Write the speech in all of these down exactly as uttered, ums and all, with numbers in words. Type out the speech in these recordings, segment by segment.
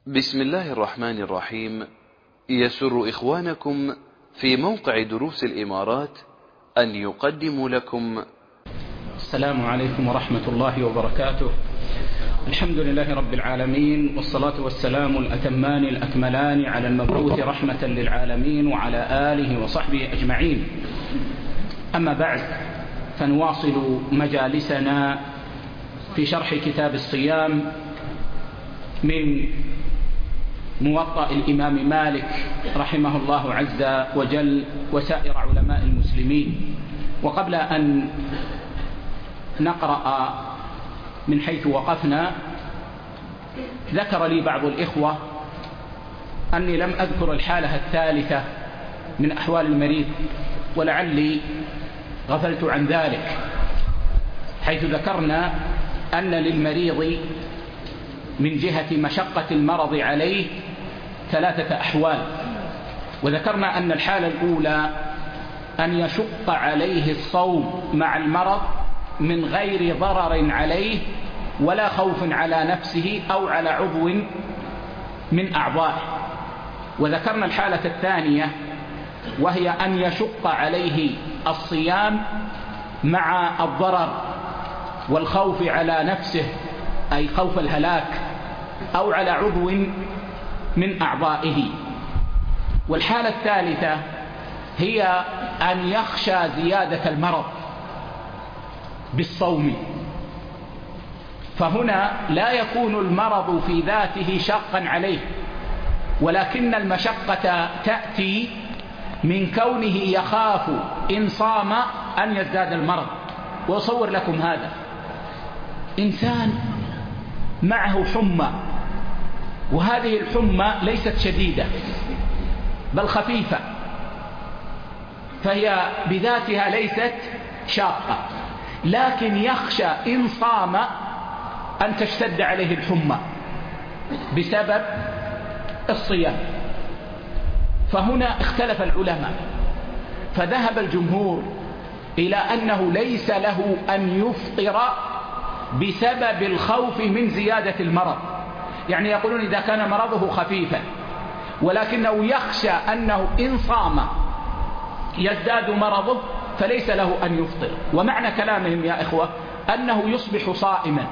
بسم الله الرحمن الرحيم. يسر إخوانكم في موقع دروس الإمارات أن يقدموا لكم السلام عليكم ورحمة الله وبركاته. الحمد لله رب العالمين، والصلاة والسلام الأتمان الأكملان على المبعوث رحمة للعالمين وعلى آله وصحبه أجمعين. أما بعد، فنواصل مجالسنا في شرح كتاب الصيام من موطأ الإمام مالك رحمه الله عز وجل وسائر علماء المسلمين. وقبل أن نقرأ من حيث وقفنا، ذكر لي بعض الإخوة أني لم أذكر الحالة الثالثة من أحوال المريض، ولعلي غفلت عن ذلك، حيث ذكرنا أن للمريض من جهة مشقة المرض عليه ثلاثة أحوال. وذكرنا أن الحالة الأولى أن يشق عليه الصوم مع المرض من غير ضرر عليه ولا خوف على نفسه أو على عضو من أعضائه. وذكرنا الحالة الثانية، وهي أن يشق عليه الصيام مع الضرر والخوف على نفسه، أي خوف الهلاك، أو على عضو من أعضائه. والحالة الثالثة هي أن يخشى زيادة المرض بالصوم، فهنا لا يكون المرض في ذاته شاقا عليه، ولكن المشقة تأتي من كونه يخاف إن صام أن يزداد المرض. وأصور لكم هذا: إنسان معه حمى، وهذه الحمى ليست شديدة بل خفيفة، فهي بذاتها ليست شاقة، لكن يخشى إن صام أن تشتد عليه الحمى بسبب الصيام. فهنا اختلف العلماء، فذهب الجمهور إلى أنه ليس له أن يفطر بسبب الخوف من زيادة المرض. يعني يقولون إذا كان مرضه خفيفا ولكنه يخشى أنه إن صام يزداد مرضه فليس له أن يفطر. ومعنى كلامهم يا إخوة أنه يصبح صائما،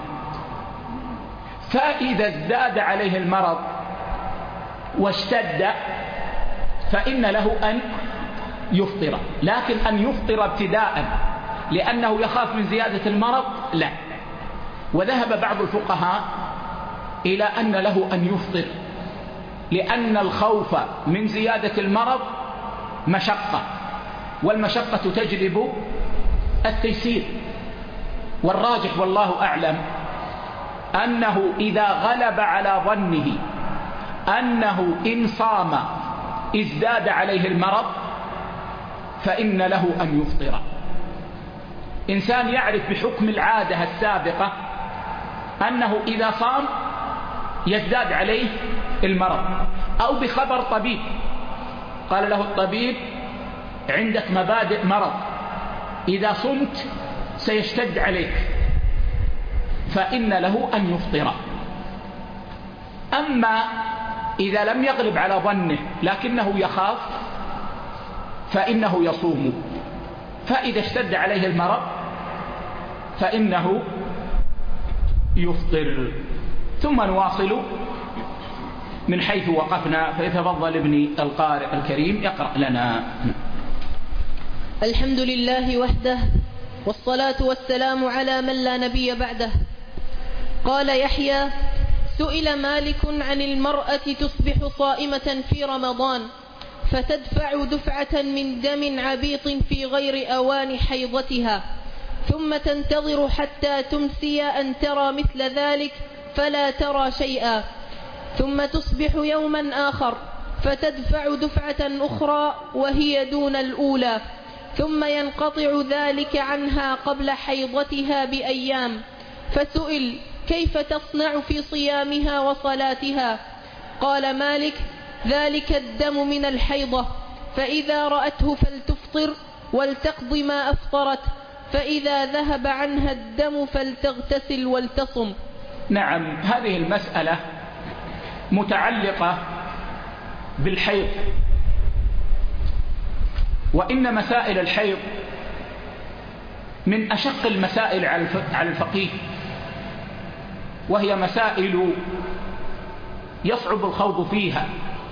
فإذا ازداد عليه المرض واشتد فإن له أن يفطر، لكن أن يفطر ابتداء لأنه يخاف من زيادة المرض لا. وذهب بعض الفقهاء إلى أن له أن يفطر، لأن الخوف من زيادة المرض مشقة، والمشقة تجلب التيسير. والراجح والله أعلم أنه إذا غلب على ظنه أنه إن صام ازداد عليه المرض فإن له أن يفطر. إنسان يعرف بحكم العادة السابقة أنه إذا صام يزداد عليه المرض، أو بخبر طبيب قال له الطبيب عندك مبادئ مرض، إذا صمت سيشتد عليك، فإن له أن يفطر. أما إذا لم يغلب على ظنه لكنه يخاف فإنه يصوم، فإذا اشتد عليه المرض فإنه يفطر. ثم نواصل من حيث وقفنا، فيتفضل ابني القارئ الكريم يقرأ لنا. الحمد لله وحده، والصلاة والسلام على من لا نبي بعده. قال يحيى: سئل مالك عن المرأة تصبح صائمة في رمضان فتدفع دفعة من دم عبيط في غير أوان حيضتها، ثم تنتظر حتى تمسي أن ترى مثل ذلك فلا ترى شيئا، ثم تصبح يوما آخر فتدفع دفعة أخرى وهي دون الأولى، ثم ينقطع ذلك عنها قبل حيضتها بأيام. فسئل: كيف تصنع في صيامها وصلاتها؟ قال مالك: ذلك الدم من الحيضة، فإذا رأته فلتفطر ولتقض ما أفطرت، فإذا ذهب عنها الدم فلتغتسل ولتصم. نعم، هذه المسألة متعلقة بالحيض، وإن مسائل الحيض من أشق المسائل على الفقيه، وهي مسائل يصعب الخوض فيها.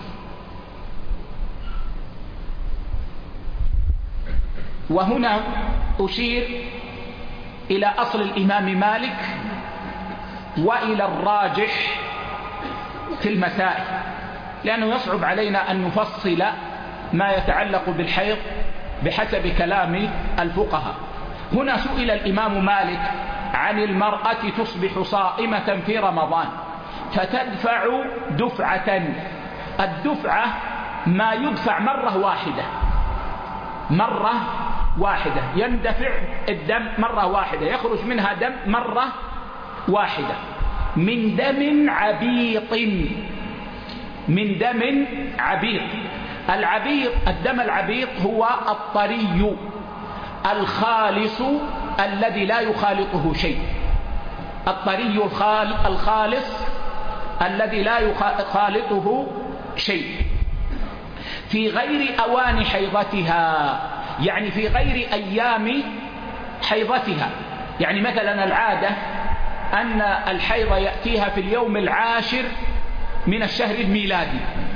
وهنا أشير إلى أصل الإمام مالك وإلى الراجح في المسائل، لأنه يصعب علينا أن نفصل ما يتعلق بالحيض بحسب كلام الفقهاء. هنا سئل الإمام مالك عن المرأة تصبح صائمة في رمضان فتدفع دفعة. الدفعة ما يدفع مرة واحدة، مرة واحدة يندفع الدم مرة واحدة، يخرج منها دم مرة واحدة من دم عبيط، من دم عبيط. العبيط، الدم العبيط هو الطري الخالص الذي لا يخالطه شيء، الطري الخالص الذي لا يخالطه شيء، في غير أوان حيضتها، يعني في غير أيام حيضتها. يعني مثلا العادة أن الحيض يأتيها في اليوم العاشر من الشهر الميلادي،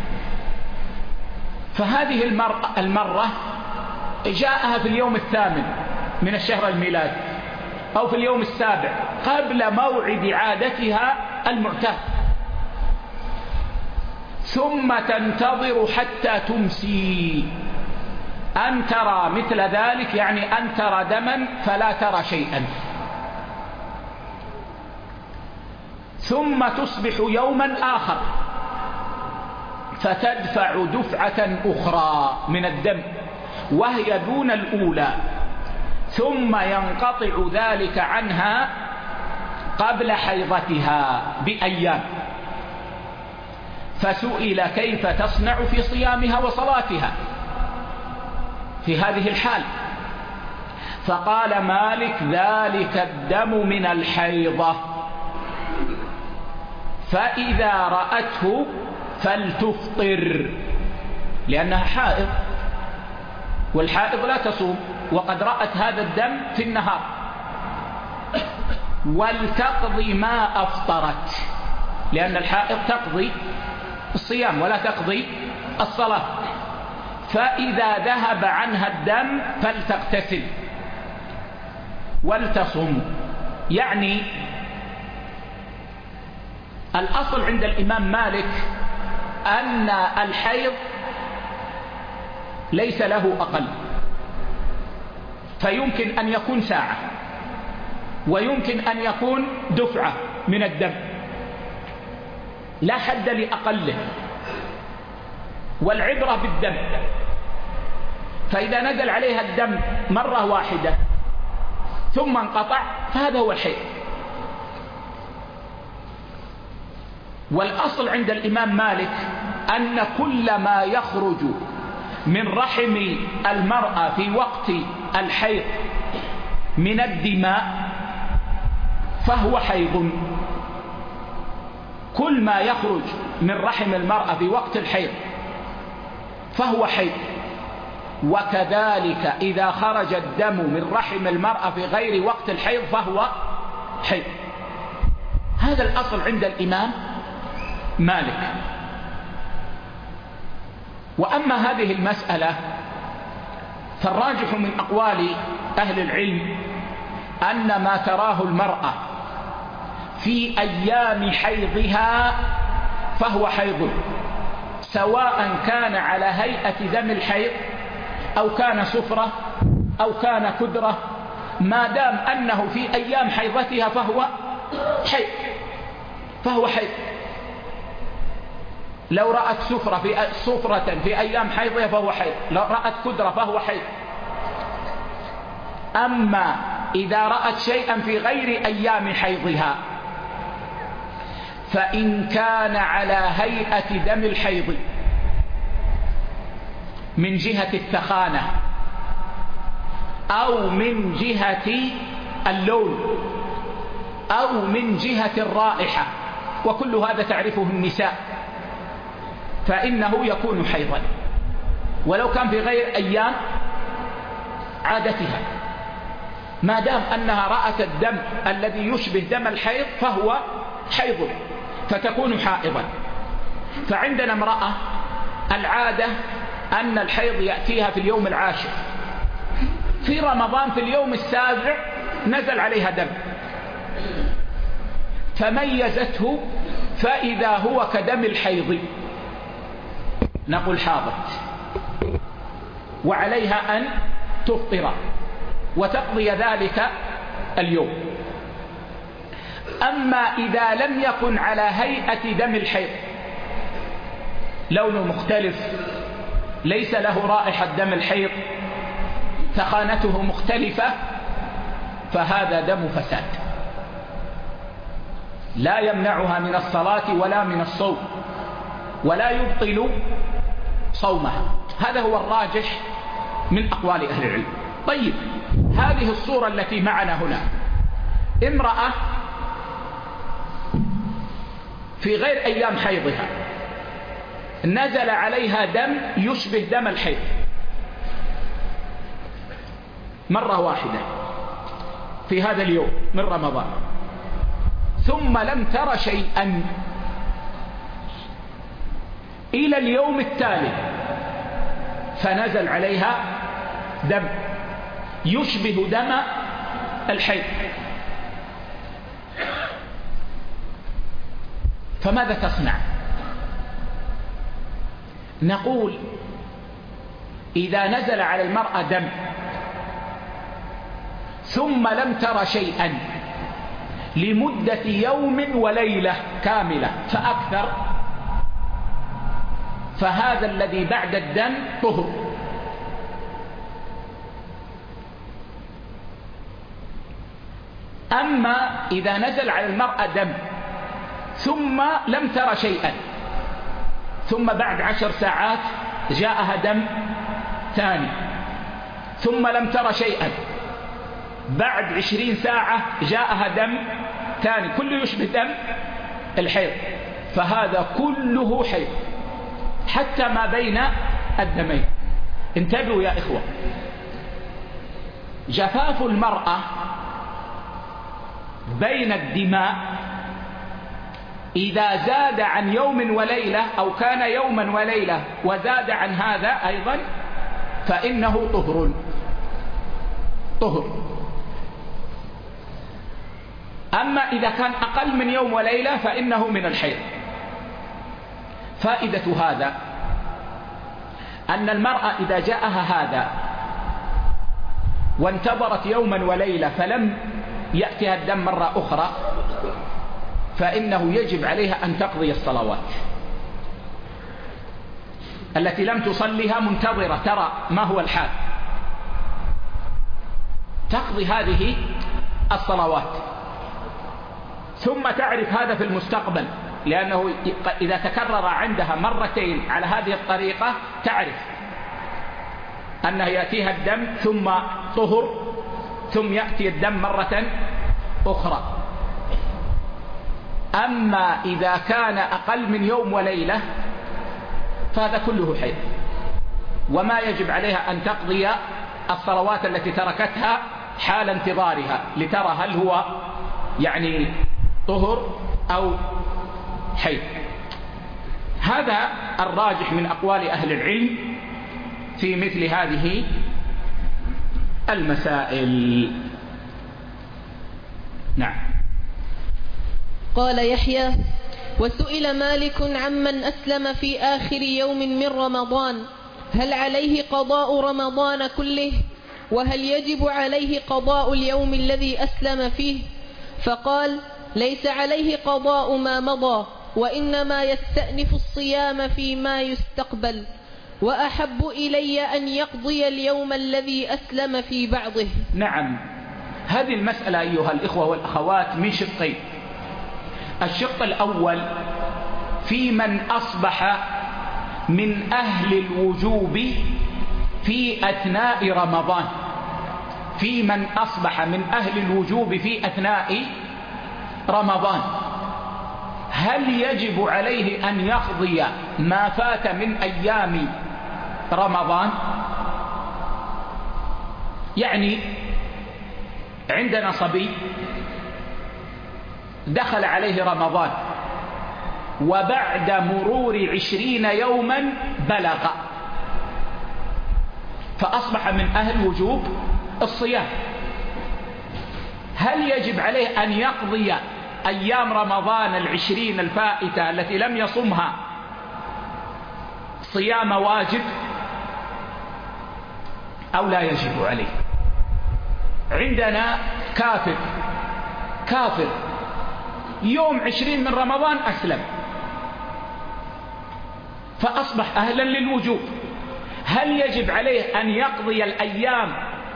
فهذه المرة, المرة جاءها في اليوم الثامن من الشهر الميلادي أو في اليوم السابع قبل موعد عادتها المعتاد، ثم تنتظر حتى تمسي أن ترى مثل ذلك، يعني أن ترى دما فلا ترى شيئا، ثم تصبح يوما آخر فتدفع دفعة أخرى من الدم وهي دون الأولى، ثم ينقطع ذلك عنها قبل حيضتها بأيام. فسئل كيف تصنع في صيامها وصلاتها في هذه الحال، فقال مالك ذلك الدم من الحيضة، فإذا رأته فلتفطر، لأنها حائض والحائض لا تصوم، وقد رأت هذا الدم في النهار، ولتقضي ما أفطرت، لأن الحائض تقضي الصيام ولا تقضي الصلاة. فإذا ذهب عنها الدم فلتغتسل ولتصم. يعني الأصل عند الإمام مالك أن الحيض ليس له أقل، فيمكن أن يكون ساعة ويمكن أن يكون دفعة من الدم، لا حد لأقله، والعبرة بالدم. فإذا نزل عليها الدم مرة واحدة ثم انقطع فهذا هو الحيض. والأصل عند الإمام مالك أن كل ما يخرج من رحم المرأة في وقت الحيض من الدماء فهو حيض، كل ما يخرج من رحم المرأة في وقت الحيض فهو حيض. وكذلك إذا خرج الدم من رحم المرأة في غير وقت الحيض فهو حيض. هذا الأصل عند الإمام مالك. وأما هذه المسألة فالراجح من أقوال أهل العلم أن ما تراه المرأة في أيام حيضها فهو حيض، سواء كان على هيئة دم الحيض أو كان صفرة أو كان كدرة، ما دام أنه في أيام حيضتها فهو حيض، فهو حيض. لو رأت صفرة في صفرة في أيام حيضها فهو حيض، لو رأت كدرة فهو حيض. أما إذا رأت شيئا في غير أيام حيضها فإن كان على هيئة دم الحيض من جهة الثخانة أو من جهة اللون أو من جهة الرائحة، وكل هذا تعرفه النساء فإنه يكون حيضا، ولو كان في غير أيام عادتها، ما دام أنها رأت الدم الذي يشبه دم الحيض فهو حيض، فتكون حائضا. فعندنا امرأة العادة أن الحيض يأتيها في اليوم العاشر، في رمضان في اليوم السابع نزل عليها دم فميزته فإذا هو كدم الحيض، نقول حاضت، وعليها أن تفطر وتقضي ذلك اليوم. أما إذا لم يكن على هيئة دم الحيض، لونه مختلف، ليس له رائحة دم الحيض، ثخانته مختلفة، فهذا دم فساد لا يمنعها من الصلاة ولا من الصوم ولا يبطل صومها. هذا هو الراجح من أقوال أهل العلم. طيب، هذه الصورة التي معنا هنا، امرأة في غير أيام حيضها نزل عليها دم يشبه دم الحيض مرة واحدة في هذا اليوم من رمضان، ثم لم تر شيئا إلى اليوم التالي، فنزل عليها دم يشبه دم الحيض، فماذا تصنع؟ نقول إذا نزل على المرأة دم ثم لم تر شيئا لمدة يوم وليلة كاملة فأكثر، فهذا الذي بعد الدم طهر. أما إذا نزل على المرأة دم ثم لم تر شيئا، ثم بعد عشر ساعات جاءها دم ثاني، ثم لم تر شيئا، بعد عشرين ساعة جاءها دم ثاني، كله يشبه دم الحيض، فهذا كله حيض حتى ما بين الدمين. انتبهوا يا إخوة، جفاف المرأة بين الدماء إذا زاد عن يوم وليلة أو كان يوما وليلة وزاد عن هذا أيضا فإنه طهر طهر. أما إذا كان أقل من يوم وليلة فإنه من الحيض. فائدة هذا أن المرأة إذا جاءها هذا وانتظرت يوما وليلة فلم يأتيها الدم مرة أخرى، فإنه يجب عليها أن تقضي الصلوات التي لم تصليها، منتظرة ترى ما هو الحال، تقضي هذه الصلوات، ثم تعرف هذا في المستقبل، لأنه إذا تكرر عندها مرتين على هذه الطريقة تعرف أنه يأتيها الدم ثم طهر ثم يأتي الدم مرة أخرى. أما إذا كان أقل من يوم وليلة فهذا كله حيض، وما يجب عليها أن تقضي الصلوات التي تركتها حال انتظارها لترى هل هو يعني طهر أو حيض. هذا الراجح من أقوال أهل العلم في مثل هذه المسائل. نعم. قال يحيى: وسئل مالك عمن أسلم في آخر يوم من رمضان هل عليه قضاء رمضان كله، وهل يجب عليه قضاء اليوم الذي أسلم فيه؟ فقال: ليس عليه قضاء ما مضى، وإنما يستأنف الصيام فيما يستقبل، وأحب إلي أن يقضي اليوم الذي أسلم في بعضه. نعم، هذه المسألة أيها الإخوة والأخوات من شقين. الشق الأول في من أصبح من أهل الوجوب في أثناء رمضان، في من أصبح من أهل الوجوب في أثناء رمضان، هل يجب عليه أن يقضي ما فات من أيام رمضان؟ يعني عندنا صبي دخل عليه رمضان وبعد مرور عشرين يوما بلغ، فأصبح من أهل وجوب الصيام. هل يجب عليه أن يقضي أيام رمضان العشرين الفائتة التي لم يصمها صيام واجب أو لا يجب عليه؟ عندنا كافر كافر يوم عشرين من رمضان أسلم فأصبح أهلا للوجوب، هل يجب عليه أن يقضي الأيام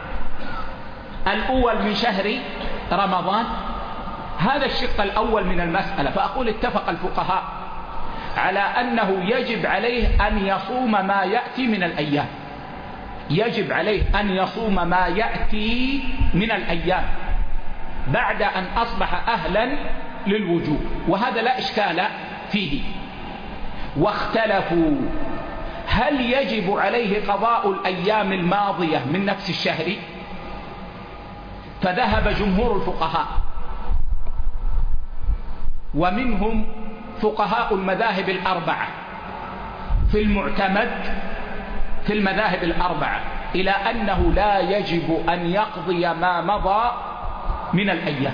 الأول من شهر رمضان؟ هذا الشق الأول من المسألة. فأقول اتفق الفقهاء على أنه يجب عليه أن يصوم ما يأتي من الأيام، يجب عليه أن يصوم ما يأتي من الأيام بعد أن أصبح أهلا للوجوب، وهذا لا إشكال فيه. واختلفوا هل يجب عليه قضاء الأيام الماضية من نفس الشهر؟ فذهب جمهور الفقهاء ومنهم فقهاء المذاهب الأربعة في المعتمد في المذاهب الأربعة إلى أنه لا يجب أن يقضي ما مضى من الأيام.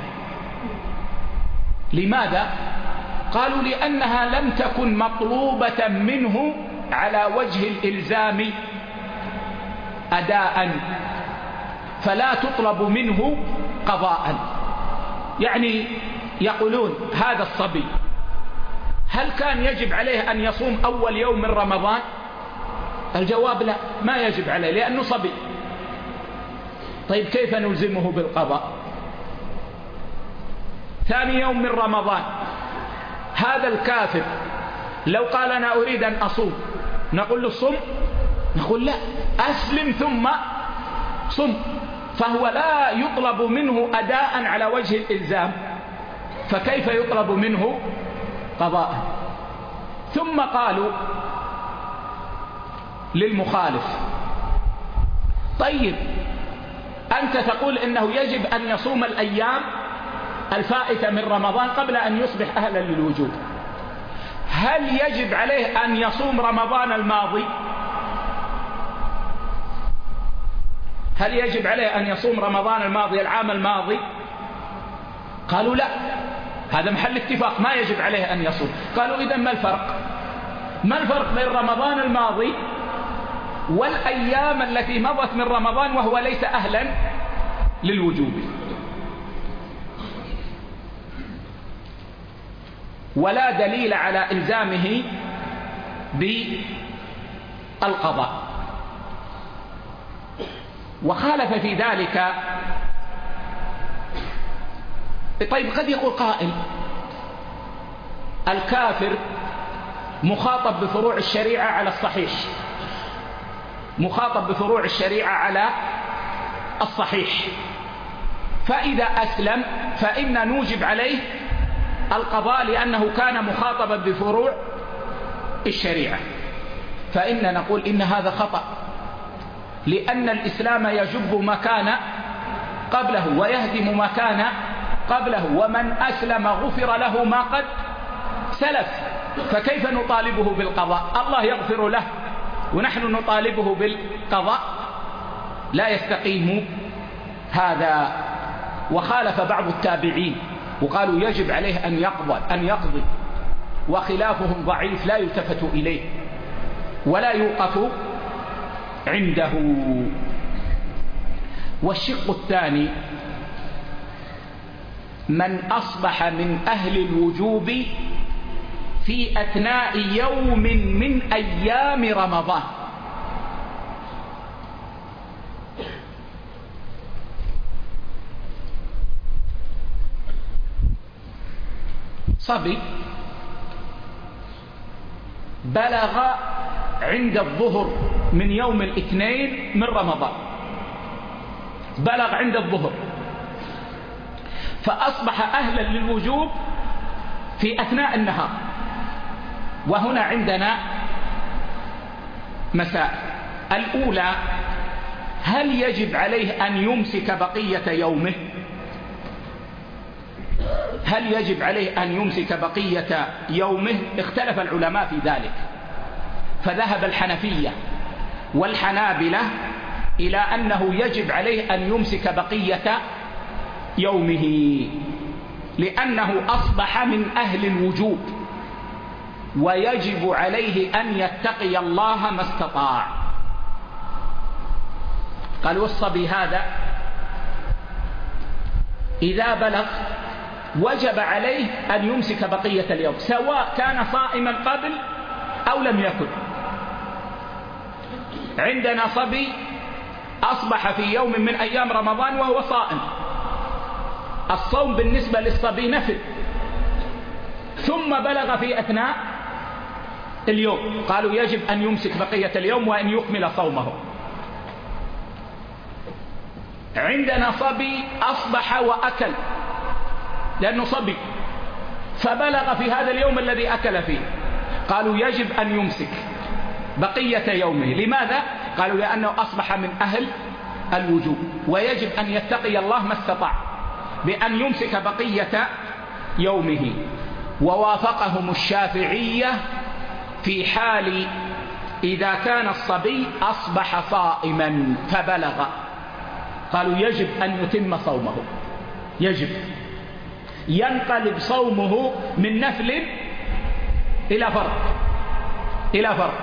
لماذا؟ قالوا لأنها لم تكن مطلوبة منه على وجه الإلزام أداء، فلا تطلب منه قضاء. يعني يقولون هذا الصبي هل كان يجب عليه أن يصوم أول يوم من رمضان؟ الجواب لا، ما يجب عليه لأنه صبي. طيب كيف نلزمه بالقضاء؟ ثاني يوم من رمضان هذا الكافر لو قال أنا أريد أن أصوم نقول له صم؟ نقول لا، أسلم ثم صم. فهو لا يطلب منه أداء على وجه الإلزام، فكيف يطلب منه قضاء؟ ثم قالوا للمخالف طيب أنت تقول إنه يجب أن يصوم الأيام الفائتة من رمضان قبل أن يصبح أهلا للوجوب، هل يجب عليه أن يصوم رمضان الماضي؟ هل يجب عليه أن يصوم رمضان الماضي العام الماضي؟ قالوا لا، هذا محل اتفاق، ما يجب عليه أن يصوم. قالوا إذن ما الفرق؟ ما الفرق بين رمضان الماضي والأيام التي مضت من رمضان وهو ليس أهلا للوجوب؟ ولا دليل على إلزامه بالقضاء. وخالف في ذلك. طيب قد يقول قائل الكافر مخاطب بفروع الشريعة على الصحيح، مخاطب بفروع الشريعة على الصحيح، فإذا أسلم فإن نوجب عليه القضاء لأنه كان مخاطبا بفروع الشريعة. فإن نقول إن هذا خطأ، لأن الإسلام يجب ما كان قبله ويهدم ما كان قبله، ومن أسلم غفر له ما قد سلف، فكيف نطالبه بالقضاء؟ الله يغفر له ونحن نطالبه بالقضاء؟ لا يستقيم هذا. وخالف بعض التابعين وقالوا يجب عليه أن يقضي أن يقضي وخلافهم ضعيف لا يلتفت إليه ولا يوقف عنده. والشق الثاني من أصبح من أهل الوجوب في أثناء يوم من أيام رمضان. صبي بلغ عند الظهر من يوم الاثنين من رمضان، بلغ عند الظهر، فأصبح أهلا للوجوب في أثناء النهار. وهنا عندنا مسائل. الأولى: هل يجب عليه أن يمسك بقية يومه؟ هل يجب عليه أن يمسك بقية يومه؟ اختلف العلماء في ذلك، فذهب الحنفية والحنابلة إلى أنه يجب عليه أن يمسك بقية يومه، لأنه أصبح من أهل الوجوب، ويجب عليه أن يتقي الله ما استطاع. قال: والصبي هذا إذا بلغ وجب عليه أن يمسك بقية اليوم، سواء كان صائما قبل أو لم يكن. عندنا صبي أصبح في يوم من أيام رمضان وهو صائم، الصوم بالنسبة للصبي نفل، ثم بلغ في أثناء اليوم، قالوا يجب أن يمسك بقية اليوم وأن يكمل صومه. عندنا صبي أصبح وأكل، لأنه صبي، فبلغ في هذا اليوم الذي أكل فيه، قالوا يجب أن يمسك بقية يومه. لماذا؟ قالوا لأنه أصبح من أهل الوجوب، ويجب أن يتقي الله ما استطاع بأن يمسك بقية يومه. ووافقهم الشافعية في حال إذا كان الصبي أصبح صائما فبلغ، قالوا يجب أن يتم صومه، يجب ينقلب صومه من نفل إلى فرض إلى فرض.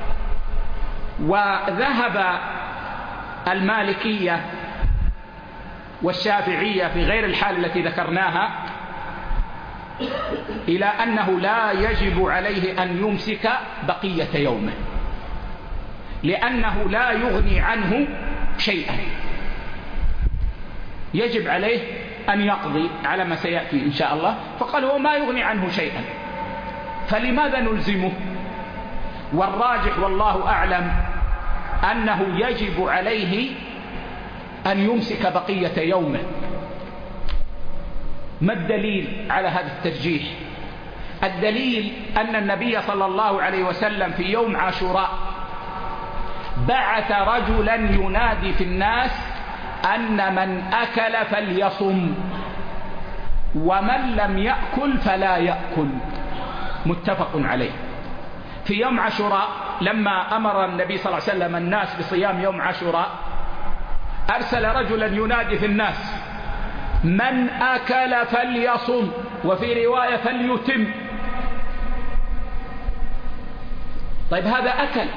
وذهب المالكية والشافعية في غير الحال التي ذكرناها إلى أنه لا يجب عليه أن يمسك بقية يومه، لأنه لا يغني عنه شيئا، يجب عليه أن يقضي على ما سيأتي إن شاء الله. فقال هو ما يغني عنه شيئا، فلماذا نلزمه؟ والراجح والله أعلم أنه يجب عليه أن يمسك بقية يومه. ما الدليل على هذا الترجيح؟ الدليل أن النبي صلى الله عليه وسلم في يوم عاشوراء بعث رجلا ينادي في الناس أن من أكل فليصم ومن لم يأكل فلا يأكل، متفق عليه. في يوم عاشوراء لما أمر النبي صلى الله عليه وسلم الناس بصيام يوم عاشوراء أرسل رجلا ينادي في الناس من أكل فليصم، وفي رواية فليتم. طيب هذا أكل،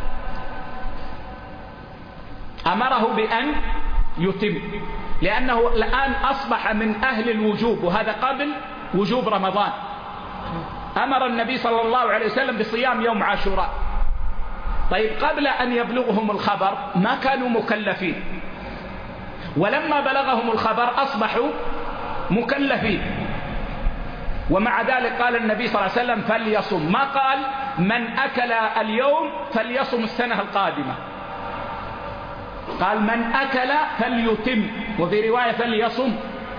أمره بأن يتم، لأنه الآن أصبح من أهل الوجوب، وهذا قبل وجوب رمضان. أمر النبي صلى الله عليه وسلم بصيام يوم عاشوراء. طيب قبل أن يبلغهم الخبر ما كانوا مكلفين، ولما بلغهم الخبر أصبحوا مكلفين، ومع ذلك قال النبي صلى الله عليه وسلم فليصم، ما قال من أكل اليوم فليصم السنة القادمة، قال من أكل فليتم، وفي رواية فليصم،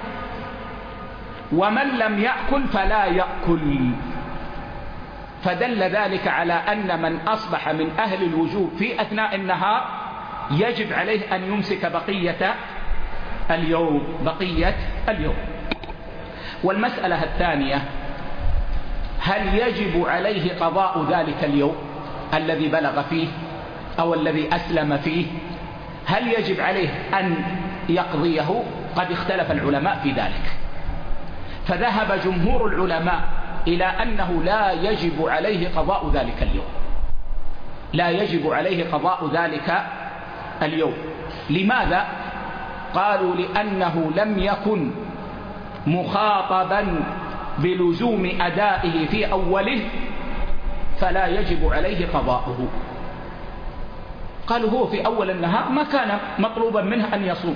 ومن لم يأكل فلا يأكل. فدل ذلك على أن من أصبح من أهل الوجوب في أثناء النهار يجب عليه أن يمسك بقية اليوم بقية اليوم. والمسألة الثانية: هل يجب عليه قضاء ذلك اليوم الذي بلغ فيه أو الذي أسلم فيه؟ هل يجب عليه أن يقضيه؟ قد اختلف العلماء في ذلك، فذهب جمهور العلماء إلى أنه لا يجب عليه قضاء ذلك اليوم، لا يجب عليه قضاء ذلك اليوم. لماذا؟ قالوا لأنه لم يكن مخاطبا بلزوم أدائه في أوله، فلا يجب عليه قضاؤه. قالوا هو في أول النهار ما كان مطلوبا منه أن يصوم،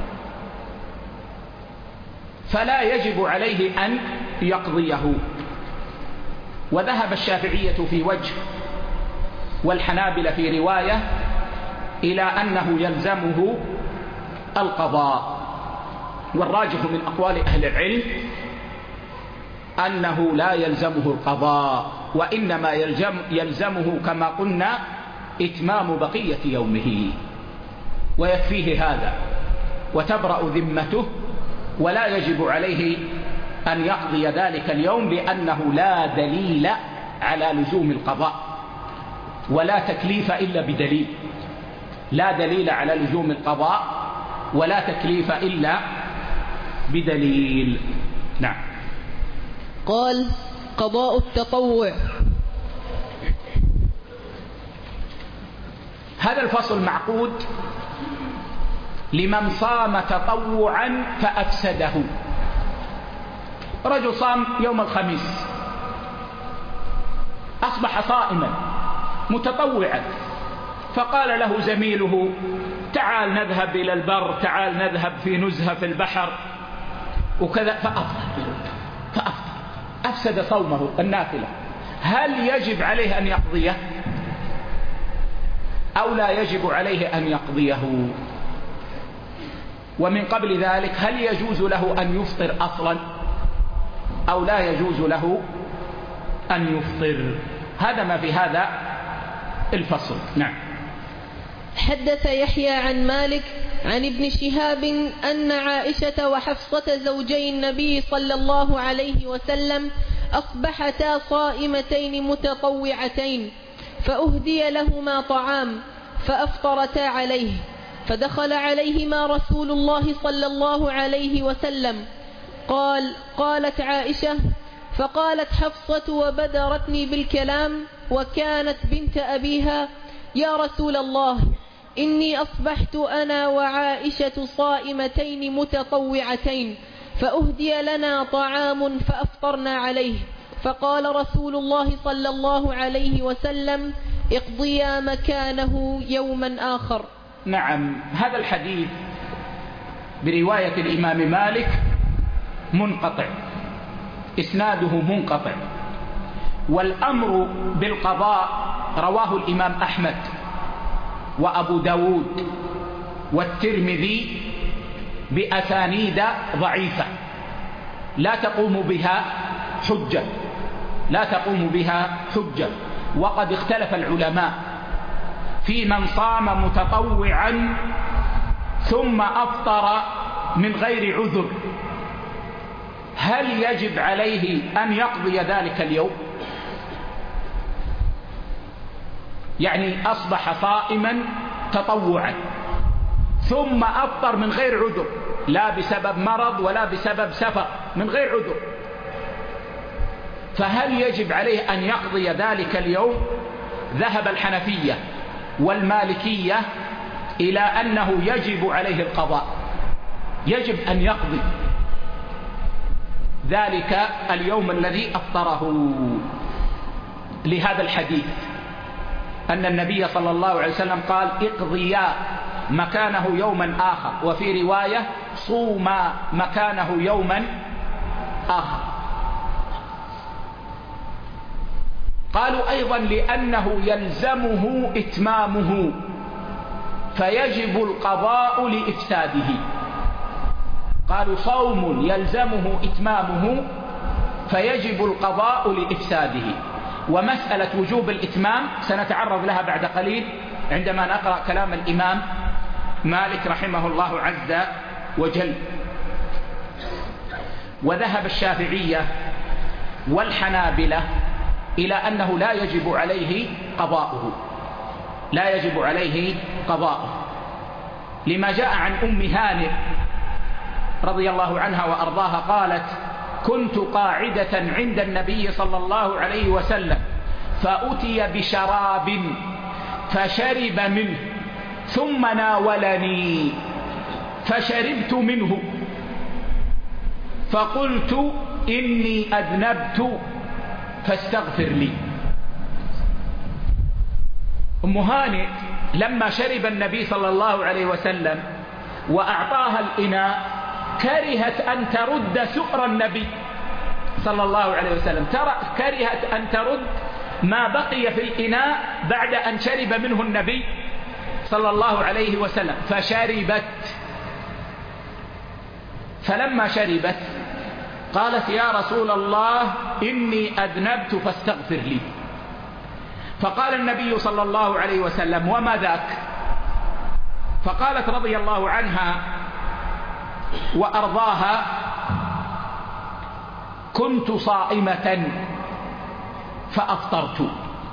فلا يجب عليه أن يقضيه. وذهب الشافعية في وجه والحنابلة في رواية إلى أنه يلزمه القضاء. والراجح من أقوال أهل العلم أنه لا يلزمه القضاء، وإنما يلزم يلزمه كما قلنا إتمام بقية يومه، ويكفيه هذا وتبرأ ذمته، ولا يجب عليه أن يقضي ذلك اليوم، لأنه لا دليل على لزوم القضاء، ولا تكليف إلا بدليل. لا دليل على لزوم القضاء ولا تكليف إلا بدليل. نعم. قال: قضاء التطوع. هذا الفصل معقود لمن صام تطوعا فأفسده. رجل صام يوم الخميس، أصبح صائما متطوعا، فقال له زميله: تعال نذهب إلى البر، تعال نذهب في نزهة في البحر وكذا، فأفطر فأفطر أفسد صومه النافلة. هل يجب عليه أن يقضيه أو لا يجب عليه أن يقضيه؟ ومن قبل ذلك، هل يجوز له أن يفطر أصلا أو لا يجوز له أن يفطر؟ هذا ما في هذا الفصل. نعم. حدث يحيى عن مالك عن ابن شهاب أن عائشة وحفصة زوجي النبي صلى الله عليه وسلم أصبحتا صائمتين متطوعتين، فأهدي لهما طعام فأفطرتا عليه، فدخل عليهما رسول الله صلى الله عليه وسلم. قال قالت عائشة: فقالت حفصة وبدرتني بالكلام وكانت بنت أبيها: يا رسول الله، إني أصبحت أنا وعائشة صائمتين متطوعتين، فأهدي لنا طعام فأفطرنا عليه. فقال رسول الله صلى الله عليه وسلم: اقضيا مكانه يوما آخر. نعم. هذا الحديث برواية الإمام مالك منقطع، إسناده منقطع، والأمر بالقضاء رواه الإمام أحمد وأبو داود والترمذي بأسانيد ضعيفة لا تقوم بها حجة لا تقوم بها حجة وقد اختلف العلماء في من صام متطوعا ثم أفطر من غير عذر، هل يجب عليه أن يقضي ذلك اليوم؟ يعني أصبح صائما تطوعا ثم أفطر من غير عذر، لا بسبب مرض ولا بسبب سفر، من غير عذر، فهل يجب عليه أن يقضي ذلك اليوم؟ ذهب الحنفية والمالكية إلى أنه يجب عليه القضاء، يجب أن يقضي ذلك اليوم الذي أفطره، لهذا الحديث أن النبي صلى الله عليه وسلم قال: اقضيا مكانه يوما آخر، وفي رواية: صوما مكانه يوما آخر. قالوا أيضا لأنه يلزمه إتمامه فيجب القضاء لإفساده. قالوا صوم يلزمه إتمامه فيجب القضاء لإفساده. ومسألة وجوب الإتمام سنتعرض لها بعد قليل عندما نقرأ كلام الإمام مالك رحمه الله عز وجل. وذهب الشافعية والحنابلة إلى أنه لا يجب عليه قضاؤه لا يجب عليه قضاؤه لما جاء عن أم هانئ رضي الله عنها وأرضاها قالت: كنت قاعدة عند النبي صلى الله عليه وسلم فأتي بشراب فشرب منه ثم ناولني فشربت منه فقلت: إني أذنبت فاستغفر لي. أم هانئ لما شرب النبي صلى الله عليه وسلم وأعطاها الإناء كرهت أن ترد سؤر النبي صلى الله عليه وسلم، كرهت أن ترد ما بقي في الإناء بعد أن شرب منه النبي صلى الله عليه وسلم، فشربت. فلما شربت قالت يا رسول الله إني أذنبت فاستغفر لي. فقال النبي صلى الله عليه وسلم وما ذاك؟ فقالت رضي الله عنها وأرضاها كنت صائمة فأفطرت.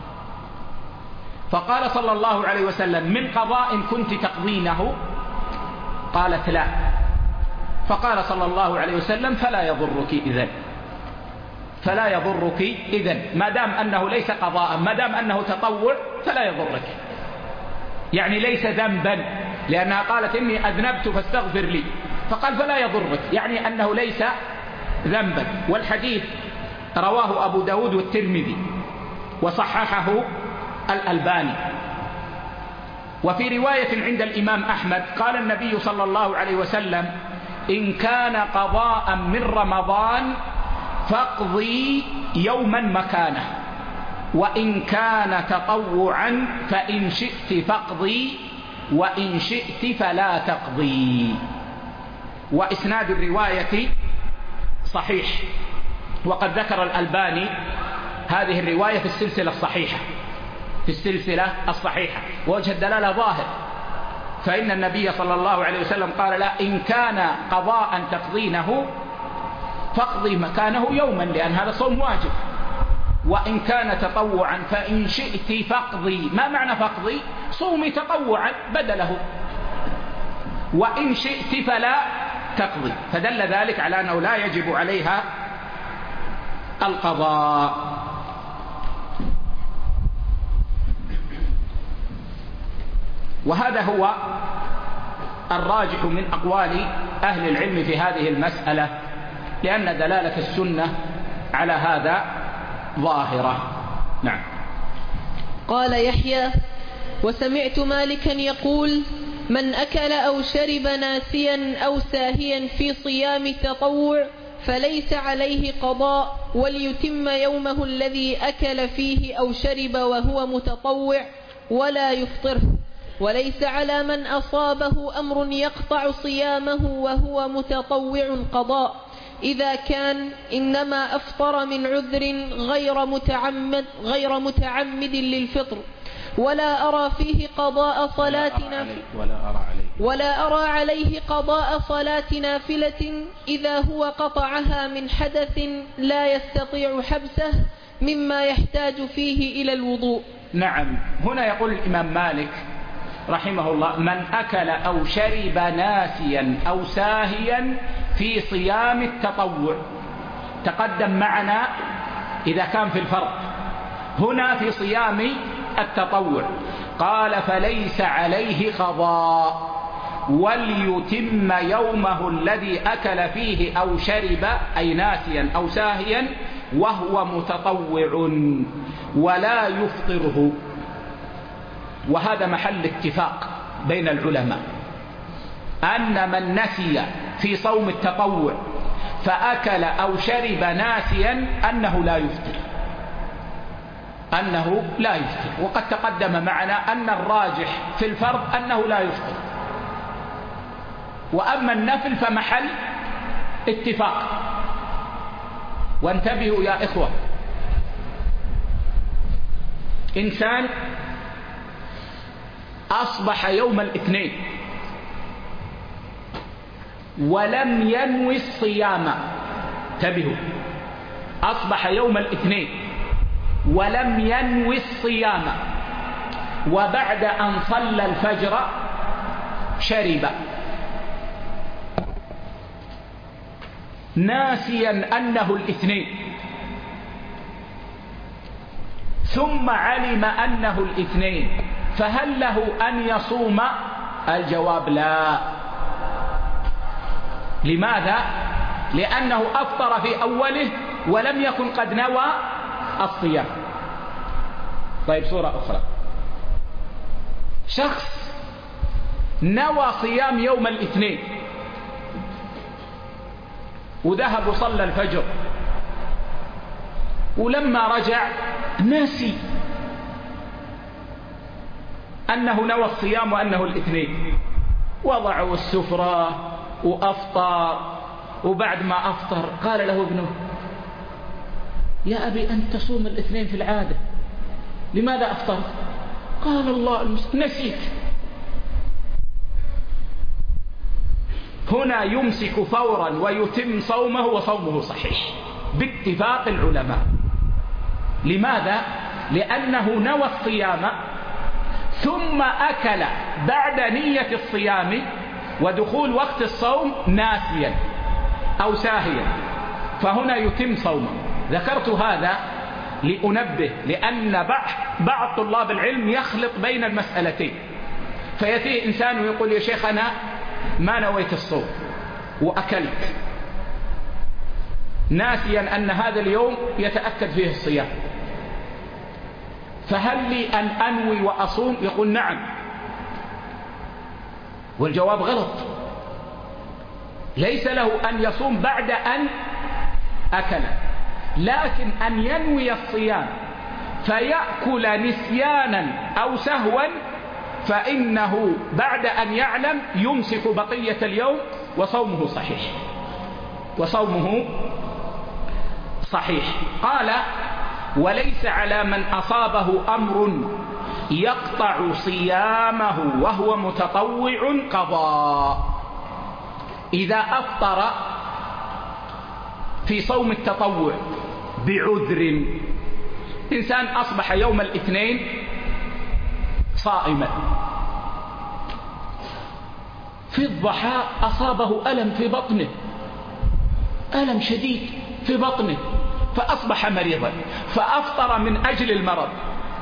فقال صلى الله عليه وسلم من قضاء كنت تقضينه؟ قالت لا. فقال صلى الله عليه وسلم فلا يضرك إذن، فلا يضرك إذن ما دام أنه ليس قضاء، ما دام أنه تطوع فلا يضرك، يعني ليس ذنبا، لأنها قالت إني أذنبت فاستغفر لي، فقال فلا يضرك، يعني أنه ليس ذنبا. والحديث رواه أبو داود والترمذي وصححه الألباني. وفي رواية عند الإمام أحمد قال النبي صلى الله عليه وسلم إن كان قضاء من رمضان فاقضي يوما مكانه، وإن كان تطوعا فإن شئت فاقضي وإن شئت فلا تقضي. وإسناد الرواية صحيح، وقد ذكر الألباني هذه الرواية في السلسلة الصحيحة، في السلسلة الصحيحة، ووجه الدلالة ظاهر، فإن النبي صلى الله عليه وسلم قال لا إن كان قضاء تقضينه فاقضي مكانه يوما، لأن هذا صوم واجب، وإن كان تطوعا فإن شئت فاقضي. ما معنى فاقضي؟ صومي تطوعا بدله، وإن شئت فلا تقضي، فدل ذلك على أنه لا يجب عليها القضاء. وهذا هو الراجح من أقوال أهل العلم في هذه المسألة، لأن دلالة السنة على هذا ظاهرة. نعم. قال يحيى وسمعت مالكا يقول من أكل أو شرب ناسيا أو ساهيا في صيام التطوع فليس عليه قضاء، وليتم يومه الذي أكل فيه أو شرب وهو متطوع ولا يفطره، وليس على من أصابه أمر يقطع صيامه وهو متطوع قضاء إذا كان إنما أفطر من عذر غير متعمد, غير متعمد للفطر، ولا أرى فيه قضاء صلاة ولا أرى عليه, ولا أرى عليه قضاء صلاة نافلة إذا هو قطعها من حدث لا يستطيع حبسه مما يحتاج فيه إلى الوضوء. نعم. هنا يقول الإمام مالك رحمه الله من أكل أو شرب ناسيا أو ساهيا في صيام التطوع. تقدم معنا إذا كان في الفرض، هنا في صيام التطوع قال فليس عليه قضاء، وليتم يومه الذي أكل فيه أو شرب أي ناسيا أو ساهيا وهو متطوع ولا يفطره. وهذا محل اتفاق بين العلماء أن من نسي في صوم التطوع فأكل أو شرب ناسيا أنه لا يفطر، أنه لا يفطر. وقد تقدم معنا أن الراجح في الفرض أنه لا يفطر، وأما النفل فمحل اتفاق. وانتبهوا يا إخوة، إنسان أصبح يوم الاثنين ولم ينوي الصيام، انتبهوا، أصبح يوم الاثنين ولم ينوي الصيام، وبعد أن صلى الفجر شرب ناسيا أنه الاثنين، ثم علم أنه الاثنين، فهل له أن يصوم؟ الجواب لا. لماذا؟ لأنه أفطر في أوله ولم يكن قد نوى الصيام. طيب صورة أخرى، شخص نوى صيام يوم الاثنين وذهب وصلى الفجر، ولما رجع ناسي أنه نوى الصيام وأنه الاثنين، وضعوا السفرة وأفطر وبعد ما أفطر قال له ابنه: يا أبي أنت تصوم الاثنين في العادة، لماذا أفطرت؟ قال: الله المستعان، نسيت. هنا يمسك فورا ويتم صومه وصومه صحيح باتفاق العلماء. لماذا؟ لأنه نوى الصيام ثم أكل بعد نية الصيام ودخول وقت الصوم ناسيا أو ساهيا، فهنا يتم صومه. ذكرت هذا لأنبه، لأن بعض طلاب العلم يخلط بين المسألتين، فيأتي إنسان ويقول: يا شيخ أنا ما نويت الصوم وأكلت ناسيا أن هذا اليوم يتأكد فيه الصيام، فهل لي أن أنوي وأصوم؟ يقول: نعم. والجواب غلط، ليس له أن يصوم بعد أن أكل، لكن أن ينوي الصيام فيأكل نسيانا أو سهوا، فإنه بعد أن يعلم يمسك بقية اليوم وصومه صحيح وصومه صحيح. قال: وليس على من أصابه أمر يقطع صيامه وهو متطوع قضاء. إذا أفطر في صوم التطوع بعذر، إنسان أصبح يوم الاثنين صائما، في الضحى أصابه ألم في بطنه، ألم شديد في بطنه، فأصبح مريضا فأفطر من أجل المرض،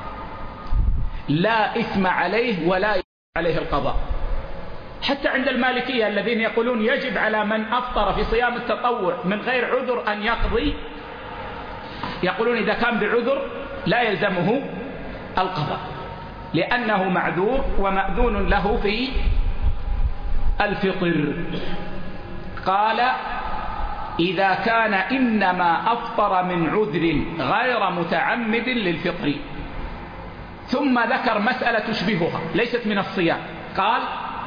لا إثم عليه ولا يجب عليه القضاء. حتى عند المالكية الذين يقولون يجب على من أفطر في صيام التطوع من غير عذر أن يقضي، يقولون إذا كان بعذر لا يلزمه القضاء، لأنه معذور ومأذون له في الفطر. قال: إذا كان إنما أفطر من عذر غير متعمد للفطر. ثم ذكر مسألة تشبهها ليست من الصيام، قال: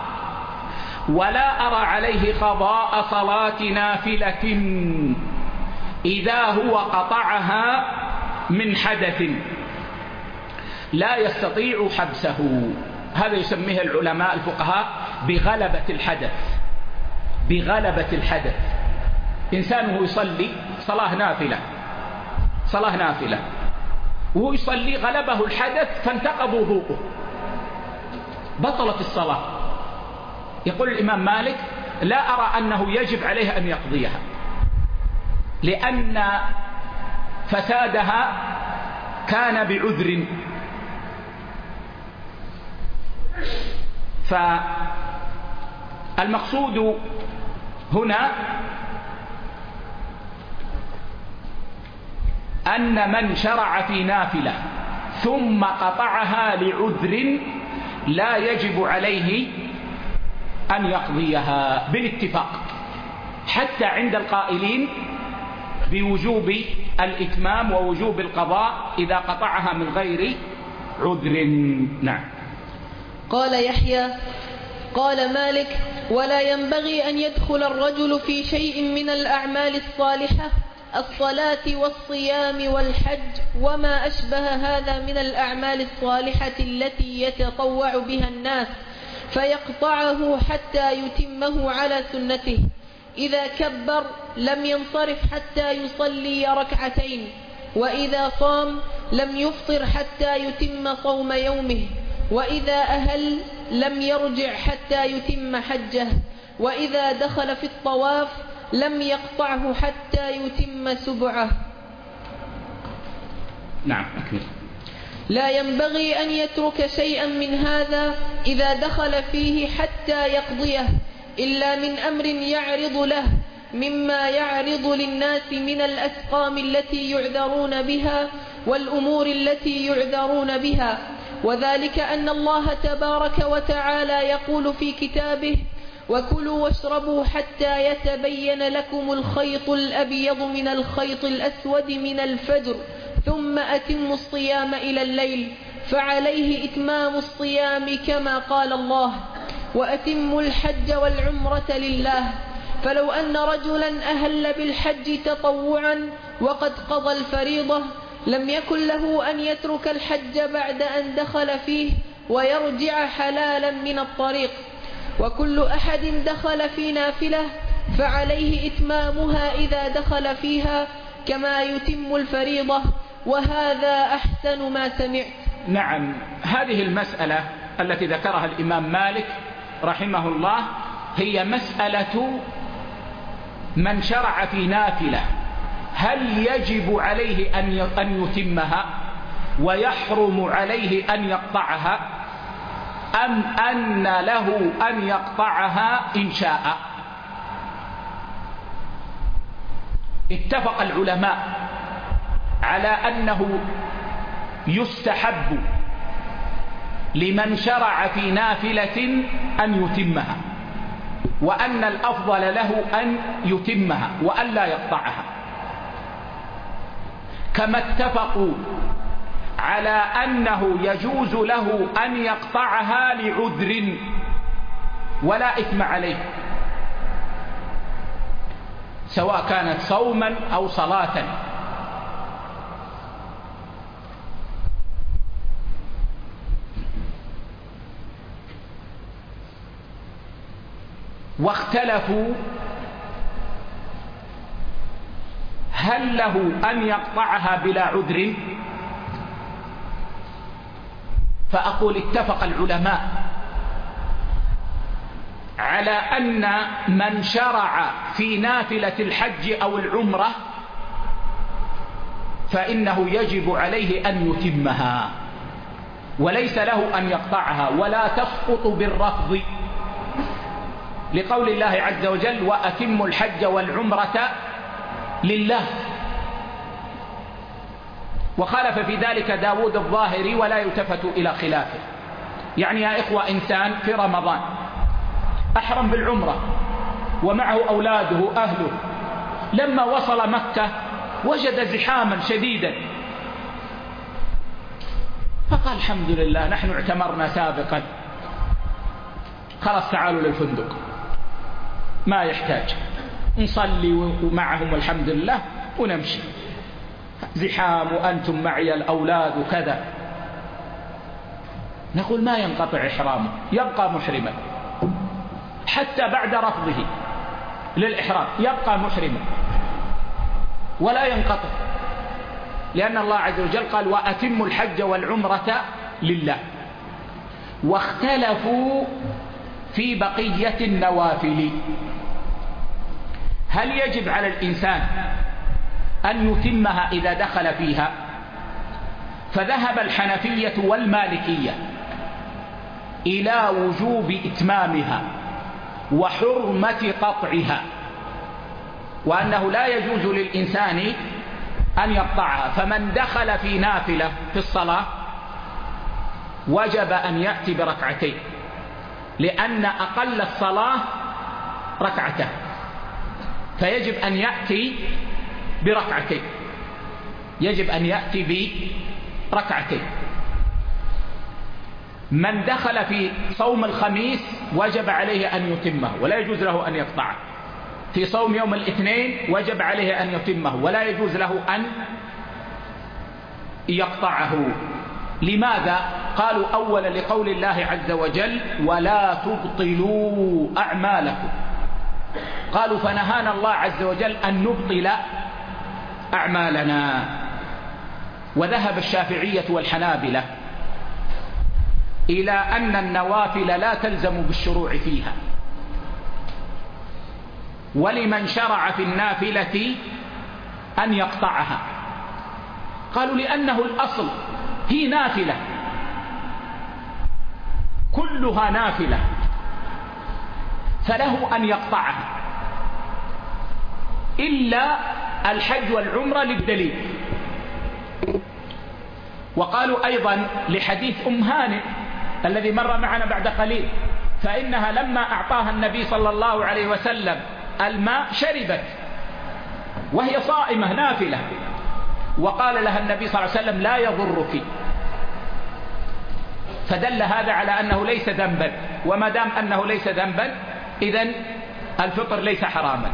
ولا أرى عليه قضاء صلاة نافلة إذا هو قطعها من حدث لا يستطيع حبسه. هذا يسميه العلماء الفقهاء بغلبة الحدث. بغلبة الحدث، إنسان هو يصلي صلاة نافلة صلاة نافلة وهو يصلي غلبه الحدث فانتقض وضوءه، بطلت الصلاة. يقول الإمام مالك: لا أرى أنه يجب عليه أن يقضيها، لأن فسادها كان بعذر. فالمقصود هنا أن من شرع في نافلة ثم قطعها لعذر لا يجب عليه أن يقضيها بالاتفاق، حتى عند القائلين بوجوب الإتمام ووجوب القضاء إذا قطعها من غير عذر. نعم. قال يحيى: قال مالك: ولا ينبغي أن يدخل الرجل في شيء من الأعمال الصالحة الصلاة والصيام والحج وما أشبه هذا من الأعمال الصالحة التي يتطوع بها الناس فيقطعه حتى يتمه على سنته. إذا كبر لم ينصرف حتى يصلي ركعتين، وإذا صام لم يفطر حتى يتم صوم يومه، وإذا أهل لم يرجع حتى يتم حجه، وإذا دخل في الطواف لم يقطعه حتى يتم سبعه. نعم أكمل. لا ينبغي أن يترك شيئا من هذا إذا دخل فيه حتى يقضيه، إلا من أمر يعرض له مما يعرض للناس من الأسقام التي يعذرون بها والأمور التي يعذرون بها، وذلك أن الله تبارك وتعالى يقول في كتابه: وكلوا واشربوا حتى يتبين لكم الخيط الأبيض من الخيط الأسود من الفجر ثم أتموا الصيام إلى الليل، فعليه إتمام الصيام كما قال الله: وأتموا الحج والعمرة لله. فلو أن رجلا أهل بالحج تطوعا وقد قضى الفريضة لم يكن له أن يترك الحج بعد أن دخل فيه ويرجع حلالا من الطريق، وكل أحد دخل في نافلة فعليه إتمامها إذا دخل فيها كما يتم الفريضة، وهذا أحسن ما سمعت. نعم، هذه المسألة التي ذكرها الإمام مالك رحمه الله هي مسألة من شرع في نافلة، هل يجب عليه أن يتمها ويحرم عليه أن يقطعها، أم أن له أن يقطعها إن شاء؟ اتفق العلماء على أنه يستحب لمن شرع في نافلة أن يتمها، وأن الأفضل له أن يتمها وأن لا يقطعها، كما اتفقوا على أنه يجوز له أن يقطعها لعذر ولا إثم عليه، سواء كانت صوما أو صلاة. واختلفوا هل له أن يقطعها بلا عذر، فأقول اتفق العلماء على أن من شرع في نافلة الحج أو العمرة فإنه يجب عليه أن يتمها وليس له أن يقطعها، ولا تسقط بالرفض، لقول الله عز وجل: وأتموا الحج والعمرة لله. وخالف في ذلك داود الظاهري ولا يلتفت إلى خلافه. يعني يا إخوة، إنسان في رمضان أحرم بالعمرة ومعه أولاده أهله، لما وصل مكة وجد زحاما شديدا، فقال: الحمد لله، نحن اعتمرنا سابقا، خلاص تعالوا للفندق، ما يحتاج، نصلي معهم والحمد لله ونمشي، زحام وأنتم معي الأولاد وكذا. نقول ما ينقطع إحرامه، يبقى محرما حتى بعد رفضه للإحرام، يبقى محرما ولا ينقطع، لأن الله عز وجل قال: وأتموا الحج والعمرة لله. واختلفوا في بقية النوافل، هل يجب على الإنسان أن يتمها إذا دخل فيها؟ فذهب الحنفية والمالكية إلى وجوب إتمامها وحرمة قطعها، وأنه لا يجوز للإنسان أن يقطعها. فمن دخل في نافلة في الصلاة وجب أن يأتي بركعتين، لأن أقل الصلاة ركعتان، فيجب أن يأتي بركعتين، يجب أن يأتي بركعتين. من دخل في صوم الخميس وجب عليه أن يتمه ولا يجوز له أن يقطعه. في صوم يوم الاثنين وجب عليه أن يتمه ولا يجوز له أن يقطعه. لماذا؟ قالوا: أولا لقول الله عز وجل: ولا تبطلوا أعمالكم. قالوا: فنهانا الله عز وجل أن نبطل أعمالنا. وذهب الشافعية والحنابلة إلى أن النوافل لا تلزم بالشروع فيها، ولمن شرع في النافلة أن يقطعها. قالوا: لأنه الأصل هي نافلة، كلها نافلة، فله أن يقطعها، إلا الحج والعمرة للدليل. وقالوا أيضا لحديث أم هانئ الذي مر معنا بعد قليل، فإنها لما أعطاها النبي صلى الله عليه وسلم الماء شربت وهي صائمة نافلة، وقال لها النبي صلى الله عليه وسلم: لا يضرك. فدل هذا على أنه ليس ذنبا، وما دام أنه ليس ذنبا إذن الفطر ليس حراما.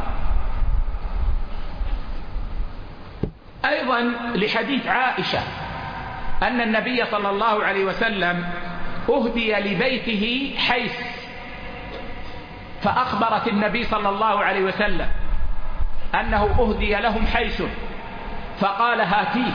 أيضا لحديث عائشة أن النبي صلى الله عليه وسلم أهدي لبيته حيث، فأخبرت النبي صلى الله عليه وسلم أنه أهدي لهم حيث، فقال هاتيه،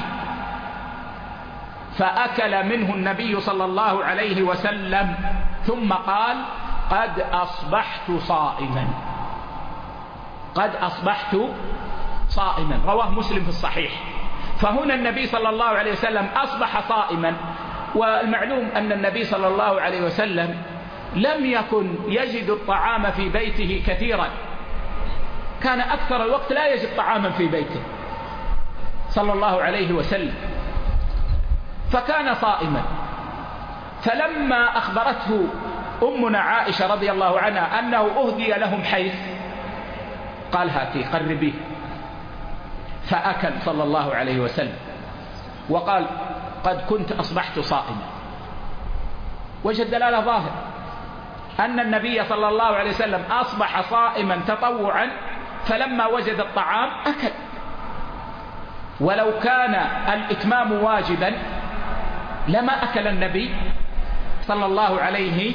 فأكل منه النبي صلى الله عليه وسلم ثم قال قد أصبحت صائما، قد أصبحت صائما، رواه مسلم في الصحيح. فهنا النبي صلى الله عليه وسلم أصبح صائما، والمعلوم أن النبي صلى الله عليه وسلم لم يكن يجد الطعام في بيته كثيرا، كان أكثر الوقت لا يجد طعاما في بيته صلى الله عليه وسلم، فكان صائما. فلما أخبرته أمنا عائشة رضي الله عنها أنه أهدي لهم حيث، قال هاتي قربيه، فأكل صلى الله عليه وسلم وقال قد كنت أصبحت صائما. وجه الدلالة ظاهر أن النبي صلى الله عليه وسلم أصبح صائما تطوعا، فلما وجد الطعام أكل. ولو كان الإتمام واجبا لما أكل النبي صلى الله عليه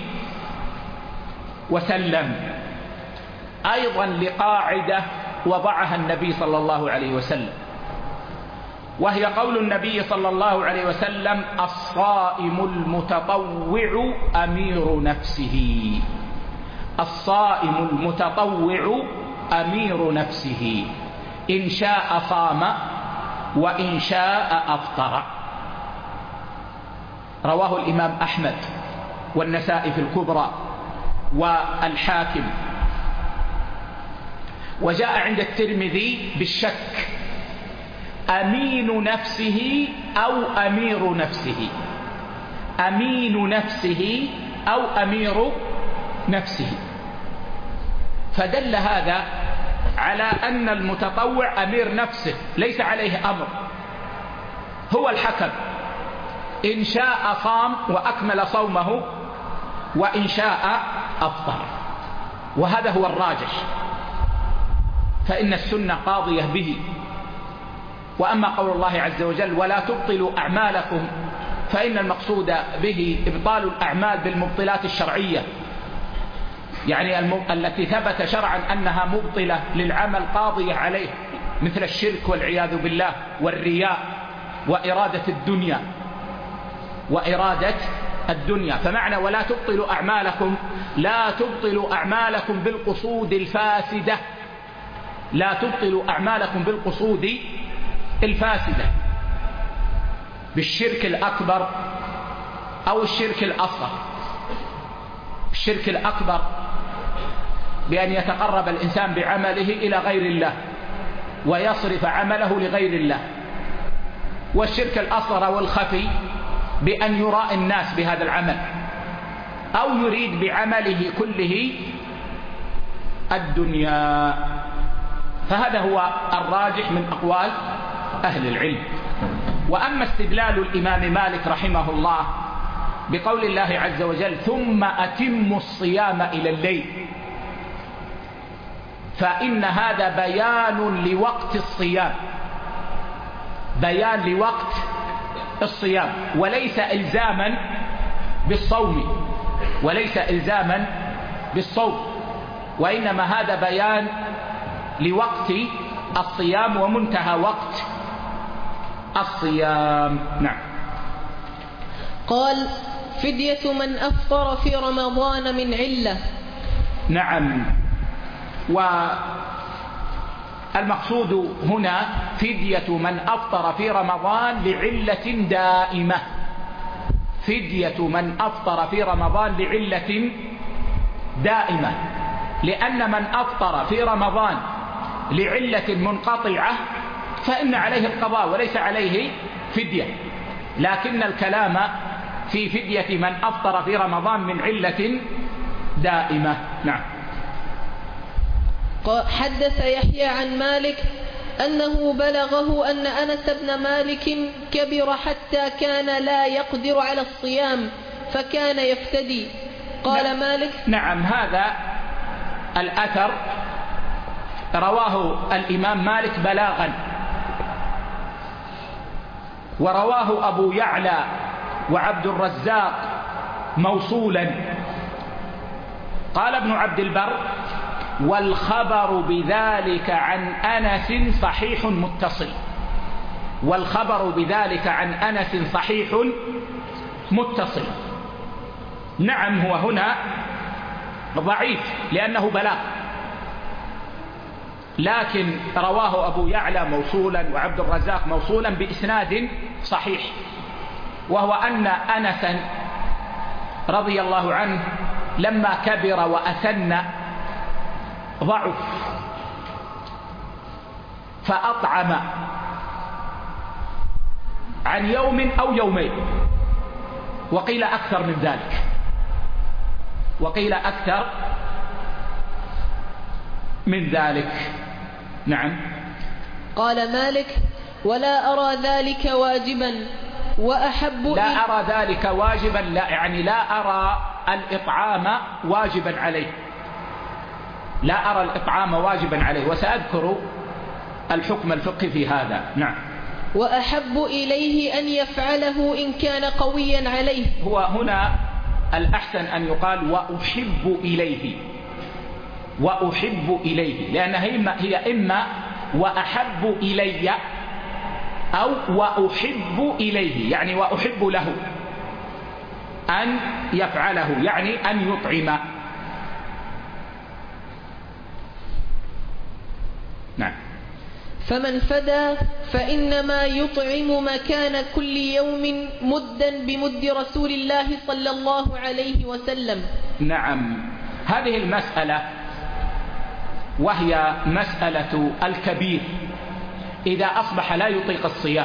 وسلم. أيضا لقاعدة وضعها النبي صلى الله عليه وسلم، وهي قول النبي صلى الله عليه وسلم الصائم المتطوع أمير نفسه، الصائم المتطوع أمير نفسه، إن شاء صام وإن شاء أفطر. رواه الإمام أحمد والنسائي في الكبرى والحاكم، وجاء عند الترمذي بالشك أمين نفسه أو أمير نفسه، أمين نفسه أو أمير نفسه. فدل هذا على أن المتطوع أمير نفسه ليس عليه أمر، هو الحكم، إن شاء صام وأكمل صومه وإن شاء أفطر، وهذا هو الراجح، فإن السنة قاضية به. وأما قول الله عز وجل ولا تبطلوا أعمالكم، فإن المقصود به إبطال الأعمال بالمبطلات الشرعية، يعني الم... التي ثبت شرعا أنها مبطلة للعمل قاضية عليه، مثل الشرك والعياذ بالله والرياء وإرادة الدنيا وإرادة الدنيا. فمعنى ولا تبطلوا أعمالكم، لا تبطلوا أعمالكم بالقصود الفاسدة، لا تبطلوا أعمالكم بالقصود الفاسدة، بالشرك الأكبر أو الشرك الأصغر. الشرك الأكبر بأن يتقرب الإنسان بعمله إلى غير الله ويصرف عمله لغير الله، والشرك الأصغر والخفي بأن يراء الناس بهذا العمل أو يريد بعمله كله الدنيا. فهذا هو الراجح من أقوال أهل العلم. وأما استدلال الإمام مالك رحمه الله بقول الله عز وجل ثم أتموا الصيام إلى الليل، فإن هذا بيان لوقت الصيام، بيان لوقت الصيام، وليس إلزاما بالصوم، وليس إلزاما بالصوم، وإنما هذا بيان لوقت الصيام ومنتهى وقت الصيام. نعم. قال فدية من أفطر في رمضان من علة. نعم. والمقصود هنا فدية من أفطر في رمضان لعلة دائمة، فدية من أفطر في رمضان لعلة دائمة، لأن من أفطر في رمضان لعلة منقطعة فإن عليه القضاء وليس عليه فدية، لكن الكلام في فدية من أفطر في رمضان من علة دائمة. نعم. حدث يحيى عن مالك أنه بلغه أن أنس بن مالك كبر حتى كان لا يقدر على الصيام فكان يفتدي. قال نعم. مالك نعم، هذا الأثر رواه الإمام مالك بلاغا، ورواه أبو يعلى وعبد الرزاق موصولا. قال ابن عبد البر: والخبر بذلك عن أنس صحيح متصل. والخبر بذلك عن أنس صحيح متصل. نعم، هو هنا ضعيف لأنه بلاغ، لكن رواه أبو يعلى موصولا وعبد الرزاق موصولا بإسناد صحيح، وهو أن أنسا رضي الله عنه لما كبر وأسن ضعف، فأطعم عن يوم أو يومين، وقيل أكثر من ذلك، وقيل أكثر من ذلك. نعم. قال مالك: ولا أرى ذلك واجبا وأحب لا أرى ذلك واجبا، لا يعني لا أرى الإطعام واجبا عليه، لا أرى الإطعام واجبا عليه، وسأذكر الحكم الفقهي في هذا. نعم. وأحب إليه أن يفعله إن كان قويا عليه. هو هنا الأحسن أن يقال وأحب إليه، وأحب إليه، لأنها هي إما وأحب إلي أو وأحب إليه، يعني وأحب له أن يفعله، يعني أن يطعم. نعم. فمن فدى فإنما يطعم مكان كل يوم مدا بمد رسول الله صلى الله عليه وسلم. نعم. هذه المسألة وهي مسألة الكبير إذا أصبح لا يطيق الصيام،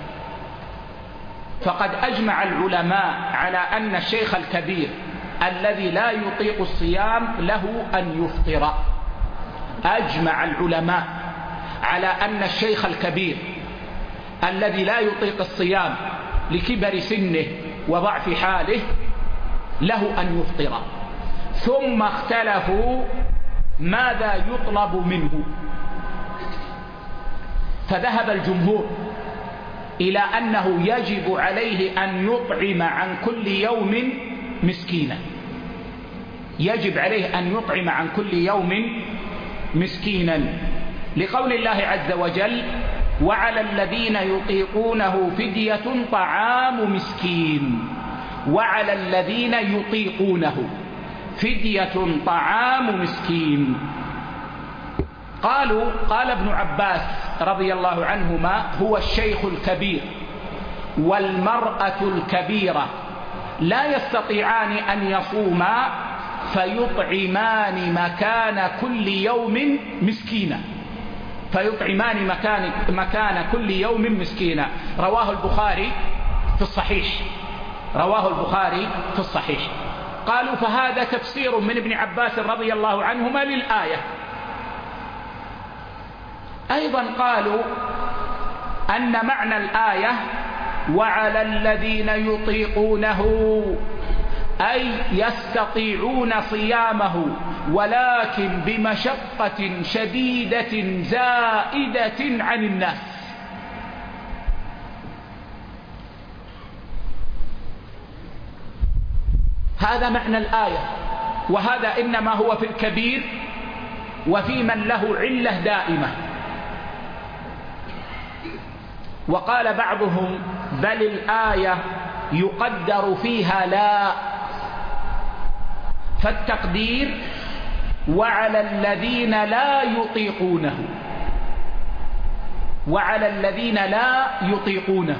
فقد أجمع العلماء على أن الشيخ الكبير الذي لا يطيق الصيام له أن يفطر. أجمع العلماء على أن الشيخ الكبير الذي لا يطيق الصيام لكبر سنه وضعف حاله له أن يفطر. ثم اختلفوا ماذا يطلب منه، فذهب الجمهور إلى أنه يجب عليه أن يطعم عن كل يوم مسكينا، يجب عليه أن يطعم عن كل يوم مسكينا، لقول الله عز وجل: وعلى الذين يطيقونه فدية طعام مسكين. وعلى الذين يطيقونه فدية طعام مسكين. قالوا قال ابن عباس رضي الله عنهما: هو الشيخ الكبير والمرأة الكبيرة لا يستطيعان أن يصوما فيطعمان مكان كل يوم مسكينا، فيطعمان مكان, مكان كل يوم مسكينا. رواه البخاري في الصحيح، رواه البخاري في الصحيح. قالوا فهذا تفسير من ابن عباس رضي الله عنهما للآية. أيضا قالوا أن معنى الآية وعلى الذين يطيقونه أي يستطيعون صيامه ولكن بمشقة شديدة زائدة عن الناس. هذا معنى الآية، وهذا إنما هو في الكبير وفي من له علة دائمة. وقال بعضهم: بل الآية يقدر فيها لا، فالتقدير وعلى الذين لا يطيقونه، وعلى الذين لا يطيقونه،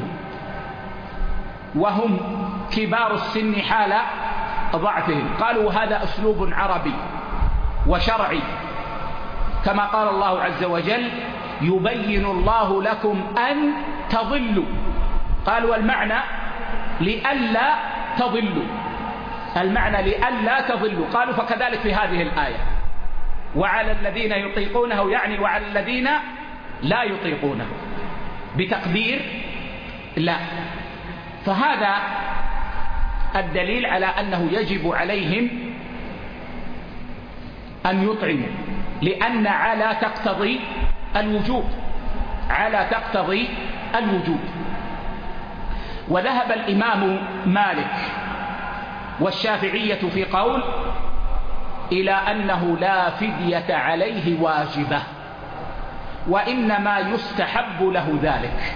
وهم كبار السن حال ضعفهم. قالوا هذا أسلوب عربي وشرعي، كما قال الله عز وجل: يبين الله لكم أن تضلوا. قالوا المعنى لئلا تضلوا، المعنى لئلا تضلوا. قالوا فكذلك في هذه الآية وعلى الذين يطيقونه، يعني وعلى الذين لا يطيقونه، بتقدير لا. فهذا الدليل على أنه يجب عليهم أن يطعموا. لأن على تقتضي الوجوب، على تقتضي الوجوب. وذهب الإمام مالك والشافعية في قول إلى أنه لا فدية عليه واجبة، وإنما يستحب له ذلك،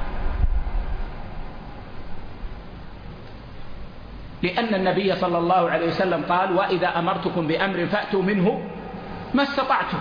لأن النبي صلى الله عليه وسلم قال: وإذا أمرتكم بأمر فأتوا منه ما استطعتم،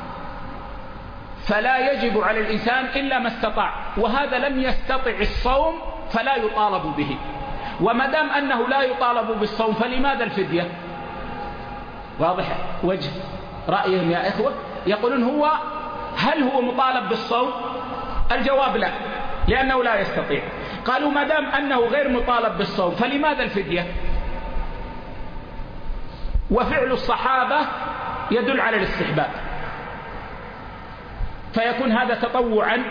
فلا يجب على الإنسان إلا ما استطاع، وهذا لم يستطع الصوم فلا يطالب به. وما دام أنه لا يطالب بالصوم فلماذا الفدية؟ واضح وجه رأيهم يا إخوة؟ يقولون هو هل هو مطالب بالصوم؟ الجواب لا، لأنه لا يستطيع. قالوا ما دام أنه غير مطالب بالصوم فلماذا الفدية؟ وفعل الصحابة يدل على الاستحباب، فيكون هذا تطوعا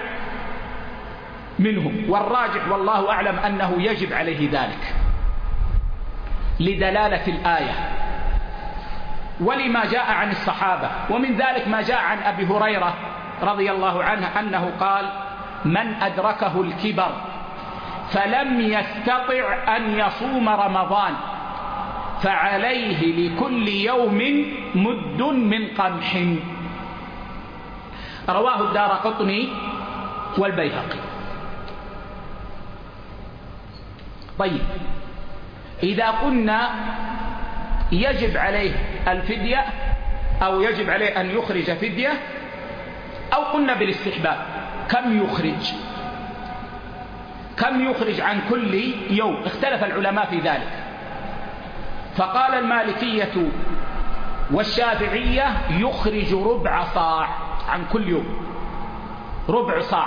منهم، والراجح والله أعلم أنه يجب عليه ذلك لدلالة الآية ولما جاء عن الصحابة. ومن ذلك ما جاء عن أبي هريرة رضي الله عنه أنه قال: من أدركه الكبر فلم يستطع أن يصوم رمضان فعليه لكل يوم مد من قمح. رواه الدارقطني والبيهقي. طيب، إذا قلنا يجب عليه الفدية أو يجب عليه أن يخرج فدية، أو قلنا بالاستحباب، كم يخرج؟ كم يخرج عن كل يوم؟ اختلف العلماء في ذلك، فقال المالكية والشافعية يخرج ربع صاع عن كل يوم، ربع صاع،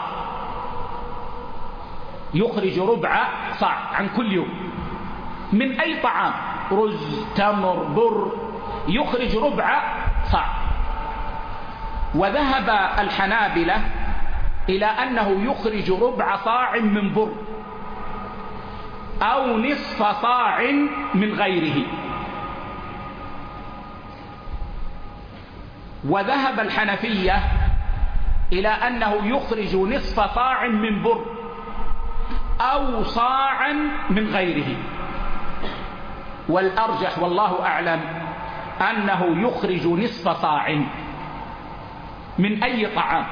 يخرج ربع صاع عن كل يوم من أي طعام، رز، تمر، بر، يخرج ربع صاع. وذهب الحنابلة إلى أنه يخرج ربع صاع من بر أو نصف صاع من غيره. وذهب الحنفية إلى أنه يخرج نصف صاع من بر أو صاعا من غيره. والأرجح والله أعلم أنه يخرج نصف صاع من أي طعام،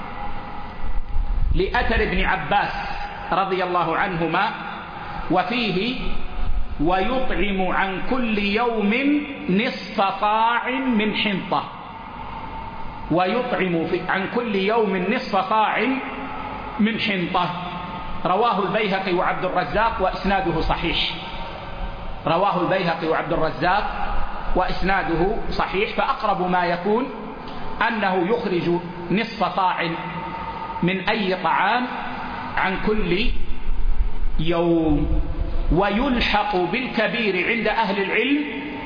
لأثر ابن عباس رضي الله عنهما وفيه: ويطعم عن كل يوم نصف صاع من حنطة، ويطعم عن كل يوم نصف صاع من حنطة. رواه البيهقي وعبد الرزاق وإسناده صحيح، رواه البيهقي وعبد الرزاق وإسناده صحيح. فأقرب ما يكون أنه يخرج نصف صاع من أي طعام عن كل يوم. ويلحق بالكبير عند أهل العلم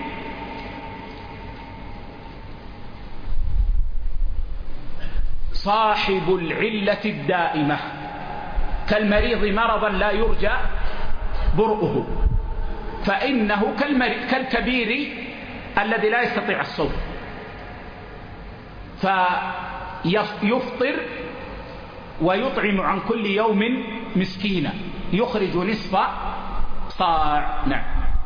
صاحب العلة الدائمة، كالمريض مرضا لا يرجى برؤه، فإنه كالكبير الذي لا يستطيع الصوم، فيفطر ويطعم عن كل يوم مسكينا، يخرج نصف صاع. نعم.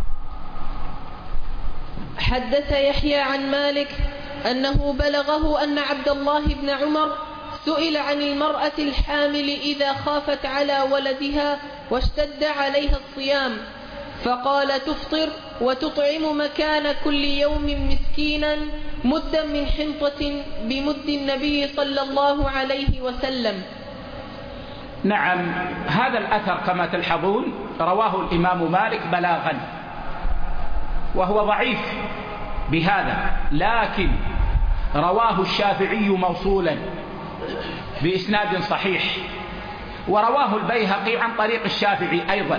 حدث يحيى عن مالك أنه بلغه أن عبد الله بن عمر سئل عن المرأة الحامل إذا خافت على ولدها واشتد عليها الصيام، فقال: تفطر وتطعم مكان كل يوم مسكينا مدا من حنطة بمد النبي صلى الله عليه وسلم. نعم، هذا الأثر كما تلحظون رواه الإمام مالك بلاغا، وهو ضعيف بهذا، لكن رواه الشافعي موصولا بإسناد صحيح، ورواه البيهقي عن طريق الشافعي أيضا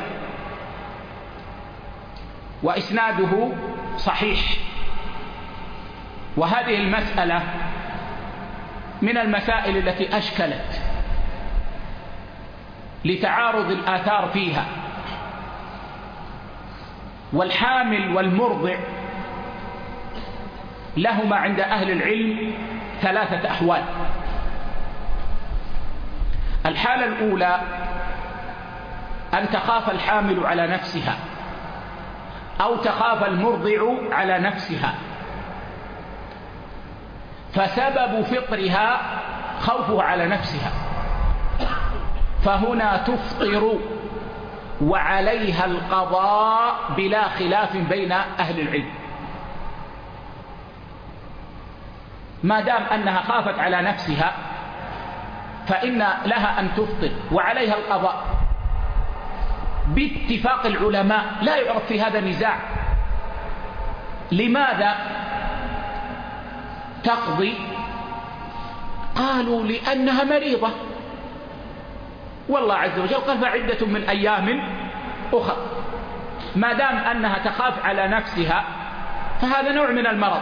وإسناده صحيح. وهذه المسألة من المسائل التي أشكلت لتعارض الآثار فيها، والحامل والمرضع لهما عند أهل العلم ثلاثة أحوال. الحالة الأولى أن تخاف الحامل على نفسها أو تخاف المرضع على نفسها، فسبب فطرها خوفها على نفسها، فهنا تفطر وعليها القضاء بلا خلاف بين أهل العلم، ما دام أنها خافت على نفسها فإن لها أن تفطر وعليها القضاء باتفاق العلماء، لا يعرف في هذا نزاع. لماذا تقضي؟ قالوا لأنها مريضة، والله عز وجل قال فعدة من أيام أخرى. ما دام أنها تخاف على نفسها فهذا نوع من المرض،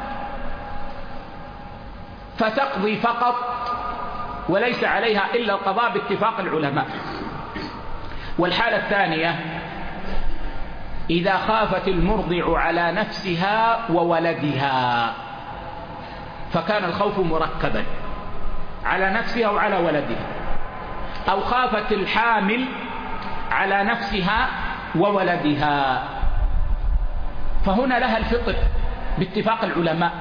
فتقضي فقط وليس عليها إلا القضاء باتفاق العلماء. والحالة الثانية إذا خافت المرضع على نفسها وولدها، فكان الخوف مركبا على نفسها وعلى ولدها، أو خافت الحامل على نفسها وولدها، فهنا لها الفطر باتفاق العلماء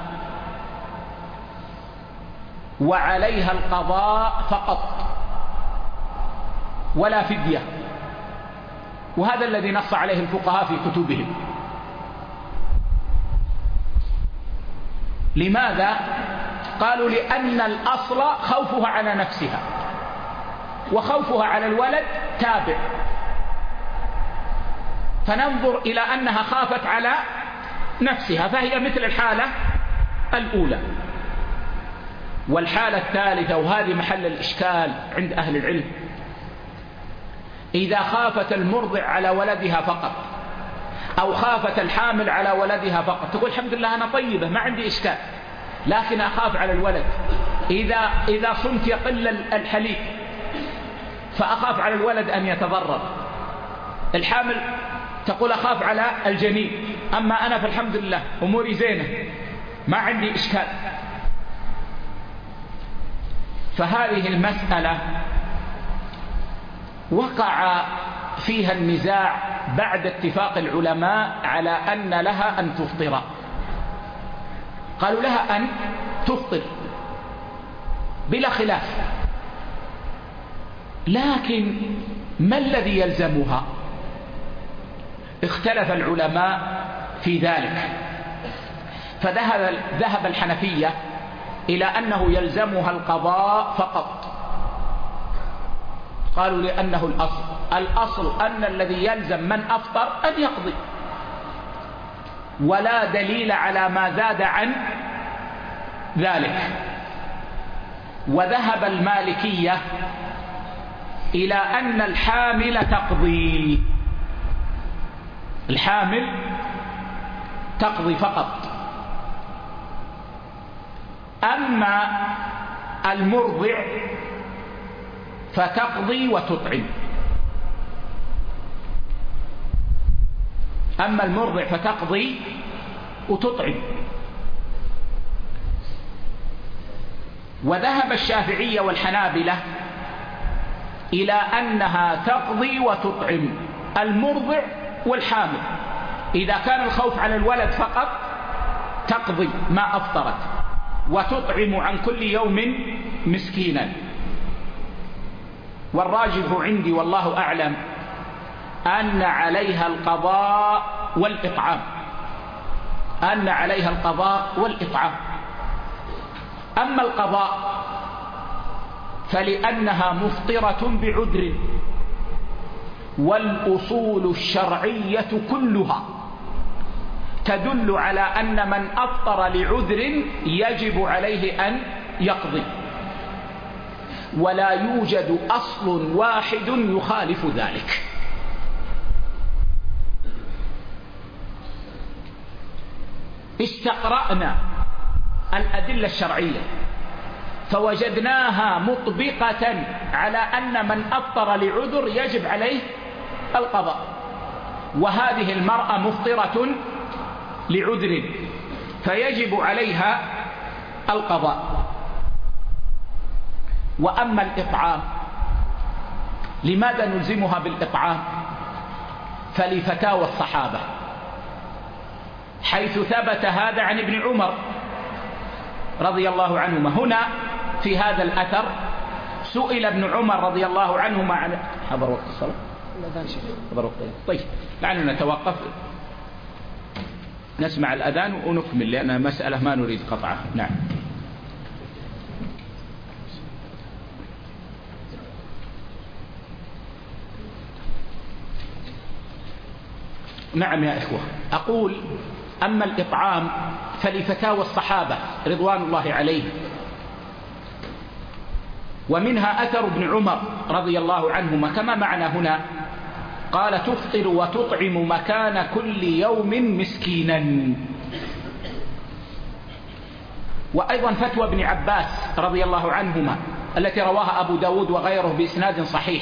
وعليها القضاء فقط ولا فدية، وهذا الذي نص عليه الفقهاء في كتبهم. لماذا؟ قالوا لأن الأصل خوفها على نفسها، وخوفها على الولد تابع، فننظر إلى أنها خافت على نفسها فهي مثل الحالة الأولى. والحالة الثالثة، وهذه محل الإشكال عند أهل العلم، إذا خافت المرضع على ولدها فقط أو خافت الحامل على ولدها فقط، تقول الحمد لله أنا طيبة ما عندي إشكال، لكن أخاف على الولد. إذا إذا صمت يقل الحليب فأخاف على الولد أن يتضرر. الحامل تقول أخاف على الجنين، أما أنا فالحمد لله أموري زينة ما عندي إشكال. فهذه المسألة وقع فيها النزاع بعد اتفاق العلماء على أن لها أن تفطر. قالوا لها أن تفطر بلا خلاف، لكن ما الذي يلزمها؟ اختلف العلماء في ذلك، فذهب ذهب الحنفية إلى أنه يلزمها القضاء فقط. قالوا لأنه الأصل الأصل أن الذي يلزم من أفطر أن يقضي، ولا دليل على ما زاد عن ذلك. وذهب المالكية إلى أن الحامل تقضي، الحامل تقضي فقط، أما المرضع فتقضي وتطعم. أما المرضع فتقضي وتطعم. وذهب الشافعية والحنابلة إلى أنها تقضي وتطعم المرضع والحامل. إذا كان الخوف على الولد فقط تقضي ما أفطرت وتطعم عن كل يوم مسكينا. والراجح عندي والله أعلم أن عليها القضاء والإطعام، أن عليها القضاء والإطعام. أما القضاء فلأنها مفطرة بعذر، والأصول الشرعية كلها تدل على أن من أفطر لعذر يجب عليه أن يقضي، ولا يوجد أصل واحد يخالف ذلك. استقرأنا الأدلة الشرعية فوجدناها مطبقة على أن من أفطر لعذر يجب عليه القضاء، وهذه المرأة مفطرة لعذر فيجب عليها القضاء. وأما الإطعام لماذا نلزمها بالإطعام؟ فلفتاوى الصحابة، حيث ثبت هذا عن ابن عمر رضي الله عنهما. هنا في هذا الأثر سئل ابن عمر رضي الله عنهما عن حضر وقت الصلاة. حضر وقت. طيب لعلنا نتوقف نسمع الأذان ونكمل، لأنها مسألة ما نريد قطعها. نعم. نعم يا إخوة، أقول أما الإطعام فلفتاوى الصحابة رضوان الله عليهم، ومنها أثر ابن عمر رضي الله عنهما كما معنا هنا، قال تفطر وتطعم مكان كل يوم مسكينا. وأيضا فتوى ابن عباس رضي الله عنهما التي رواها أبو داود وغيره بإسناد صحيح،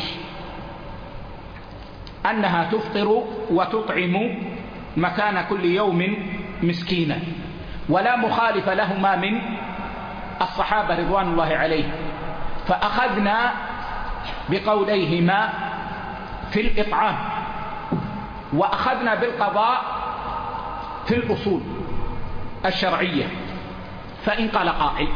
أنها تفطر وتطعم مكان كل يوم مسكينا، ولا مخالف لهما من الصحابة رضوان الله عليهم. فأخذنا بقوليهما في الإطعام، وأخذنا بالقضاء في الأصول الشرعية. فإن قال قائل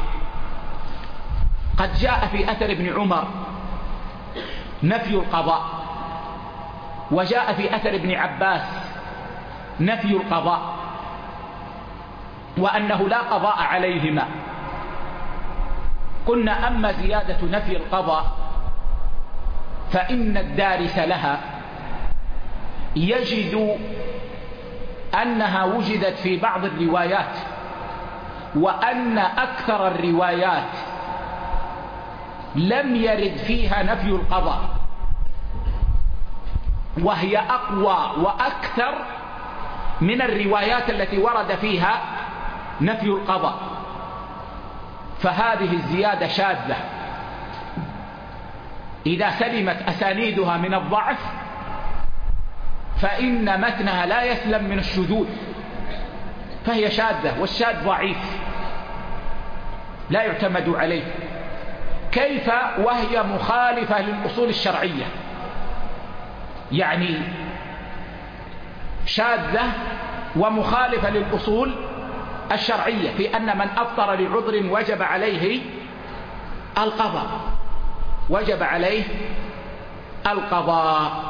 قد جاء في أثر ابن عمر نفي القضاء، وجاء في أثر ابن عباس نفي القضاء، وأنه لا قضاء عليهما، قلنا أما زيادة نفي القضاء فإن الدارس لها يجد أنها وجدت في بعض الروايات، وأن أكثر الروايات لم يرد فيها نفي القضاء، وهي أقوى وأكثر من الروايات التي ورد فيها نفي القضاء. فهذه الزيادة شاذة إذا سلمت أسانيدها من الضعف، فإن متنها لا يسلم من الشذوذ، فهي شاذة، والشاذ ضعيف لا يعتمد عليه. كيف وهي مخالفة للأصول الشرعية؟ يعني شاذة ومخالفة للأصول الشرعية في أن من أفطر لعذر وجب عليه القضاء، وجب عليه القضاء.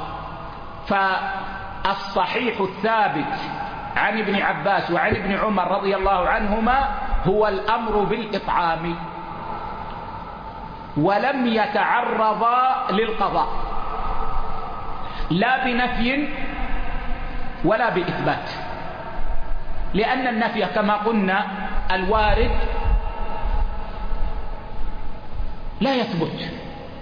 فالصحيح الثابت عن ابن عباس وعن ابن عمر رضي الله عنهما هو الأمر بالإطعام، ولم يتعرضا للقضاء لا بنفي ولا بإثبات، لأن النفي كما قلنا الوارد لا يثبت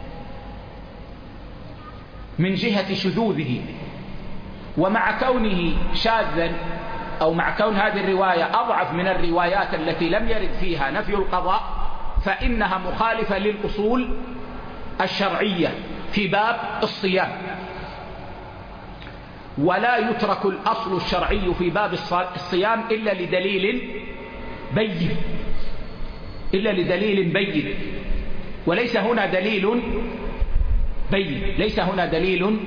من جهة شذوذه، ومع كونه شاذا أو مع كون هذه الرواية أضعف من الروايات التي لم يرد فيها نفي القضاء، فإنها مخالفة للأصول الشرعية في باب الصيام. ولا يترك الأصل الشرعي في باب الصيام إلا لدليل بين، إلا لدليل بين، وليس هنا دليل بين، ليس هنا دليل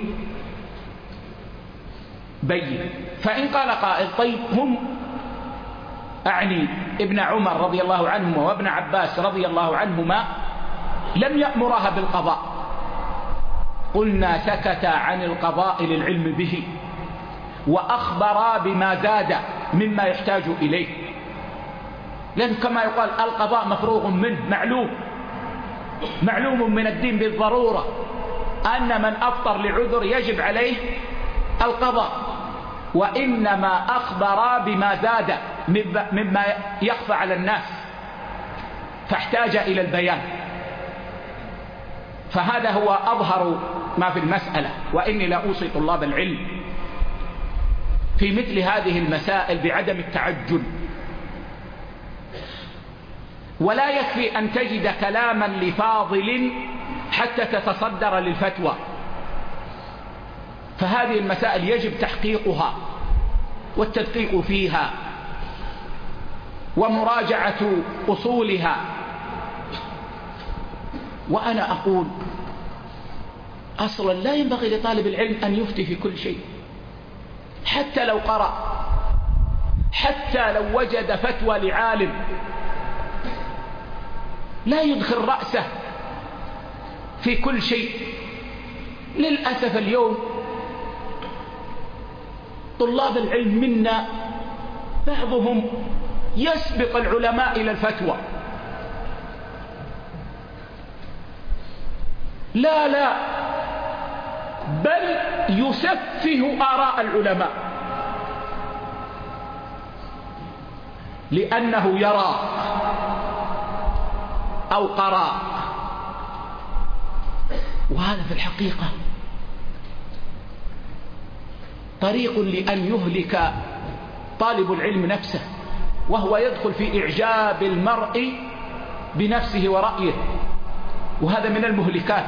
بين. فإن قال قائل طيب هم أعني ابن عمر رضي الله عنهما وابن عباس رضي الله عنهما لم يأمرها بالقضاء، قلنا سكت عن القضاء للعلم به، وأخبرا بما زاد مما يحتاج إليه، لأن كما يقال القضاء مفروغ منه، معلوم معلوم من الدين بالضرورة أن من أفطر لعذر يجب عليه القضاء، وإنما أخبرا بما زاد مما يخفى على الناس فاحتاج إلى البيان. فهذا هو أظهر ما في المسألة. وإني لا أوصي طلاب العلم في مثل هذه المسائل بعدم التعجل، ولا يكفي أن تجد كلاما لفاضل حتى تتصدر للفتوى. فهذه المسائل يجب تحقيقها والتدقيق فيها ومراجعة أصولها وأنا أقول أصلا لا ينبغي لطالب العلم أن يفتي في كل شيء، حتى لو قرأ، حتى لو وجد فتوى لعالم، لا يدخل رأسه في كل شيء. للأسف اليوم طلاب العلم منا بعضهم يسبق العلماء إلى الفتوى. لا لا، بل يسفه آراء العلماء، لأنه يرى أو قرأ. وهذا في الحقيقة طريق لأن يهلك طالب العلم نفسه، وهو يدخل في إعجاب المرء بنفسه ورأيه، وهذا من المهلكات،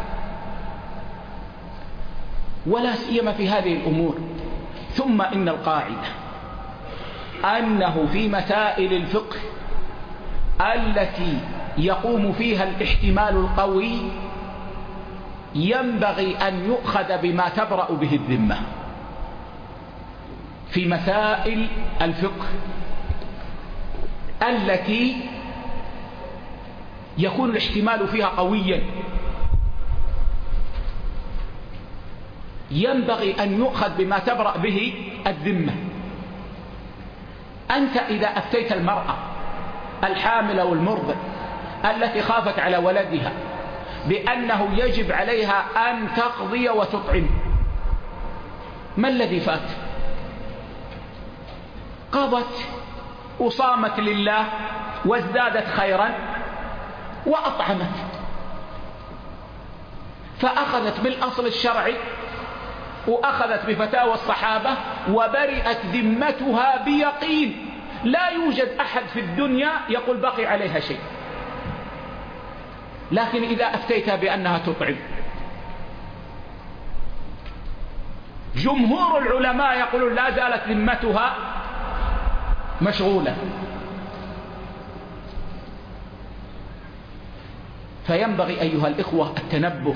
ولا سيما في هذه الأمور. ثم إن القاعدة أنه في مسائل الفقه التي يقوم فيها الاحتمال القوي ينبغي أن يؤخذ بما تبرأ به الذمة. في مسائل الفقه التي يكون الاحتمال فيها قويا ينبغي أن يؤخذ بما تبرأ به الذمة. أنت إذا أفتيت المرأة الحامل والمرضع التي خافت على ولدها بأنه يجب عليها أن تقضي وتطعم، ما الذي فات؟ قضت وصامت لله وازدادت خيرا وأطعمت، فأخذت بالأصل الشرعي وأخذت بفتاوى الصحابة وبرئت ذمتها بيقين. لا يوجد أحد في الدنيا يقول بقي عليها شيء. لكن إذا أفتيتها بأنها تطعم، جمهور العلماء يقولون لا زالت ذمتها مشغولة. فينبغي أيها الإخوة التنبه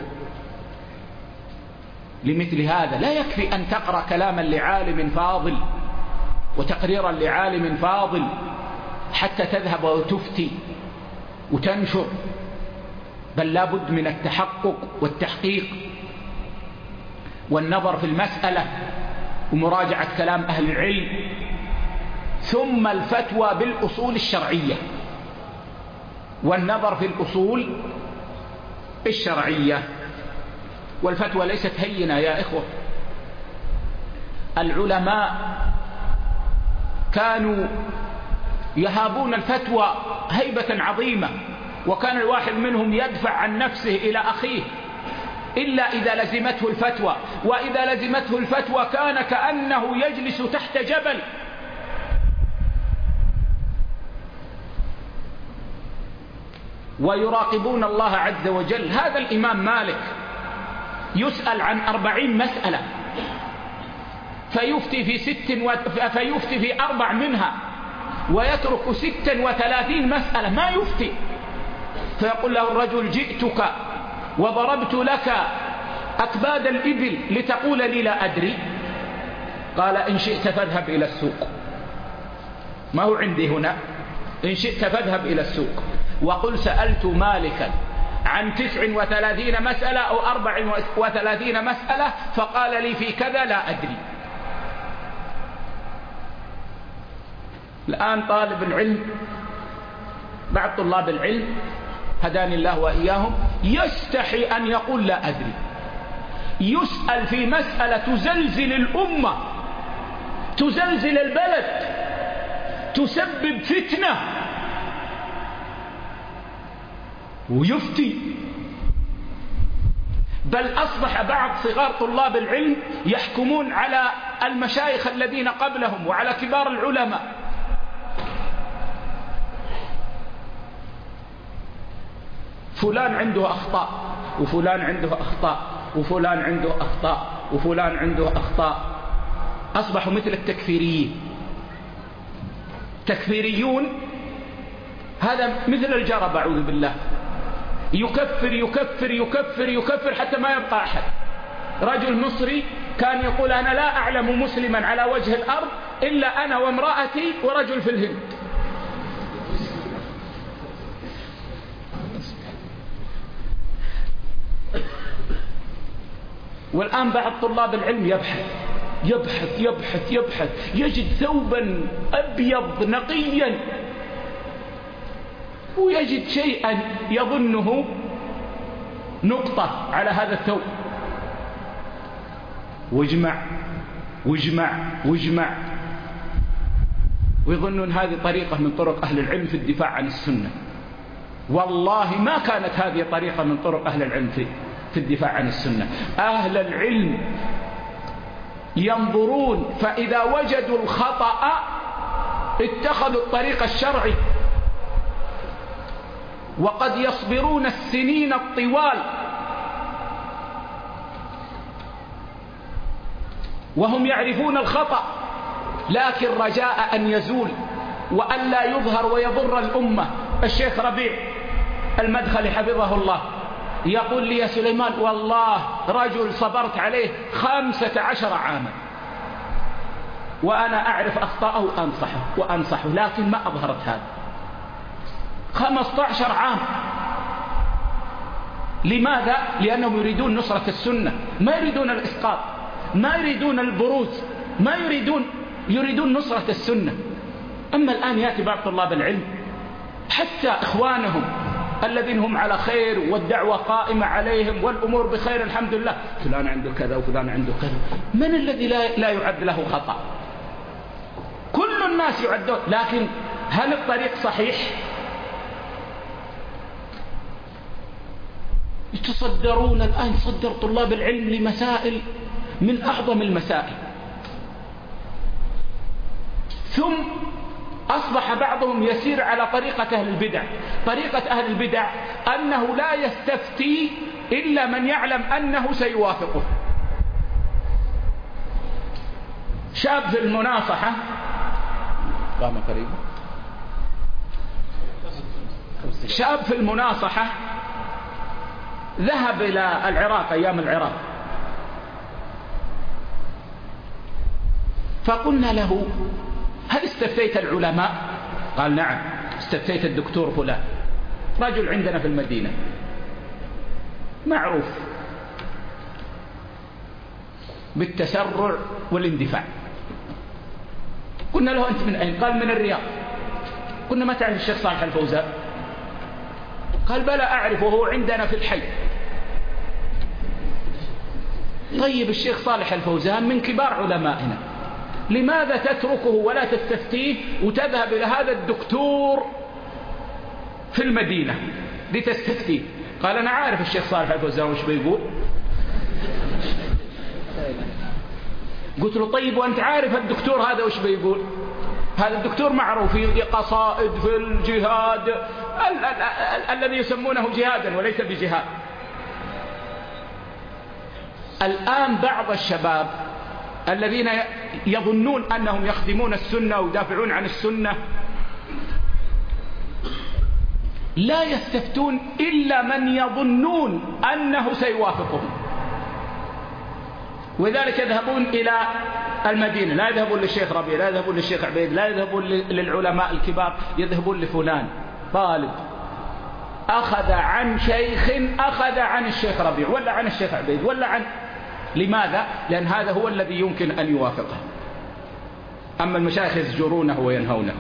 لمثل هذا. لا يكفي أن تقرأ كلاما لعالم فاضل وتقريرا لعالم فاضل حتى تذهب وتفتي وتنشر، بل لا بد من التحقق والتحقيق والنظر في المسألة ومراجعة كلام أهل العلم، ثم الفتوى بالأصول الشرعية والنظر في الأصول الشرعية. والفتوى ليست هينة يا إخوة. العلماء كانوا يهابون الفتوى هيبة عظيمة، وكان الواحد منهم يدفع عن نفسه إلى أخيه إلا إذا لزمته الفتوى، وإذا لزمته الفتوى كان كأنه يجلس تحت جبل. ويراقبون الله عز وجل. هذا الإمام مالك يسأل عن أربعين مسألة فيفتي في ست و... فيفتي في أربع منها ويترك ستا وثلاثين مسألة ما يفتي. فيقول له الرجل جئتك وضربت لك أكباد الإبل لتقول لي لا أدري. قال إن شئت فاذهب إلى السوق، ما هو عندي هنا، إن شئت فاذهب إلى السوق وقل سألت مالكا عن تسع وثلاثين مسألة أو أربع وثلاثين مسألة فقال لي في كذا لا أدري. الآن طالب العلم، بعض طلاب العلم هداني الله وإياهم، يستحي أن يقول لا أدري. يسأل في مسألة تزلزل الأمة، تزلزل البلد، تسبب فتنة، ويفتي. بل أصبح بعض صغار طلاب العلم يحكمون على المشايخ الذين قبلهم وعلى كبار العلماء. فلان عنده أخطاء وفلان عنده أخطاء وفلان عنده أخطاء وفلان عنده أخطاء. أصبحوا مثل التكفيريين. تكفيريون هذا مثل الجرب أعوذ بالله، يكفر يكفر يكفر يكفر حتى ما يبقى أحد. رجل مصري كان يقول أنا لا أعلم مسلما على وجه الأرض إلا أنا وامرأتي ورجل في الهند. والآن بعض طلاب العلم يبحث يبحث يبحث يبحث يجد ثوبا أبيض نقيا ويجد شيئا يظنه نقطة على هذا الثوب، واجمع واجمع واجمع ويظنون هذه طريقة من طرق أهل العلم في الدفاع عن السنة. والله ما كانت هذه طريقة من طرق أهل العلم في في الدفاع عن السنة. أهل العلم ينظرون فإذا وجدوا الخطأ اتخذوا الطريق الشرعي، وقد يصبرون السنين الطوال وهم يعرفون الخطأ، لكن رجاء أن يزول وأن لا يظهر ويضر الأمة. الشيخ ربيع المدخلي حفظه الله يقول لي يا سليمان والله رجل صبرت عليه خمسة عشر عاما وأنا أعرف أخطاءه وأنصحه وأنصحه لكن ما أظهرت هذا. خمسة عشر عام. لماذا؟ لأنهم يريدون نصرة السنة، ما يريدون الإسقاط، ما يريدون البروز، ما يريدون يريدون نصرة السنة. أما الآن يأتي بعض طلاب العلم حتى إخوانهم الذين هم على خير والدعوة قائمة عليهم والأمور بخير الحمد لله، فلان عنده كذا وفلان عنده كذا، من الذي لا, لا يعد له خطأ؟ كل الناس يعدون، لكن هل الطريق صحيح؟ يتصدرون الآن، صدر طلاب العلم لمسائل من أعظم المسائل، ثم أصبح بعضهم يسير على طريقة أهل البدع. طريقة أهل البدع أنه لا يستفتي إلا من يعلم أنه سيوافقه. شاب في المناصحة قام قريبا شاب في المناصحة ذهب إلى العراق أيام العراق، فقلنا له هل استفتيت العلماء؟ قال نعم استفتيت الدكتور فلان، رجل عندنا في المدينة معروف بالتسرع والاندفاع. قلنا له أنت من أين؟ قال من الرياض. قلنا ما تعرف الشيخ صالح الفوزان؟ قال بلى أعرفه، هو عندنا في الحي. طيب الشيخ صالح الفوزان من كبار علمائنا، لماذا تتركه ولا تستفتيه وتذهب إلى هذا الدكتور في المدينة لتستفتيه؟ قال أنا عارف الشيخ صالح الفوزان وش بيقول. قلت له طيب وأنت عارف الدكتور هذا وش بيقول؟ هذا الدكتور معروف في قصائد في الجهاد ال ال ال الذي يسمونه جهادا وليس بجهاد. الآن بعض الشباب الذين يظنون أنهم يخدمون السنة ويدافعون عن السنة لا يستفتون إلا من يظنون أنه سيوافقهم، ولذلك يذهبون إلى المدينة، لا يذهبون للشيخ ربيع، لا يذهبون للشيخ عبيد، لا يذهبون للعلماء الكبار، يذهبون لفلان طالب أخذ عن شيخ أخذ عن الشيخ ربيع ولا عن الشيخ عبيد ولا عن. لماذا؟ لأن هذا هو الذي يمكن أن يوافقه، أما المشايخ يزجرونه وينهونه.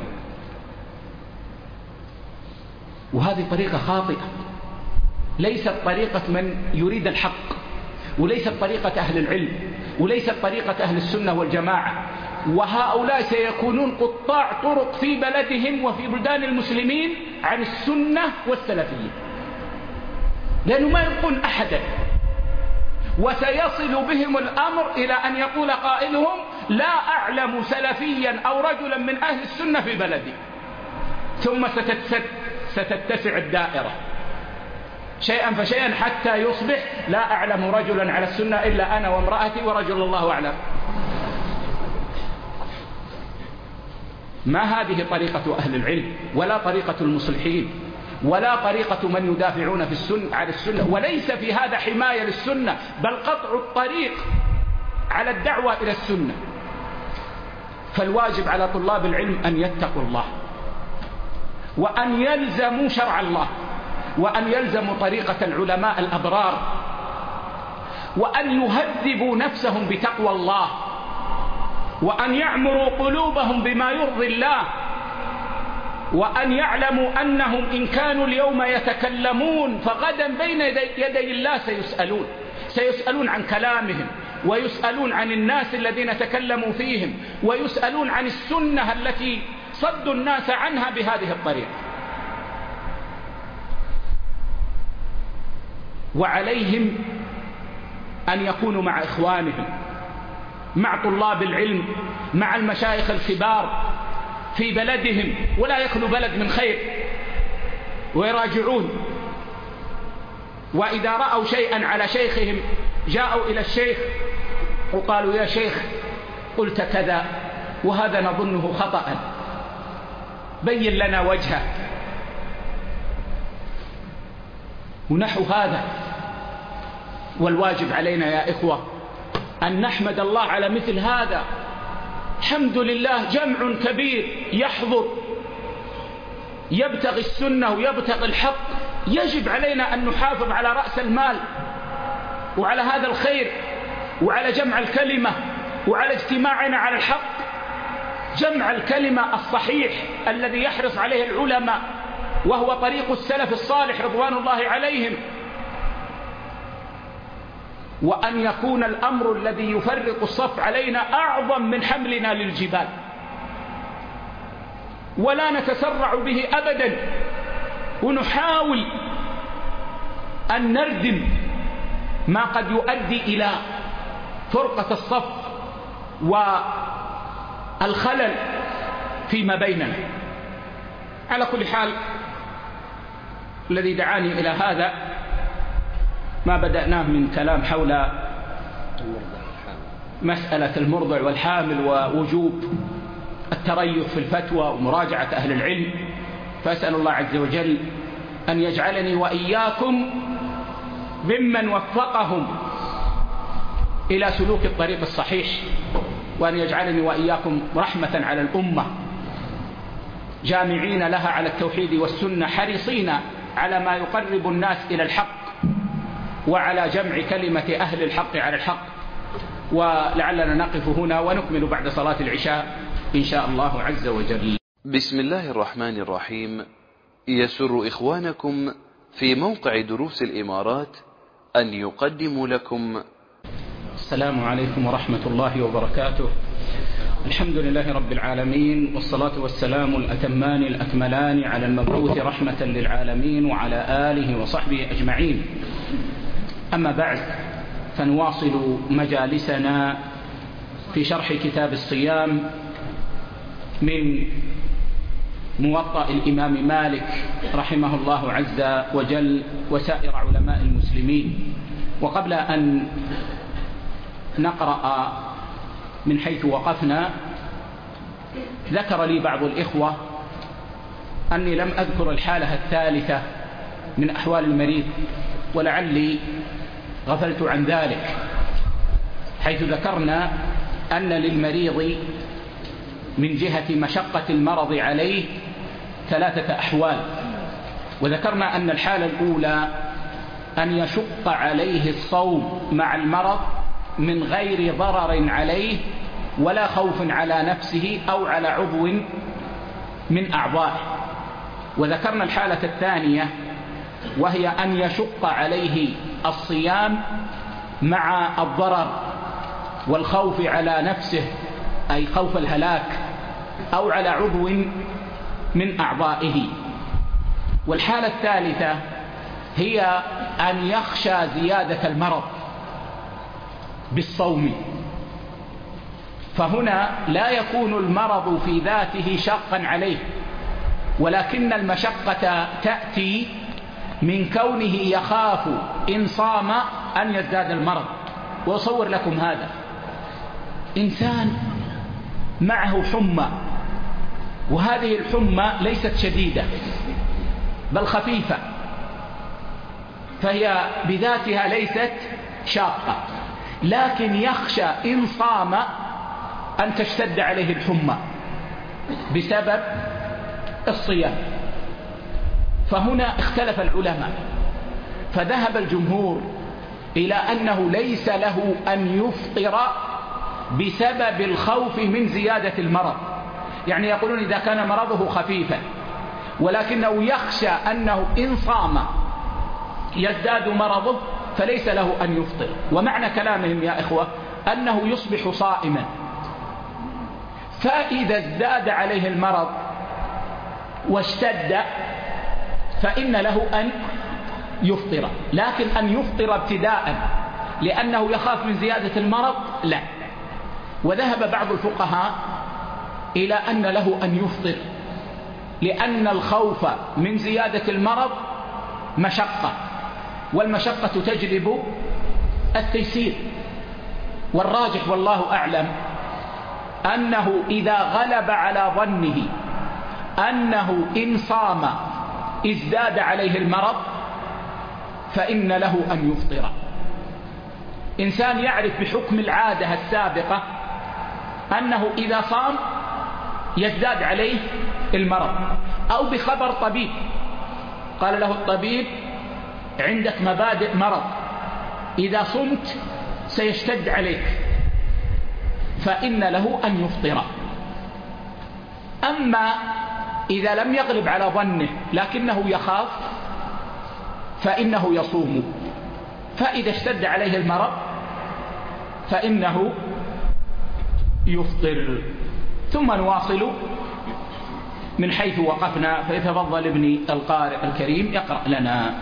وهذه طريقة خاطئة، ليست طريقة من يريد الحق، وليست طريقة أهل العلم، وليست طريقة أهل السنة والجماعة. وهؤلاء سيكونون قطاع طرق في بلدهم وفي بلدان المسلمين عن السنة والسلفية، لأنه ما يبقون أحدا، وسيصل بهم الأمر إلى أن يقول قائلهم لا أعلم سلفيا أو رجلا من أهل السنة في بلدي، ثم ستتسع الدائرة شيئا فشيئا حتى يصبح لا أعلم رجلا على السنة إلا أنا وامرأتي ورجل الله أعلم. ما هذه طريقة أهل العلم ولا طريقة المصلحين ولا طريقة من يدافعون في السنة عن السنة، وليس في هذا حماية للسنة بل قطع الطريق على الدعوة إلى السنة. فالواجب على طلاب العلم أن يتقوا الله، وأن يلزموا شرع الله، وأن يلزموا طريقة العلماء الأبرار، وأن يهذبوا نفسهم بتقوى الله، وأن يعمروا قلوبهم بما يرضي الله، وأن يعلموا أنهم إن كانوا اليوم يتكلمون فغدا بين يدي الله سيسألون سيسألون عن كلامهم، ويسألون عن الناس الذين تكلموا فيهم، ويسألون عن السنة التي صدوا الناس عنها بهذه الطريقة. وعليهم أن يكونوا مع إخوانهم، مع طلاب العلم، مع المشايخ الكبار في بلدهم، ولا يخلو بلد من خير، ويراجعون. وإذا رأوا شيئا على شيخهم جاءوا إلى الشيخ وقالوا: يا شيخ قلت كذا وهذا نظنه خطأ، بين لنا وجهه. ونحو هذا. والواجب علينا يا إخوة أن نحمد الله على مثل هذا. الحمد لله جمع كبير يحضر يبتغي السنة ويبتغي الحق. يجب علينا أن نحافظ على رأس المال وعلى هذا الخير وعلى جمع الكلمة وعلى اجتماعنا على الحق، جمع الكلمة الصحيح الذي يحرص عليه العلماء، وهو طريق السلف الصالح رضوان الله عليهم. وأن يكون الأمر الذي يفرق الصف علينا أعظم من حملنا للجبال، ولا نتسرع به أبدا، ونحاول أن نردم ما قد يؤدي إلى فرقة الصف والخلل فيما بيننا. على كل حال، الذي دعاني إلى هذا ما بدأناه من كلام حول مسألة المرضع والحامل ووجوب التريث في الفتوى ومراجعة أهل العلم. فأسأل الله عز وجل أن يجعلني وإياكم ممن وفقهم إلى سلوك الطريق الصحيح، وأن يجعلني وإياكم رحمة على الأمة، جامعين لها على التوحيد والسنة، حريصين على ما يقرب الناس إلى الحق وعلى جمع كلمة أهل الحق على الحق. ولعلنا نقف هنا ونكمل بعد صلاة العشاء إن شاء الله عز وجل. بسم الله الرحمن الرحيم. يسر إخوانكم في موقع دروس الإمارات أن يقدموا لكم. السلام عليكم ورحمة الله وبركاته. الحمد لله رب العالمين، والصلاة والسلام الأتمان الأكملان على المبعوث رحمة للعالمين وعلى آله وصحبه أجمعين. أما بعد، فنواصل مجالسنا في شرح كتاب الصيام من موطأ الإمام مالك رحمه الله عز وجل وسائر علماء المسلمين. وقبل أن نقرأ من حيث وقفنا، ذكر لي بعض الإخوة أني لم أذكر الحالة الثالثة من أحوال المريض، ولعلي غفلت عن ذلك، حيث ذكرنا أن للمريض من جهة مشقة المرض عليه ثلاثة أحوال. وذكرنا أن الحالة الأولى أن يشق عليه الصوم مع المرض من غير ضرر عليه ولا خوف على نفسه أو على عضو من أعضائه. وذكرنا الحالة الثانية وهي أن يشق عليه الصيام مع الضرر والخوف على نفسه، أي خوف الهلاك، أو على عضو من أعضائه. والحالة الثالثة هي أن يخشى زيادة المرض بالصوم، فهنا لا يكون المرض في ذاته شاقا عليه، ولكن المشقة تأتي من كونه يخاف إن صام أن يزداد المرض. وأصور لكم هذا: إنسان معه حمى، وهذه الحمى ليست شديدة، بل خفيفة، فهي بذاتها ليست شاقة، لكن يخشى إن صام أن تشتد عليه الحمى بسبب الصيام. فهنا اختلف العلماء، فذهب الجمهور إلى أنه ليس له أن يفطر بسبب الخوف من زيادة المرض، يعني يقولون إذا كان مرضه خفيفا ولكنه يخشى أنه إن صام يزداد مرضه فليس له أن يفطر. ومعنى كلامهم يا إخوة أنه يصبح صائما، فإذا ازداد عليه المرض واشتد فإن له أن يفطر، لكن أن يفطر ابتداء لأنه يخاف من زيادة المرض لا. وذهب بعض الفقهاء إلى أن له أن يفطر، لأن الخوف من زيادة المرض مشقة، والمشقة تجلب التيسير. والراجح والله أعلم أنه إذا غلب على ظنه أنه إن صام ازداد عليه المرض فإن له أن يفطر. إنسان يعرف بحكم العادة السابقة أنه إذا صام يزداد عليه المرض، أو بخبر طبيب قال له الطبيب عندك مبادئ مرض، إذا صمت سيشتد عليك، فإن له أن يفطر. أما إذا لم يغلب على ظنه لكنه يخاف فإنه يصوم، فإذا اشتد عليه المرض فإنه يفطر. ثم نواصل من حيث وقفنا، فيتفضل ابني القارئ الكريم يقرأ لنا.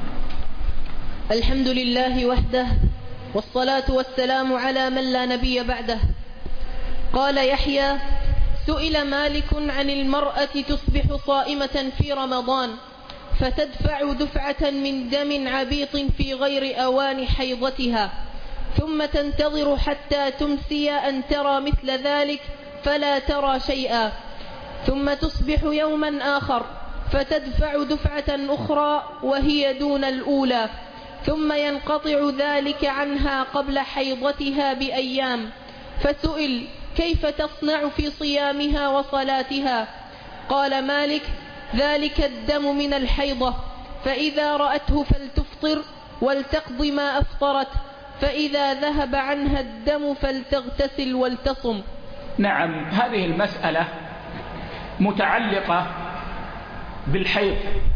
الحمد لله وحده، والصلاة والسلام على من لا نبي بعده. قال يحيى: سئل مالك عن المرأة تصبح صائمة في رمضان فتدفع دفعة من دم عبيط في غير أوان حيضتها، ثم تنتظر حتى تمسي أن ترى مثل ذلك فلا ترى شيئا، ثم تصبح يوما آخر فتدفع دفعة أخرى وهي دون الأولى، ثم ينقطع ذلك عنها قبل حيضتها بأيام. فسئل: كيف تصنع في صيامها وصلاتها؟ قال مالك: ذلك الدم من الحيضة، فإذا رأته فلتفطر ولتقض ما أفطرت، فإذا ذهب عنها الدم فلتغتسل ولتصم. نعم، هذه المسألة متعلقة بالحيض،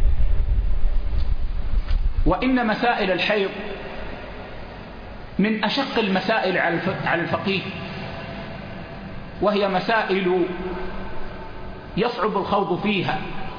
وإن مسائل الحيض من أشق المسائل على الفقيه، وهي مسائل يصعب الخوض فيها.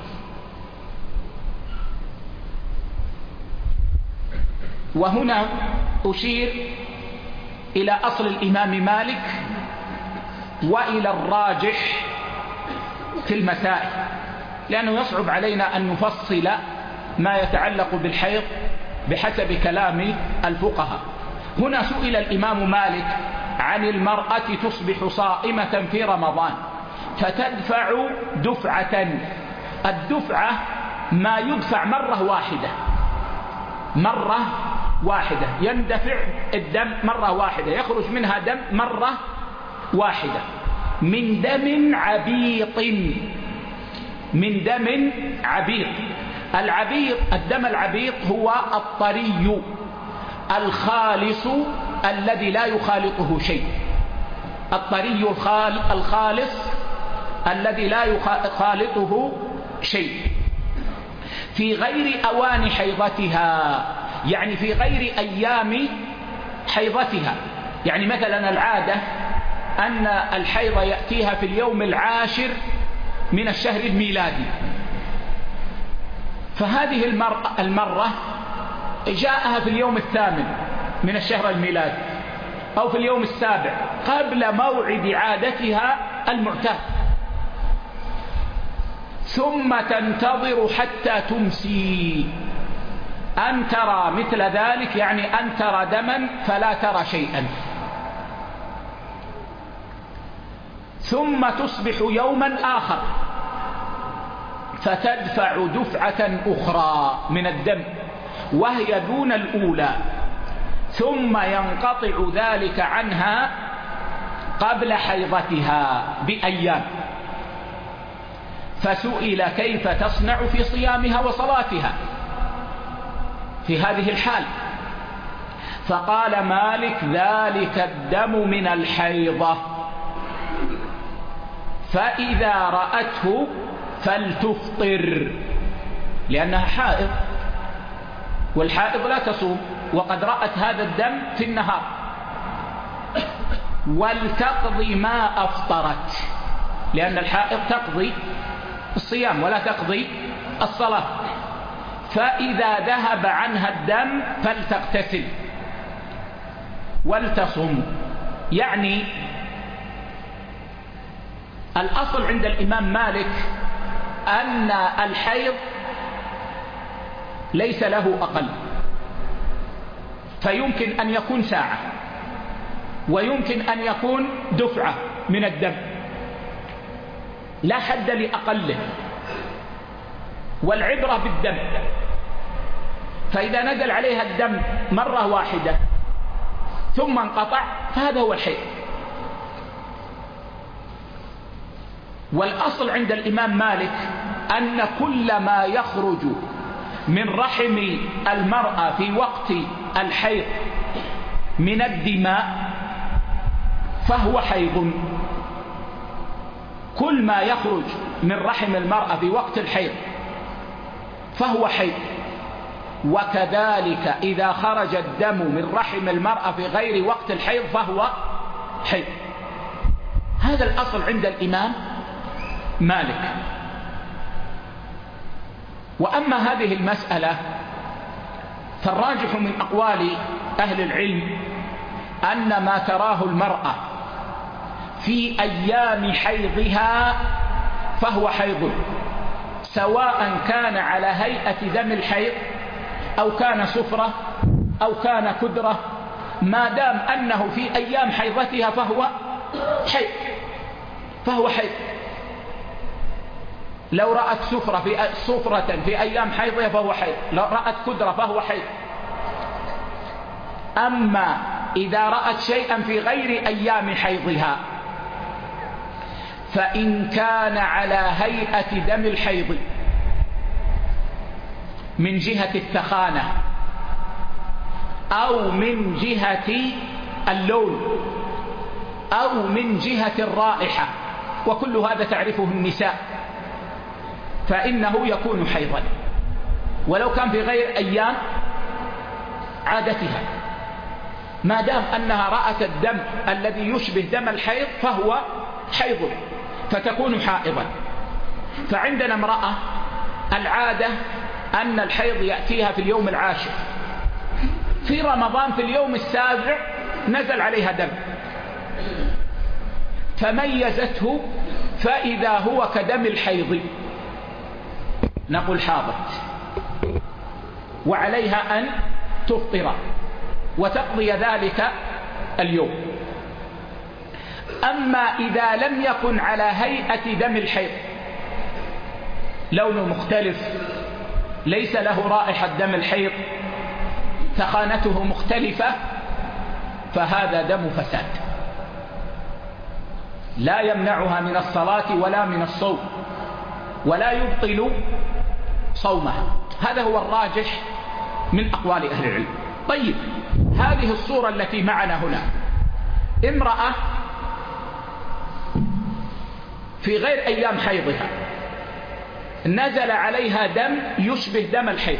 وهنا أشير إلى أصل الإمام مالك وإلى الراجح في المسائل، لأنه يصعب علينا أن نفصل ما يتعلق بالحيض بحسب كلام الفقهاء. هنا سئل الإمام مالك عن المرأة تصبح صائمة في رمضان فتدفع دفعة. الدفعة ما يدفع مرة واحدة، مرة واحدة يندفع الدم مرة واحدة، يخرج منها دم مرة واحدة من دم عبيط، من دم عبيط. العبيط، الدم العبيط هو الطري الخالص الذي لا يخالطه شيء، الطري الخالص الذي لا يخالطه شيء، في غير أوان حيضتها، يعني في غير أيام حيضتها. يعني مثلا العادة أن الحيض يأتيها في اليوم العاشر من الشهر الميلادي، فهذه المرة, المرة جاءها في اليوم الثامن من الشهر الميلادي أو في اليوم السابع قبل موعد عادتها المعتاد، ثم تنتظر حتى تمسي أن ترى مثل ذلك، يعني أن ترى دما فلا ترى شيئا، ثم تصبح يوما آخر فتدفع دفعة أخرى من الدم وهي دون الأولى، ثم ينقطع ذلك عنها قبل حيضتها بأيام. فسئل كيف تصنع في صيامها وصلاتها في هذه الحال؟ فقال مالك ذلك الدم من الحيضة، فإذا رأته فلتفطر، لأنها حائض والحائض لا تصوم، وقد رأت هذا الدم في النهار، ولتقضي ما أفطرت، لأن الحائض تقضي الصيام ولا تقضي الصلاة. فإذا ذهب عنها الدم فلتغتسل ولتصم. يعني الأصل عند الإمام مالك أن الحيض ليس له أقل، فيمكن أن يكون ساعة ويمكن أن يكون دفعة من الدم، لا حد لأقله، والعبرة بالدم. فإذا نزل عليها الدم مرة واحدة ثم انقطع فهذا هو الحيض. والأصل عند الإمام مالك أن كل ما يخرج من رحم المرأة في وقت الحيض من الدماء فهو حيض. كل ما يخرج من رحم المرأة في وقت الحيض فهو حيض. وكذلك إذا خرج الدم من رحم المرأة في غير وقت الحيض فهو حيض. هذا الأصل عند الإمام مالك. وأما هذه المسألة فالراجح من أقوال أهل العلم أن ما تراه المرأة في أيام حيضها فهو حيض، سواء كان على هيئة دم الحيض أو كان صفرة أو كان كدرة، ما دام أنه في أيام حيضتها فهو حيض فهو حيض. لو رأت صفرة في صفرة في أيام حيضها فهو حيض، لو رأت كدرة فهو حيض. أما إذا رأت شيئا في غير أيام حيضها فإن كان على هيئة دم الحيض من جهة الثخانة أو من جهة اللون أو من جهة الرائحة، وكل هذا تعرفه النساء، فإنه يكون حيضا. ولو كان في غير أيام عادتها، ما دام أنها رأت الدم الذي يشبه دم الحيض فهو حيض، فتكون حائضا. فعندنا امرأة العادة أن الحيض يأتيها في اليوم العاشر، في رمضان في اليوم السابع نزل عليها دم فميزته فإذا هو كدم الحيض، نقول حاضت وعليها أن تفطر وتقضي ذلك اليوم. أما إذا لم يكن على هيئة دم الحيض، لونه مختلف، ليس له رائحة دم الحيض، ثخانته مختلفة، فهذا دم فساد لا يمنعها من الصلاة ولا من الصوم ولا يبطل صومها. هذا هو الراجح من أقوال أهل العلم. طيب، هذه الصورة التي معنا هنا، امرأة في غير أيام حيضها نزل عليها دم يشبه دم الحيض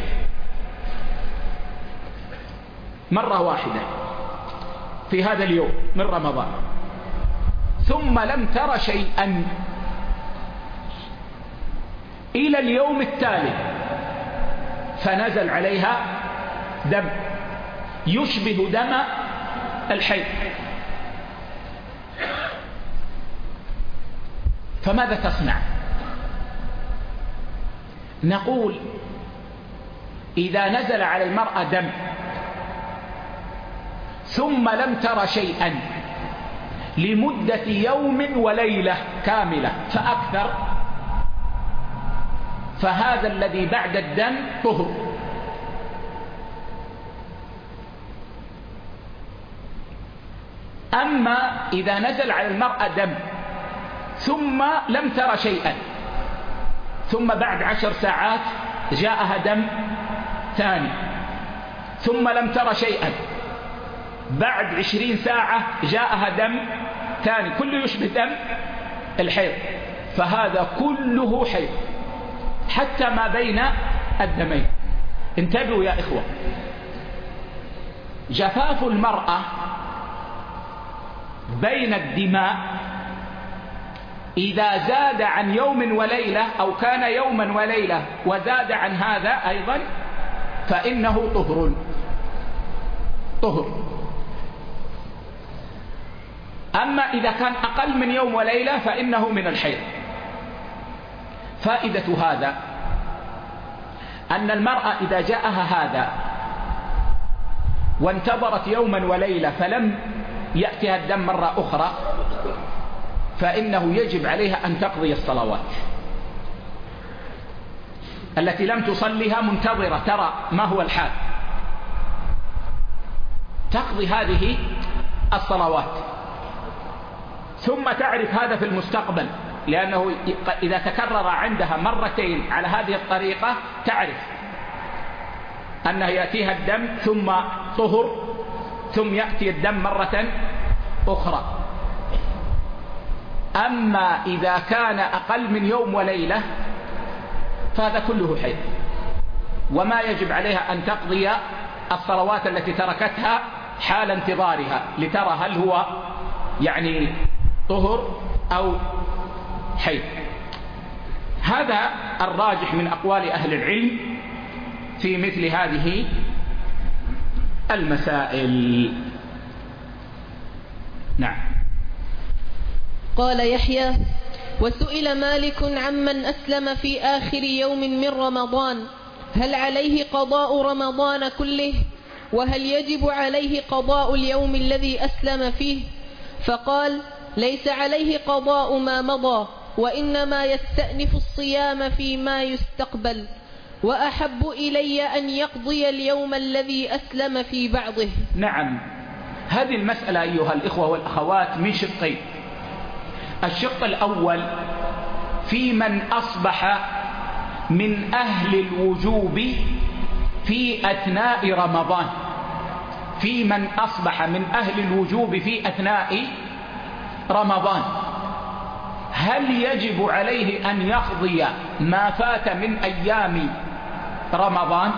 مرة واحدة في هذا اليوم من رمضان، ثم لم تر شيئا إلى اليوم التالي فنزل عليها دم يشبه دم الحيض، فماذا تصنع؟ نقول إذا نزل على المرأة دم ثم لم تر شيئا لمدة يوم وليلة كاملة فأكثر، فهذا الذي بعد الدم طهر. أما إذا نزل على المرأة دم ثم لم تر شيئا، ثم بعد عشر ساعات جاءها دم ثاني، ثم لم تر شيئا، بعد عشرين ساعة جاءها دم ثاني، كله يشبه دم الحيض، فهذا كله حيض حتى ما بين الدمين. انتبهوا يا إخوة، جفاف المرأة بين الدماء إذا زاد عن يوم وليلة أو كان يوما وليلة وزاد عن هذا أيضا فإنه طهر طهر. أما إذا كان أقل من يوم وليلة فإنه من الحيض. فائدة هذا أن المرأة إذا جاءها هذا وانتظرت يوما وليلة فلم يأتيها الدم مرة أخرى فإنه يجب عليها أن تقضي الصلوات التي لم تصليها، منتظرة ترى ما هو الحال، تقضي هذه الصلوات ثم تعرف هذا في المستقبل، لأنه إذا تكرر عندها مرتين على هذه الطريقة تعرف أنه يأتيها الدم ثم طهر ثم يأتي الدم مرة أخرى. أما إذا كان أقل من يوم وليلة فهذا كله حيض، وما يجب عليها أن تقضي الصلوات التي تركتها حال انتظارها لترى هل هو يعني طهر أو حيض. هذا الراجح من أقوال أهل العلم في مثل هذه المسائل. نعم. قال يحيى: وسئل مالك عمن أسلم في آخر يوم من رمضان هل عليه قضاء رمضان كله، وهل يجب عليه قضاء اليوم الذي أسلم فيه؟ فقال: ليس عليه قضاء ما مضى، وإنما يستأنف الصيام فيما يستقبل، وأحب إلي أن يقضي اليوم الذي أسلم في بعضه. نعم، هذه المسألة أيها الإخوة والأخوات من شقين. الشق الأول في من أصبح من أهل الوجوب في أثناء رمضان، في من أصبح من أهل الوجوب في أثناء رمضان، هل يجب عليه أن يقضي ما فات من أيام رمضان؟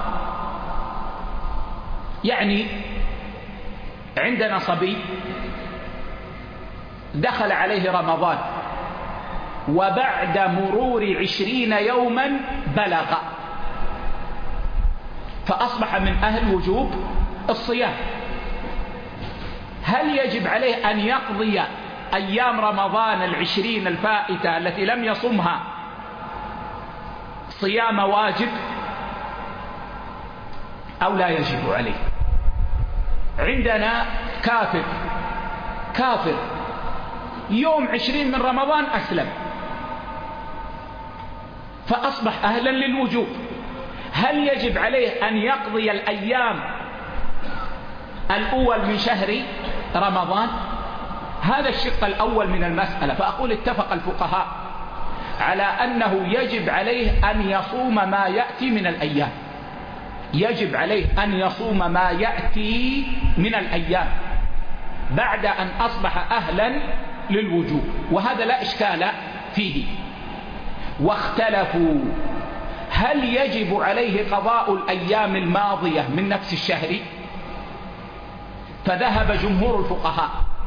يعني عندنا صبي دخل عليه رمضان وبعد مرور عشرين يوما بلغ، فأصبح من أهل وجوب الصيام. هل يجب عليه أن يقضي أيام رمضان العشرين الفائتة التي لم يصمها صيام واجب أو لا يجب عليه؟ عندنا كافر كافر يوم عشرين من رمضان أسلم فأصبح أهلا للوجوب، هل يجب عليه أن يقضي الأيام الأول من شهر رمضان؟ هذا الشق الأول من المسألة. فأقول اتفق الفقهاء على أنه يجب عليه أن يصوم ما يأتي من الأيام، يجب عليه أن يصوم ما يأتي من الأيام بعد أن أصبح أهلا للوجوب، وهذا لا إشكال فيه. واختلفوا هل يجب عليه قضاء الأيام الماضية من نفس الشهر؟ فذهب جمهور الفقهاء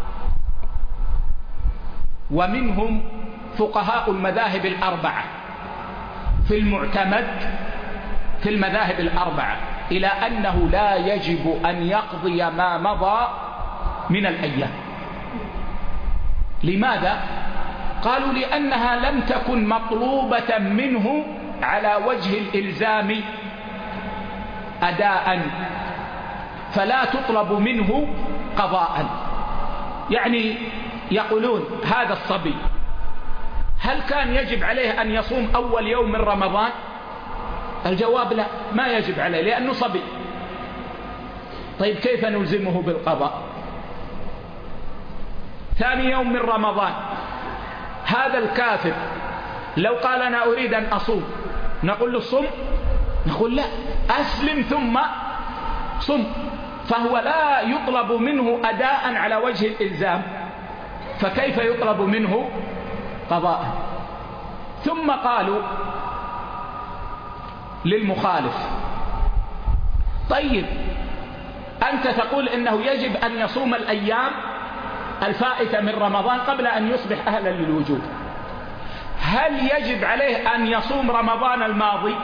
ومنهم فقهاء المذاهب الأربعة في المعتمد في المذاهب الأربعة إلى أنه لا يجب أن يقضي ما مضى من الأيام. لماذا؟ قالوا لأنها لم تكن مطلوبة منه على وجه الإلزام أداء، فلا تطلب منه قضاء. يعني يقولون هذا الصبي هل كان يجب عليه أن يصوم أول يوم من رمضان؟ الجواب لا، ما يجب عليه لأنه صبي. طيب كيف نلزمه بالقضاء؟ ثاني يوم من رمضان هذا الكافر لو قال أنا أريد أن أصوم نقول له صم؟ نقول لا، أسلم ثم صم. فهو لا يطلب منه أداء على وجه الإلزام، فكيف يطلب منه قضاء؟ ثم قالوا للمخالف طيب أنت تقول إنه يجب أن يصوم الأيام الفائتة من رمضان قبل أن يصبح أهلا للوجوب، هل يجب عليه أن يصوم رمضان الماضي؟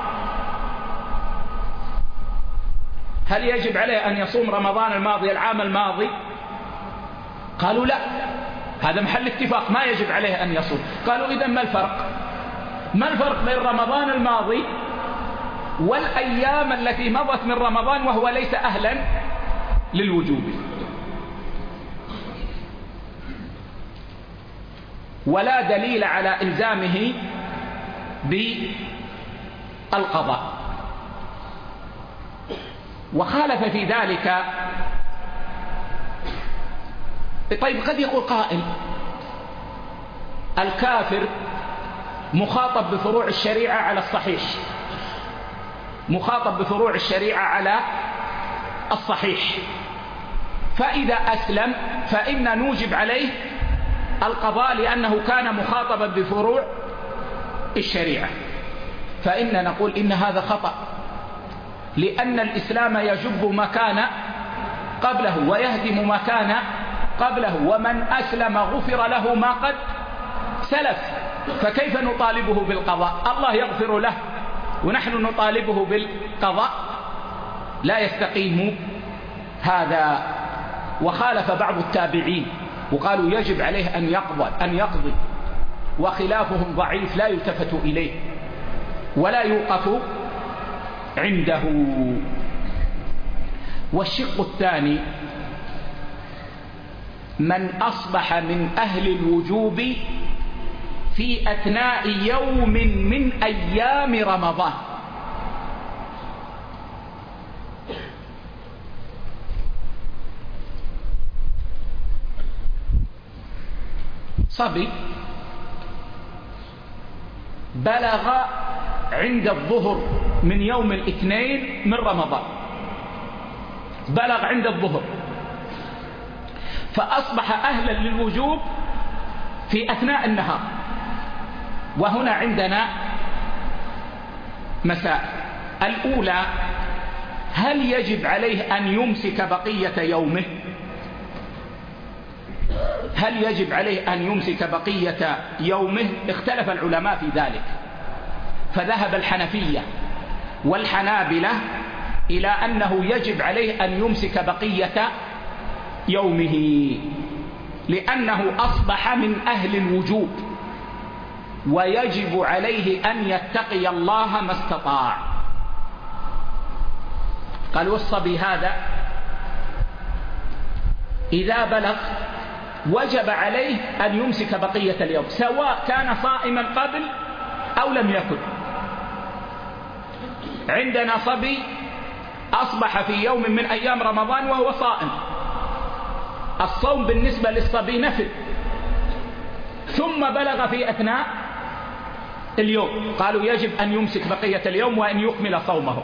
هل يجب عليه أن يصوم رمضان الماضي العام الماضي؟ قالوا لا، هذا محل اتفاق، ما يجب عليه أن يصوم. قالوا إذن ما الفرق؟ ما الفرق بين رمضان الماضي والأيام التي مضت من رمضان وهو ليس أهلا للوجوب؟ ولا دليل على إلزامه بالقضاء. وخالف في ذلك. طيب قد يقول قائل الكافر مخاطب بفروع الشريعة على الصحيح، مخاطب بفروع الشريعة على الصحيح، فإذا أسلم فإن نوجب عليه القضاء لأنه كان مخاطبا بفروع الشريعة. فإن نقول إن هذا خطأ، لأن الإسلام يجب ما كان قبله ويهدم ما كان قبله، ومن أسلم غفر له ما قد سلف، فكيف نطالبه بالقضاء؟ الله يغفر له ونحن نطالبه بالقضاء؟ لا يستقيم هذا. وخالف بعض التابعين وقالوا يجب عليه أن يقضي أن يقضي وخلافهم ضعيف لا يلتفت إليه ولا يوقف عنده. والشق الثاني من أصبح من أهل الوجوب في أثناء يوم من أيام رمضان. صبي بلغ عند الظهر من يوم الاثنين من رمضان، بلغ عند الظهر، فأصبح أهلا للوجوب في أثناء النهار. وهنا عندنا مسائل. الأولى، هل يجب عليه أن يمسك بقية يومه؟ هل يجب عليه أن يمسك بقية يومه؟ اختلف العلماء في ذلك، فذهب الحنفية والحنابلة إلى أنه يجب عليه أن يمسك بقية يومه، لأنه أصبح من أهل الوجوب ويجب عليه أن يتقي الله ما استطاع. قال والصبي هذا إذا بلغ وجب عليه أن يمسك بقية اليوم، سواء كان صائما قبل أو لم يكن. عندنا صبي أصبح في يوم من أيام رمضان وهو صائم، الصوم بالنسبة للصبي نفل، ثم بلغ في أثناء اليوم، قالوا يجب أن يمسك بقية اليوم وأن يكمل صومه.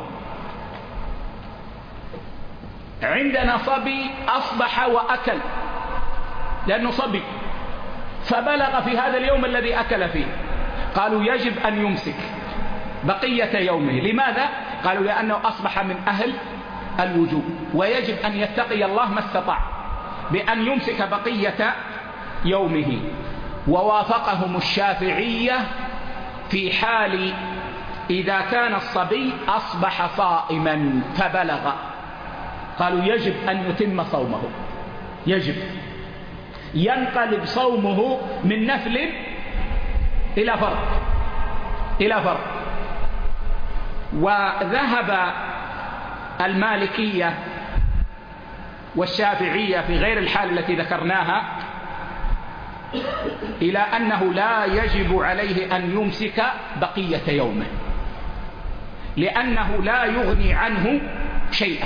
عندنا صبي أصبح وأكل لأنه صبي، فبلغ في هذا اليوم الذي أكل فيه، قالوا يجب أن يمسك بقية يومه. لماذا؟ قالوا لأنه أصبح من أهل الوجوب ويجب أن يتقي الله ما استطاع بأن يمسك بقية يومه. ووافقهم الشافعية في حال إذا كان الصبي أصبح صائما فبلغ، قالوا يجب أن يتم صومه، يجب ينقلب صومه من نفل إلى فرض إلى فرض. وذهب المالكية والشافعية في غير الحال التي ذكرناها إلى أنه لا يجب عليه أن يمسك بقية يومه، لأنه لا يغني عنه شيئا،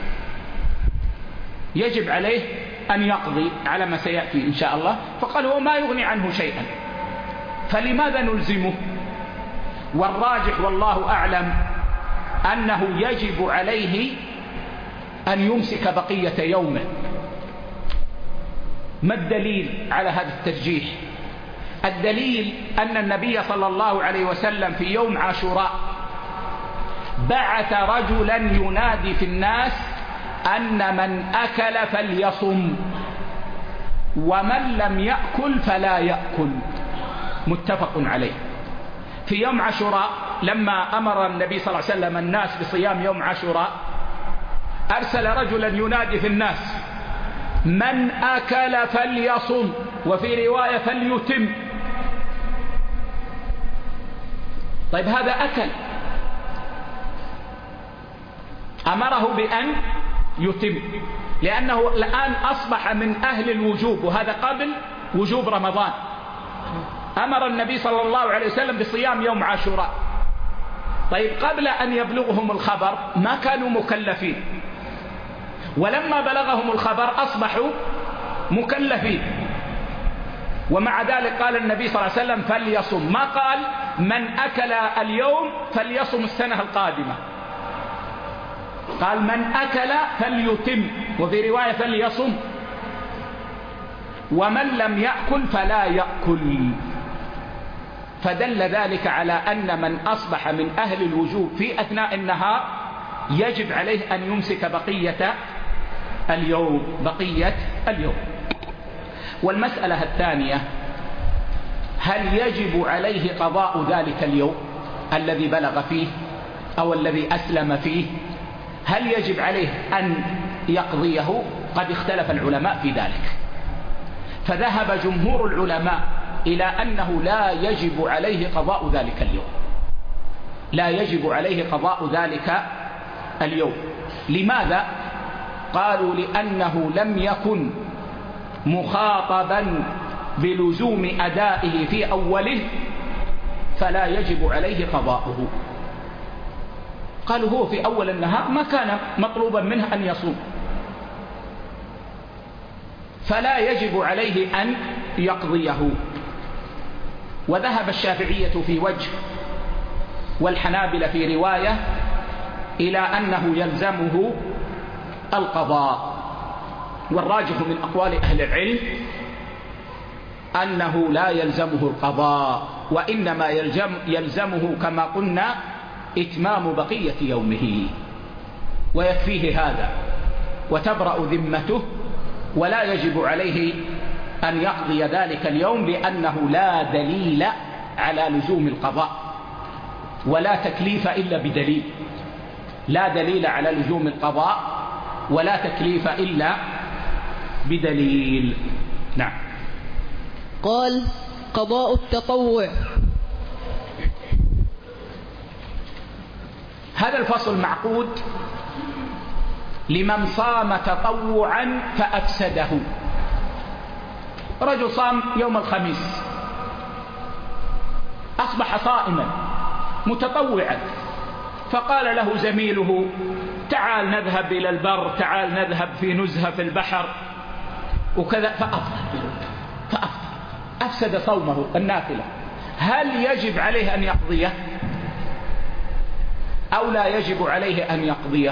يجب عليه أن يقضي على ما سيأتي إن شاء الله. فقال هو ما يغني عنه شيئا، فلماذا نلزمه؟ والراجح والله أعلم أنه يجب عليه أن يمسك بقية يومه. ما الدليل على هذا الترجيح؟ الدليل أن النبي صلى الله عليه وسلم في يوم عاشوراء بعث رجلا ينادي في الناس أن من أكل فليصم ومن لم يأكل فلا يأكل، متفق عليه. في يوم عاشوراء لما أمر النبي صلى الله عليه وسلم الناس بصيام يوم عاشوراء أرسل رجلا ينادي في الناس من أكل فليصم، وفي رواية فليتم. طيب هذا أكل، أمره بأن يتم، لأنه الآن أصبح من أهل الوجوب، وهذا قبل وجوب رمضان. أمر النبي صلى الله عليه وسلم بصيام يوم عاشوراء. طيب قبل أن يبلغهم الخبر ما كانوا مكلفين، ولما بلغهم الخبر أصبحوا مكلفين، ومع ذلك قال النبي صلى الله عليه وسلم فليصم، ما قال من أكل اليوم فليصم السنة القادمة، قال من أكل فليتم، وفي رواية فليصم، ومن لم يأكل فلا يأكل. فدل ذلك على أن من أصبح من أهل الوجوب في أثناء النهار يجب عليه أن يمسك بقية اليوم بقية اليوم. والمسألة الثانية، هل يجب عليه قضاء ذلك اليوم الذي بلغ فيه أو الذي أسلم فيه؟ هل يجب عليه أن يقضيه؟ قد اختلف العلماء في ذلك، فذهب جمهور العلماء إلى أنه لا يجب عليه قضاء ذلك اليوم، لا يجب عليه قضاء ذلك اليوم. لماذا؟ قالوا لأنه لم يكن مخاطبا بلزوم أدائه في أوله، فلا يجب عليه قضاؤه. قالوا هو في أول النهار ما كان مطلوبا منه أن يصوم، فلا يجب عليه أن يقضيه. وذهب الشافعية في وجه والحنابلة في رواية إلى أنه يلزمه القضاء، والراجح من أقوال أهل العلم أنه لا يلزمه القضاء، وإنما يلزم يلزمه كما قلنا إتمام بقية يومه، ويكفيه هذا وتبرأ ذمته، ولا يجب عليه أن يقضي ذلك اليوم، لأنه لا دليل على لزوم القضاء، ولا تكليف إلا بدليل، لا دليل على لزوم القضاء ولا تكليف إلا بدليل. نعم. قال قضاء التطوع. هذا الفصل معقود لمن صام تطوعا فأفسده. رجل صام يوم الخميس، أصبح صائما متطوعا، فقال له زميله تعال نذهب إلى البر، تعال نذهب في نزهة في البحر وكذا، فأفطر فأفطر أفسد صومه النافلة. هل يجب عليه أن يقضيه أو لا يجب عليه أن يقضيه؟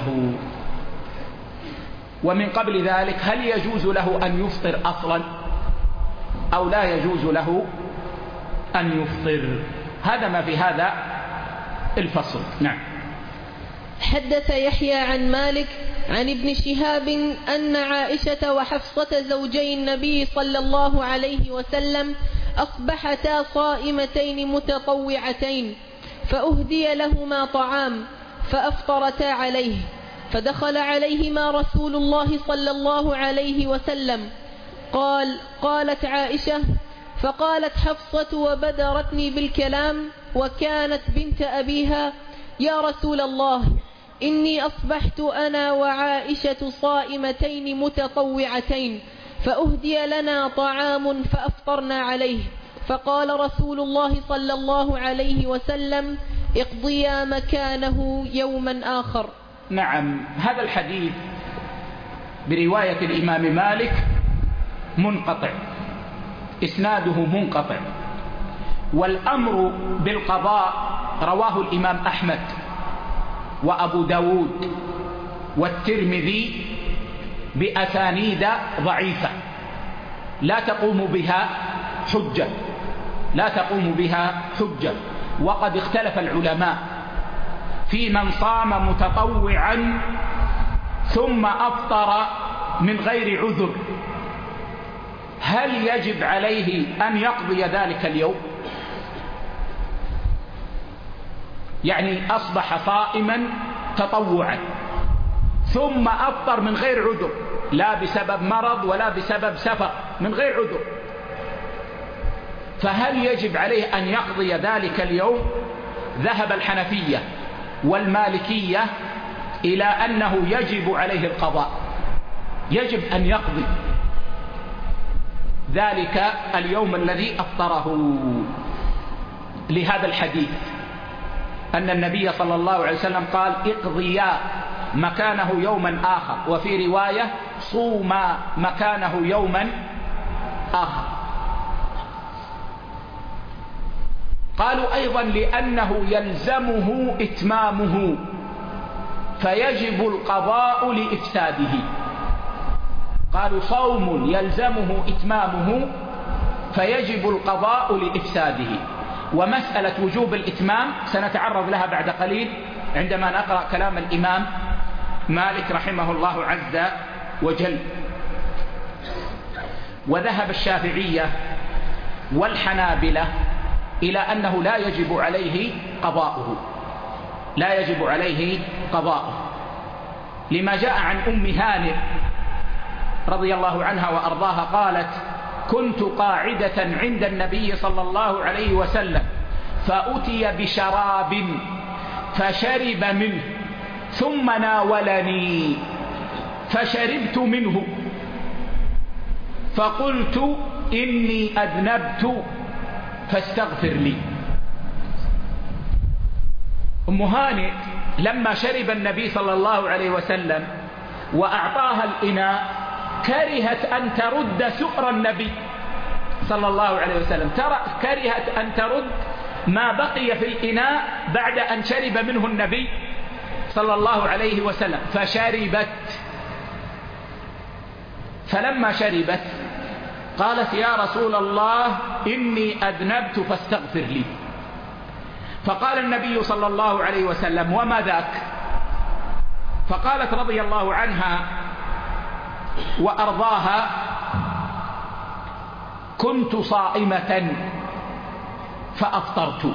ومن قبل ذلك، هل يجوز له أن يفطر أصلا أو لا يجوز له أن يفطر؟ هذا ما في هذا الفصل. نعم. حدث يحيى عن مالك عن ابن شهاب أن عائشة وحفصة زوجي النبي صلى الله عليه وسلم أصبحتا صائمتين متطوعتين، فأهدي لهما طعام فأفطرتا عليه، فدخل عليهما رسول الله صلى الله عليه وسلم. قال قالت عائشة: فقالت حفصة وبدرتني بالكلام وكانت بنت أبيها: يا رسول الله، إني أصبحت أنا وعائشة صائمتين متطوعتين، فأهدي لنا طعام فأفطرنا عليه، فقال رسول الله صلى الله عليه وسلم: اقضيا مكانه يوما آخر. نعم، هذا الحديث برواية الإمام مالك منقطع، إسناده منقطع، والأمر بالقضاء رواه الإمام أحمد وأبو داود والترمذي بأسانيد ضعيفة لا تقوم بها حجة لا تقوم بها حجة وقد اختلف العلماء في من صام متطوعا ثم أفطر من غير عذر، هل يجب عليه أن يقضي ذلك اليوم؟ يعني أصبح صائما تطوعا ثم أفطر من غير عذر، لا بسبب مرض ولا بسبب سفر، من غير عذر، فهل يجب عليه أن يقضي ذلك اليوم؟ ذهب الحنفية والمالكية إلى أنه يجب عليه القضاء، يجب أن يقضي ذلك اليوم الذي أفطره، لهذا الحديث أن النبي صلى الله عليه وسلم قال: اقضيا مكانه يوما آخر، وفي رواية: صوما مكانه يوما آخر. قالوا أيضا لأنه يلزمه إتمامه فيجب القضاء لإفساده، قالوا صوم يلزمه إتمامه فيجب القضاء لإفساده. ومسألة وجوب الإتمام سنتعرض لها بعد قليل عندما نقرأ كلام الإمام مالك رحمه الله عز وجل. وذهب الشافعية والحنابلة إلى أنه لا يجب عليه قضاؤه لا يجب عليه قضاؤه لما جاء عن أم هانئ رضي الله عنها وأرضاها قالت: كنت قاعدة عند النبي صلى الله عليه وسلم فأتي بشراب فشرب منه ثم ناولني فشربت منه فقلت: إني أذنبت فاستغفر لي. أم هانئ لما شرب النبي صلى الله عليه وسلم وأعطاها الإناء كرهت أن ترد سؤر النبي صلى الله عليه وسلم، كرهت أن ترد ما بقي في الإناء بعد أن شرب منه النبي صلى الله عليه وسلم، فشربت. فلما شربت قالت: يا رسول الله إني أذنبت فاستغفر لي. فقال النبي صلى الله عليه وسلم: وما ذاك؟ فقالت رضي الله عنها وأرضاها: كنت صائمة فأفطرت.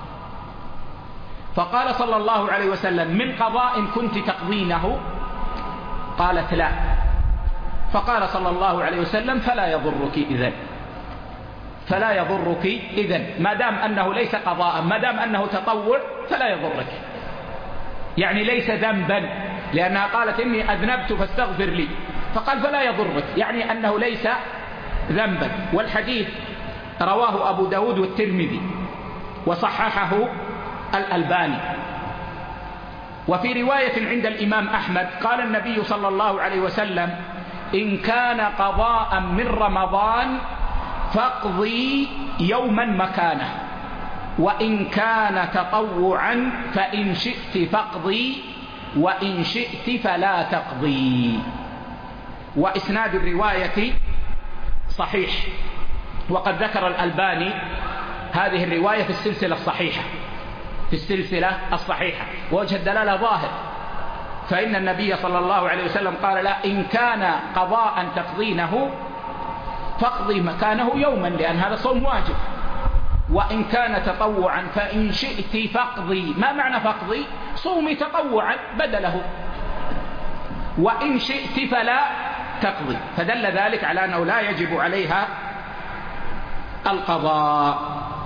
فقال صلى الله عليه وسلم: من قضاء كنت تقضينه؟ قالت: لا. فقال صلى الله عليه وسلم: فلا يضرك إذن فلا يضرك إذن ما دام أنه ليس قضاء، ما دام أنه تطوع فلا يضرك، يعني ليس ذنبا، لأنها قالت: إني أذنبت فاستغفر لي، فقال: فلا يضرك، يعني أنه ليس ذنبا. والحديث رواه أبو داود والترمذي وصححه الألباني. وفي رواية عند الإمام أحمد قال النبي صلى الله عليه وسلم: إن كان قضاء من رمضان فاقضي يوما مكانه، وإن كان تطوعا فإن شئت فاقضي وإن شئت فلا تقضي. وإسناد الرواية صحيح، وقد ذكر الألباني هذه الرواية في السلسلة الصحيحة في السلسلة الصحيحة ووجه الدلالة ظاهر، فإن النبي صلى الله عليه وسلم قال: لا، إن كان قضاء تقضينه فاقضي مكانه يوما، لأن هذا صوم واجب، وإن كان تطوعا فإن شئت فاقضي. ما معنى فاقضي؟ صومي تطوعا بدله، وإن شئت فلا تقضي، فدل ذلك على أنه لا يجب عليها القضاء.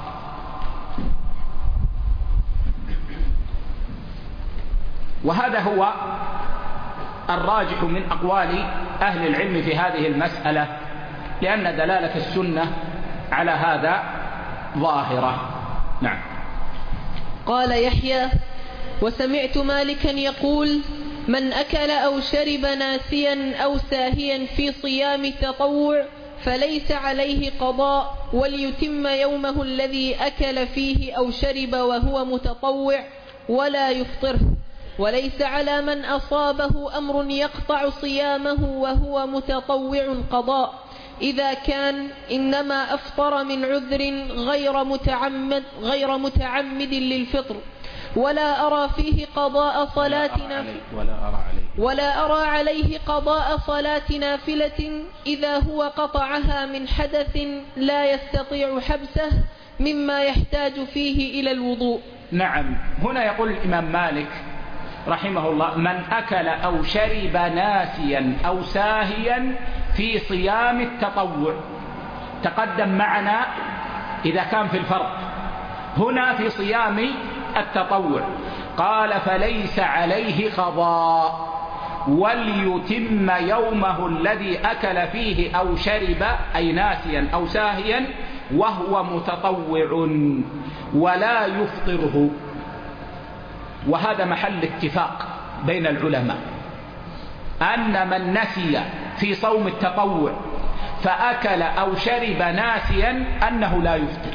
وهذا هو الراجح من أقوال أهل العلم في هذه المسألة، لأن دلالة السنة على هذا ظاهرة. نعم. قال يحيى: وسمعت مالكا يقول: من أكل أو شرب ناسيا أو ساهيا في صيام التطوع فليس عليه قضاء، وليتم يومه الذي أكل فيه أو شرب وهو متطوع ولا يفطره، وليس على من أصابه أمر يقطع صيامه وهو متطوع قضاء إذا كان إنما أفطر من عذر غير متعمد, غير متعمد للفطر. ولا أرى فيه قضاء صلاة ولا أرى عليه, ولا أرى عليه قضاء صلاة نافلة إذا هو قطعها من حدث لا يستطيع حبسه مما يحتاج فيه إلى الوضوء. نعم. هنا يقول الإمام مالك رحمه الله: من أكل أو شرب ناسيا أو ساهيا في صيام التطوع. تقدم معنا إذا كان في الفرض، هنا في صيام التطوع قال: فليس عليه قضاء وليتم يومه الذي أكل فيه أو شرب، أي ناسيا أو ساهيا، وهو متطوع ولا يفطره. وهذا محل اتفاق بين العلماء أن من نسي في صوم التطوع فأكل أو شرب ناسيا أنه لا يفطر،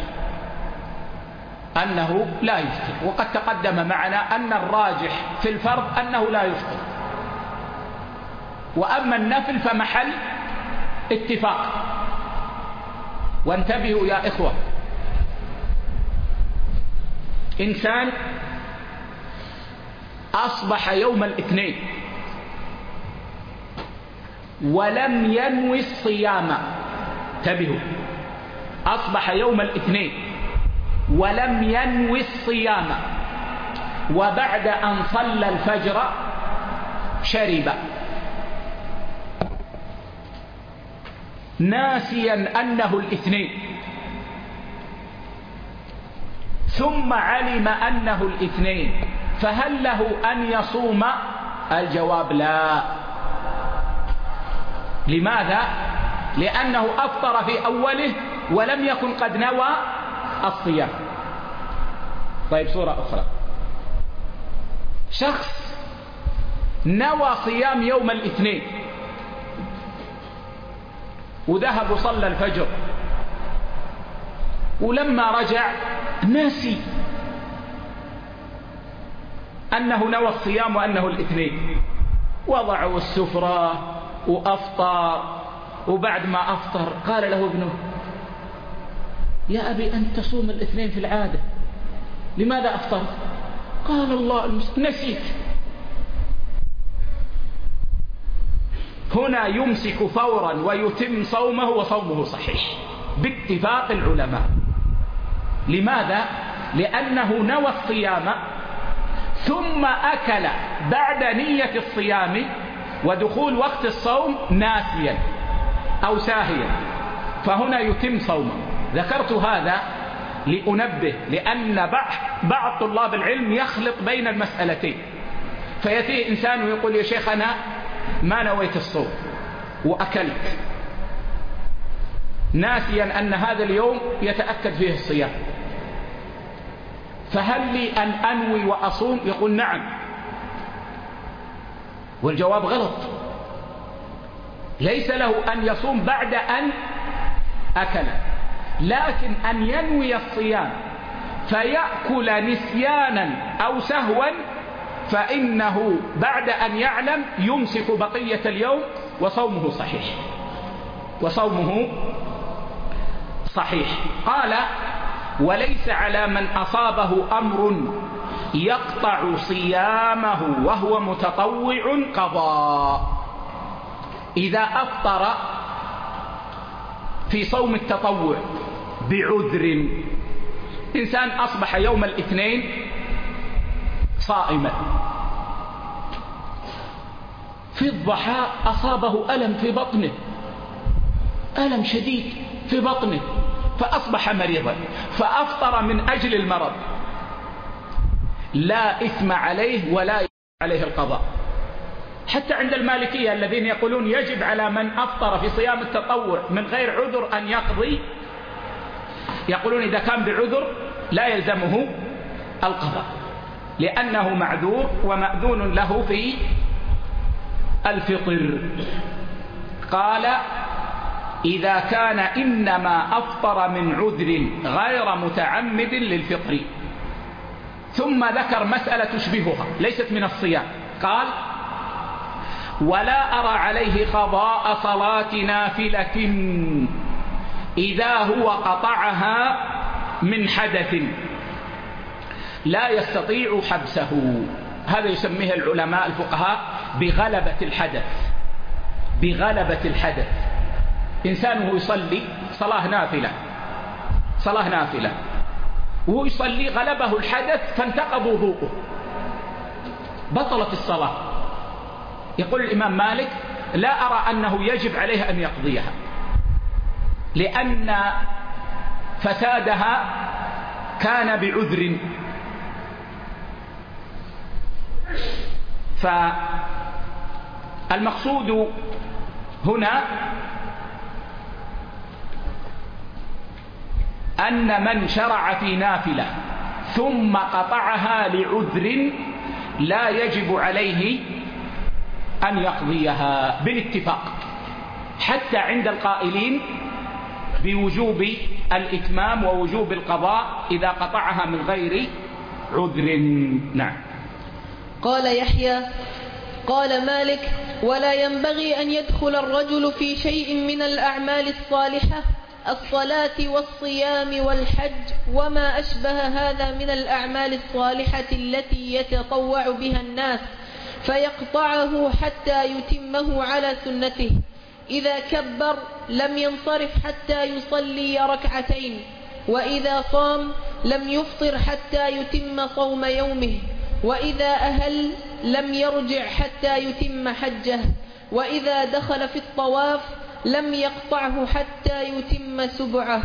أنه لا يفطر. وقد تقدم معنا أن الراجح في الفرض أنه لا يفطر، وأما النفل فمحل اتفاق. وانتبهوا يا إخوة، إنسان أصبح يوم الاثنين ولم ينوي الصيام، انتبهوا، أصبح يوم الاثنين ولم ينوي الصيام، وبعد أن صلى الفجر شرب ناسيا أنه الاثنين، ثم علم أنه الاثنين، فهل له أن يصوم؟ الجواب لا. لماذا؟ لأنه أفطر في أوله ولم يكن قد نوى الصيام. طيب، صورة أخرى: شخص نوى صيام يوم الاثنين وذهب وصلى الفجر، ولما رجع ناسي أنه نوى الصيام وأنه الاثنين، وضعوا السفرة وأفطر، وبعد ما أفطر قال له ابنه: يا أبي أنت تصوم الاثنين في العادة، لماذا أفطرت؟ قال: الله المستعان، نسيت. هنا يمسك فورا ويتم صومه وصومه صحيح باتفاق العلماء. لماذا؟ لأنه نوى الصيام ثم أكل بعد نية الصيام ودخول وقت الصوم ناسيا أو ساهيا، فهنا يتم صومه. ذكرت هذا لأنبه، لأن بعض طلاب العلم يخلط بين المسألتين، فيأتي إنسان ويقول: يا شيخ أنا ما نويت الصوم وأكلت ناسيا أن هذا اليوم يتأكد فيه الصيام، فهل لي أن أنوي وأصوم؟ يقول: نعم. والجواب غلط، ليس له أن يصوم بعد أن أكل، لكن أن ينوي الصيام فيأكل نسيانا أو سهوا، فإنه بعد أن يعلم يمسك بقية اليوم وصومه صحيح، وصومه صحيح. قال: وليس على من أصابه أمر يقطع صيامه وهو متطوع قضاء. إذا أفطر في صوم التطوع بعذر، إنسان أصبح يوم الاثنين صائما، في الضحى أصابه ألم في بطنه، ألم شديد في بطنه، فأصبح مريضا فأفطر من أجل المرض، لا إثم عليه ولا عليه القضاء. حتى عند المالكية الذين يقولون يجب على من أفطر في صيام التطوع من غير عذر أن يقضي، يقولون إذا كان بعذر لا يلزمه القضاء لأنه معذور ومأذون له في الفطر. قال إذا كان إنما أفطر من عذر غير متعمد للفطر. ثم ذكر مسألة تشبهها ليست من الصيام، قال ولا أرى عليه قضاء صلاة نافلة إذا هو قطعها من حدث لا يستطيع حبسه. هذا يسميه العلماء الفقهاء بغلبة الحدث. بغلبة الحدث، إنسان هو يصلي صلاة نافلة صلاة نافلة وهو يصلي غلبه الحدث فانتقض وضوءه، بطلت الصلاة. يقول الإمام مالك لا أرى أنه يجب عليه أن يقضيها لأن فسادها كان بعذر. فالمقصود هنا أن من شرع في نافلة ثم قطعها لعذر لا يجب عليه أن يقضيها بالاتفاق، حتى عند القائلين بوجوب الإتمام ووجوب القضاء إذا قطعها من غير عذر. نعم. قال يحيى قال مالك ولا ينبغي أن يدخل الرجل في شيء من الأعمال الصالحة الصلاة والصيام والحج وما أشبه هذا من الأعمال الصالحة التي يتطوع بها الناس فيقطعه حتى يتمه على سنته. إذا كبر لم ينصرف حتى يصلي ركعتين، وإذا صام لم يفطر حتى يتم صوم يومه، وإذا أهل لم يرجع حتى يتم حجه، وإذا دخل في الطواف لم يقطعه حتى يتم سبعه.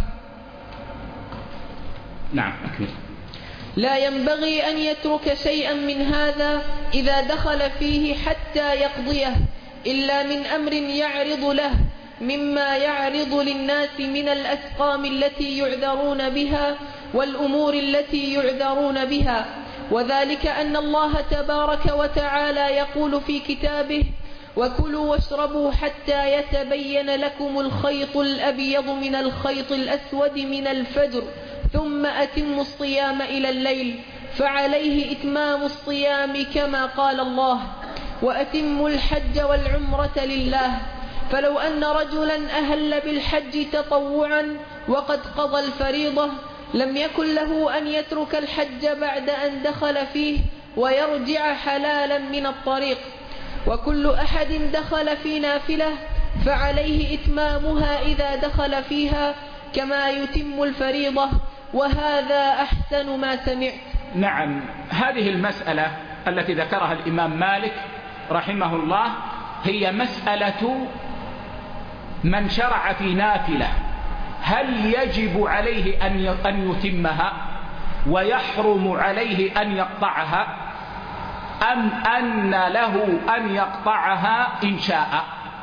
نعم أكمل. لا ينبغي أن يترك شيئا من هذا إذا دخل فيه حتى يقضيه إلا من أمر يعرض له مما يعرض للناس من الأسقام التي يعذرون بها والأمور التي يعذرون بها، وذلك أن الله تبارك وتعالى يقول في كتابه وكلوا واشربوا حتى يتبين لكم الخيط الأبيض من الخيط الأسود من الفجر ثم أتموا الصيام إلى الليل، فعليه إتمام الصيام كما قال الله وأتموا الحج والعمرة لله. فلو أن رجلا أهل بالحج تطوعا وقد قضى الفريضة لم يكن له أن يترك الحج بعد أن دخل فيه ويرجع حلالا من الطريق، وكل أحد دخل في نافلة فعليه إتمامها إذا دخل فيها كما يتم الفريضة، وهذا أحسن ما سمعت. نعم، هذه المسألة التي ذكرها الإمام مالك رحمه الله هي مسألة من شرع في نافلة هل يجب عليه أن يتمها ويحرم عليه أن يقطعها أم أن له أن يقطعها إن شاء.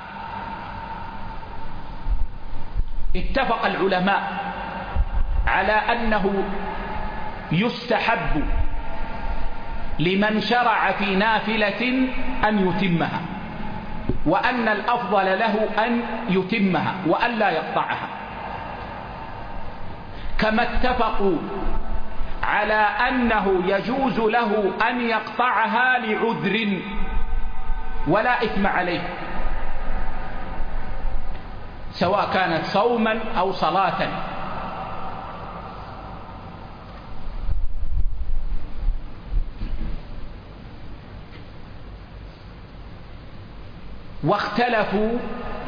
اتفق العلماء على أنه يستحب لمن شرع في نافلة أن يتمها، وأن الأفضل له أن يتمها وأن لا يقطعها، كما اتفقوا على أنه يجوز له أن يقطعها لعذر ولا إثم عليه، سواء كانت صوما أو صلاة. واختلفوا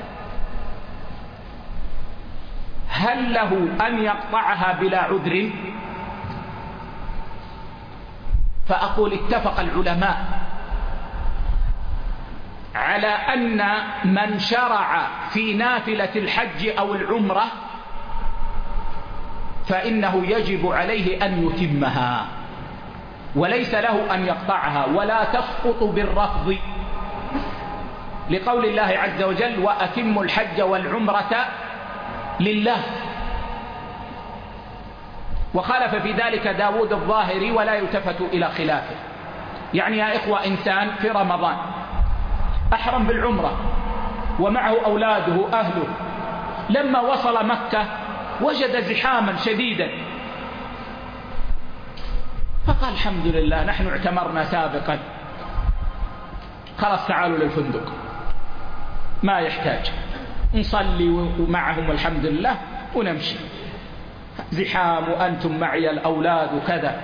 هل له أن يقطعها بلا عذر؟ فأقول اتفق العلماء على أن من شرع في نافلة الحج أو العمرة فإنه يجب عليه أن يتمها وليس له أن يقطعها، ولا تسقط بالرفض لقول الله عز وجل وأتموا الحج والعمرة لله. وخالف في ذلك داود الظاهري ولا يلتفت إلى خلافه. يعني يا إخوة، إنسان في رمضان أحرم بالعمرة ومعه أولاده أهله، لما وصل مكة وجد زحاما شديدا، فقال الحمد لله نحن اعتمرنا سابقا، خلاص تعالوا للفندق، ما يحتاج، نصلي معهم والحمد لله ونمشي، زحام وأنتم معي الأولاد وكذا.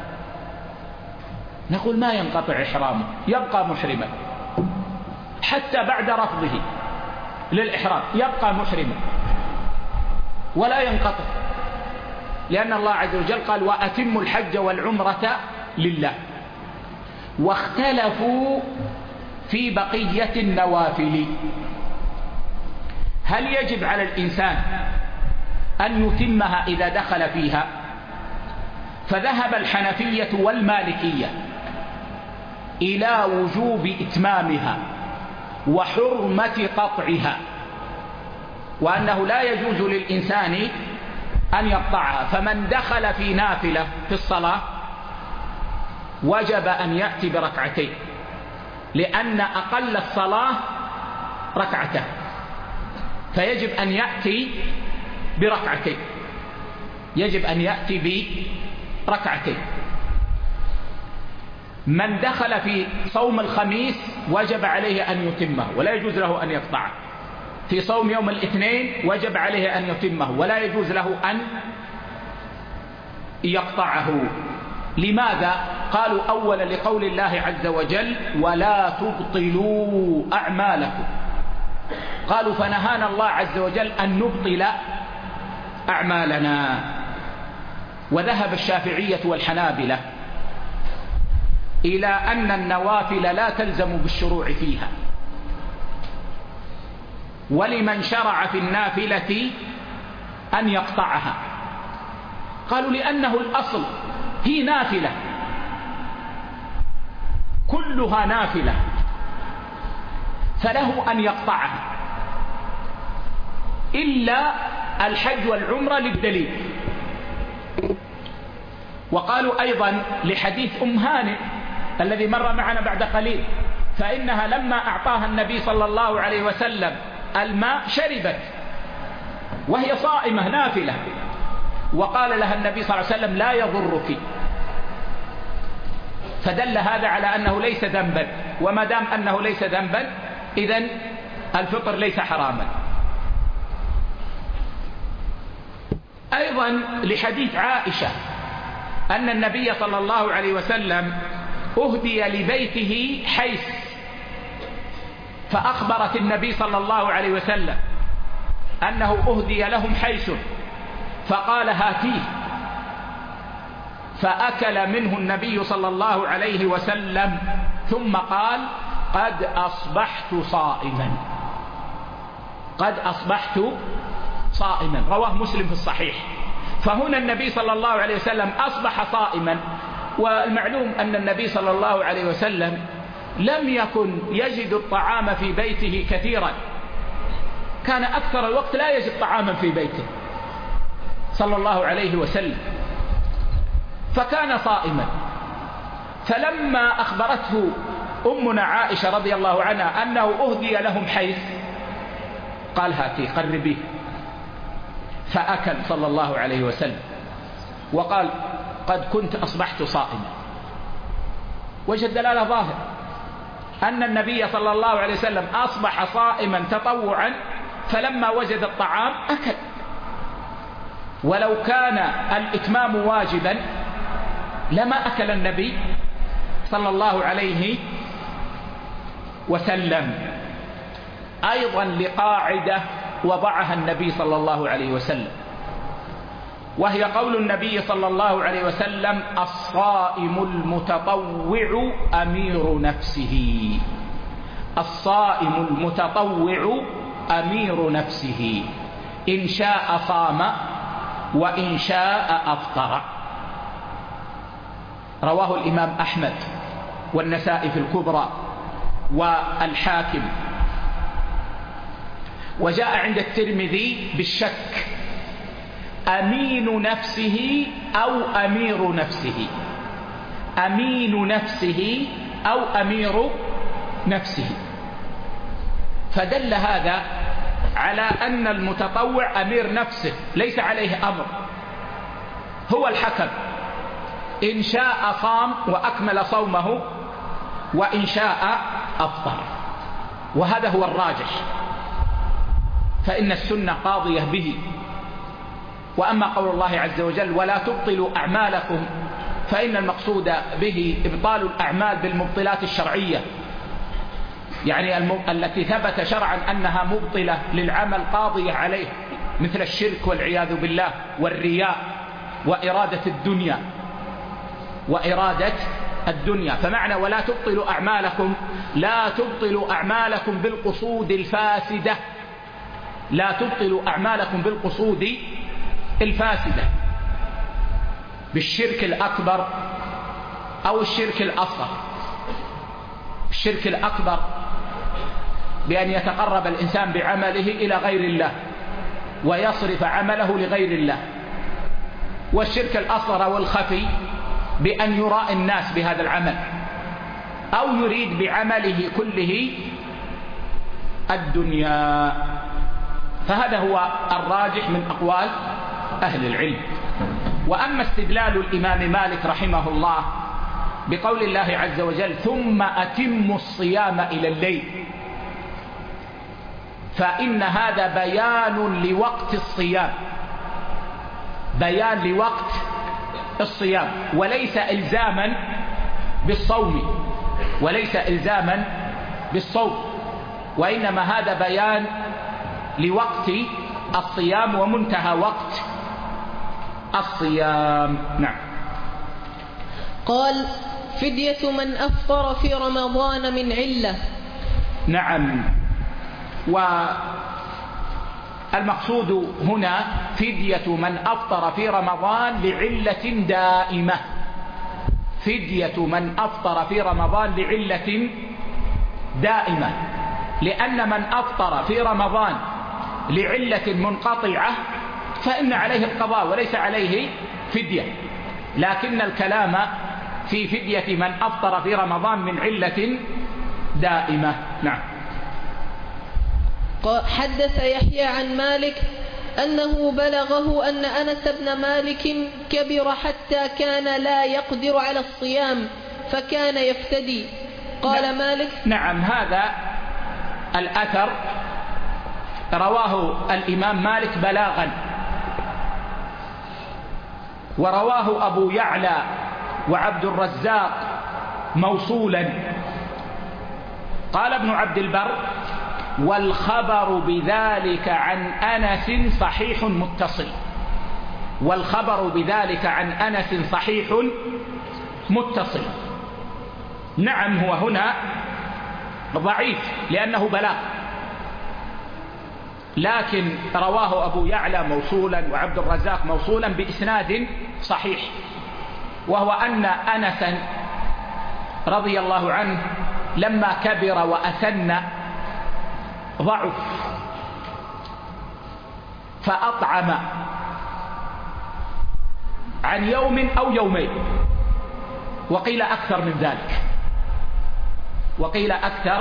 نقول ما ينقطع إحرامه، يبقى محرما حتى بعد رفضه للإحرام، يبقى محرما ولا ينقطع، لأن الله عز وجل قال وأتموا الحج والعمرة لله. واختلفوا في بقية النوافل، هل يجب على الإنسان أن يتمها إذا دخل فيها؟ فذهب الحنفية والمالكية إلى وجوب إتمامها وحرمة قطعها، وأنه لا يجوز للإنسان أن يقطعها. فمن دخل في نافلة في الصلاة وجب أن يأتي بركعتين، لأن أقل الصلاة ركعتان، فيجب أن يأتي بركعتين، يجب أن يأتي بركعتين. من دخل في صوم الخميس وجب عليه أن يتمه ولا يجوز له أن يقطعه. في صوم يوم الاثنين وجب عليه أن يتمه ولا يجوز له أن يقطعه. لماذا؟ قالوا أولا لقول الله عز وجل ولا تبطلوا أعمالكم، قالوا فنهانا الله عز وجل أن نبطل أعمالنا. وذهب الشافعية والحنابلة إلى أن النوافل لا تلزم بالشروع فيها، ولمن شرع في النافلة أن يقطعها. قالوا لأنه الأصل هي نافلة، كلها نافلة، فله أن يقطعها إلا الحج والعمرة للدليل. وقالوا أيضا لحديث أم هانئ الذي مر معنا بعد قليل، فإنها لما أعطاها النبي صلى الله عليه وسلم الماء شربت وهي صائمة نافلة، وقال لها النبي صلى الله عليه وسلم لا يضرك، فدل هذا على أنه ليس ذنبا، وما دام أنه ليس ذنبا إذن الفطر ليس حراما. أيضا لحديث عائشة أن النبي صلى الله عليه وسلم أهدي لبيته حيث، فأخبرت النبي صلى الله عليه وسلم أنه أهدي لهم حيث، فقال هاتيه، فأكل منه النبي صلى الله عليه وسلم ثم قال قد أصبحت صائما، قد أصبحت صائما، رواه مسلم في الصحيح. فهنا النبي صلى الله عليه وسلم أصبح صائما، والمعلوم أن النبي صلى الله عليه وسلم لم يكن يجد الطعام في بيته كثيرا، كان أكثر الوقت لا يجد طعاما في بيته صلى الله عليه وسلم، فكان صائما. فلما أخبرته أمنا عائشة رضي الله عنها أنه أهدي لهم حيث، قال هاتي قربيه، فأكل صلى الله عليه وسلم وقال قد كنت أصبحت صائما. وجد دلالة ظاهر أن النبي صلى الله عليه وسلم أصبح صائما تطوعا، فلما وجد الطعام أكل. ولو كان الإتمام واجبا لما أكل النبي صلى الله عليه وسلم. أيضا لقاعدة وضعها النبي صلى الله عليه وسلم، وهي قول النبي صلى الله عليه وسلم الصائم المتطوع أمير نفسه، الصائم المتطوع أمير نفسه، إن شاء صام وإن شاء أفطر. رواه الإمام أحمد والنسائي في الكبرى والحاكم وجاء عند الترمذي بالشك: أمين نفسه أو أمير نفسه، أمين نفسه أو أمير نفسه. فدل هذا على أن المتطوع أمير نفسه، ليس عليه أمر، هو الحكم، إن شاء صام وأكمل صومه، وإن شاء أفطر، وهذا هو الراجح، فإن السنة قاضية به. وأما قول الله عز وجل: ولا تبطلوا أعمالكم، فإن المقصود به إبطال الأعمال بالمبطلات الشرعية، يعني الم... التي ثبت شرعا أنها مبطلة للعمل قاضية عليه، مثل الشرك والعياذ بالله، والرياء، وإرادة الدنيا وإرادة الدنيا. فمعنى ولا تبطلوا أعمالكم، لا تبطلوا أعمالكم بالقصود الفاسدة، لا تبطلوا أعمالكم بالقصود الفاسدة، بالشرك الأكبر أو الشرك الأصغر. الشرك الأكبر بأن يتقرب الإنسان بعمله إلى غير الله ويصرف عمله لغير الله، والشرك الأصغر والخفي بأن يراء الناس بهذا العمل، أو يريد بعمله كله الدنيا. فهذا هو الراجح من أقوال أهل العلم. وأما استدلال الإمام مالك رحمه الله بقول الله عز وجل: ثم أتموا الصيام إلى الليل، فإن هذا بيان لوقت الصيام، بيان لوقت الصيام، وليس إلزاما بالصوم، وليس إلزاما بالصوم، وإنما هذا بيان لوقت الصيام ومنتهى وقت الصيام. نعم. قال: فدية من أفطر في رمضان من علة. نعم. والمقصود هنا فدية من أفطر في رمضان لعلة دائمة، فدية من أفطر في رمضان لعلة دائمة، لأن من أفطر في رمضان لعلة منقطعة فإن عليه القضاء وليس عليه فدية، لكن الكلام في فدية من أفطر في رمضان من علة دائمة. نعم. حدث يحيى عن مالك أنه بلغه أن أنس بن مالك كبر حتى كان لا يقدر على الصيام فكان يفتدي. قال نعم. مالك: نعم، هذا الأثر رواه الإمام مالك بلاغا، ورواه أبو يعلى وعبد الرزاق موصولا. قال ابن عبد البر: والخبر بذلك عن أنس صحيح متصل، والخبر بذلك عن أنس صحيح متصل. نعم، هو هنا ضعيف لأنه بلاغ، لكن رواه أبو يعلى موصولا وعبد الرزاق موصولا بإسناد صحيح، وهو أن أنسا رضي الله عنه لما كبر وأسن ضعف فأطعم عن يوم أو يومين، وقيل أكثر من ذلك، وقيل أكثر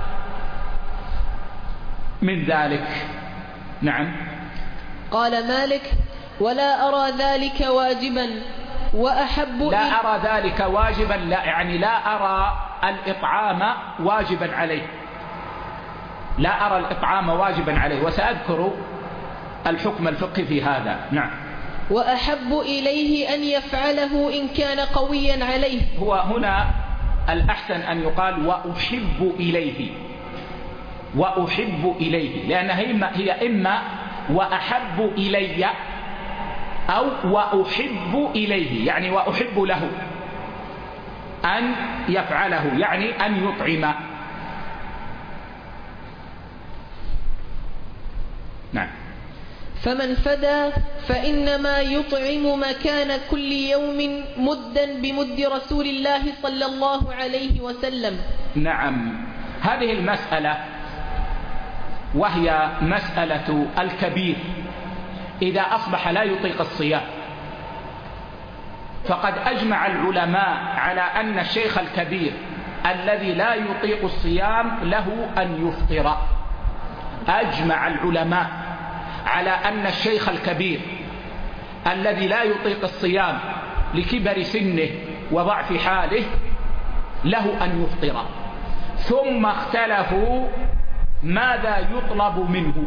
من ذلك. نعم. قال مالك: ولا أرى ذلك واجبا وأحب لا أرى ذلك واجبا، لا يعني لا أرى الإطعام واجبا عليه، لا أرى الإطعام واجبا عليه، وسأذكر الحكم الفقهي في هذا. نعم. وأحب إليه أن يفعله إن كان قويا عليه. هو هنا الأحسن أن يقال وأحب إليه، وأحب إليه، لأنها هي إما وأحب إلي أو وأحب إليه، يعني وأحب له أن يفعله، يعني أن يطعم. نعم. فمن فدى فإنما يطعم مكان كل يوم مدا بمد رسول الله صلى الله عليه وسلم. نعم. هذه المسألة وهي مسألة الكبير إذا أصبح لا يطيق الصيام. فقد أجمع العلماء على أن الشيخ الكبير الذي لا يطيق الصيام له أن يفطر. أجمع العلماء على أن الشيخ الكبير الذي لا يطيق الصيام لكبر سنه وضعف حاله له أن يفطر. ثم اختلفوا ماذا يطلب منه،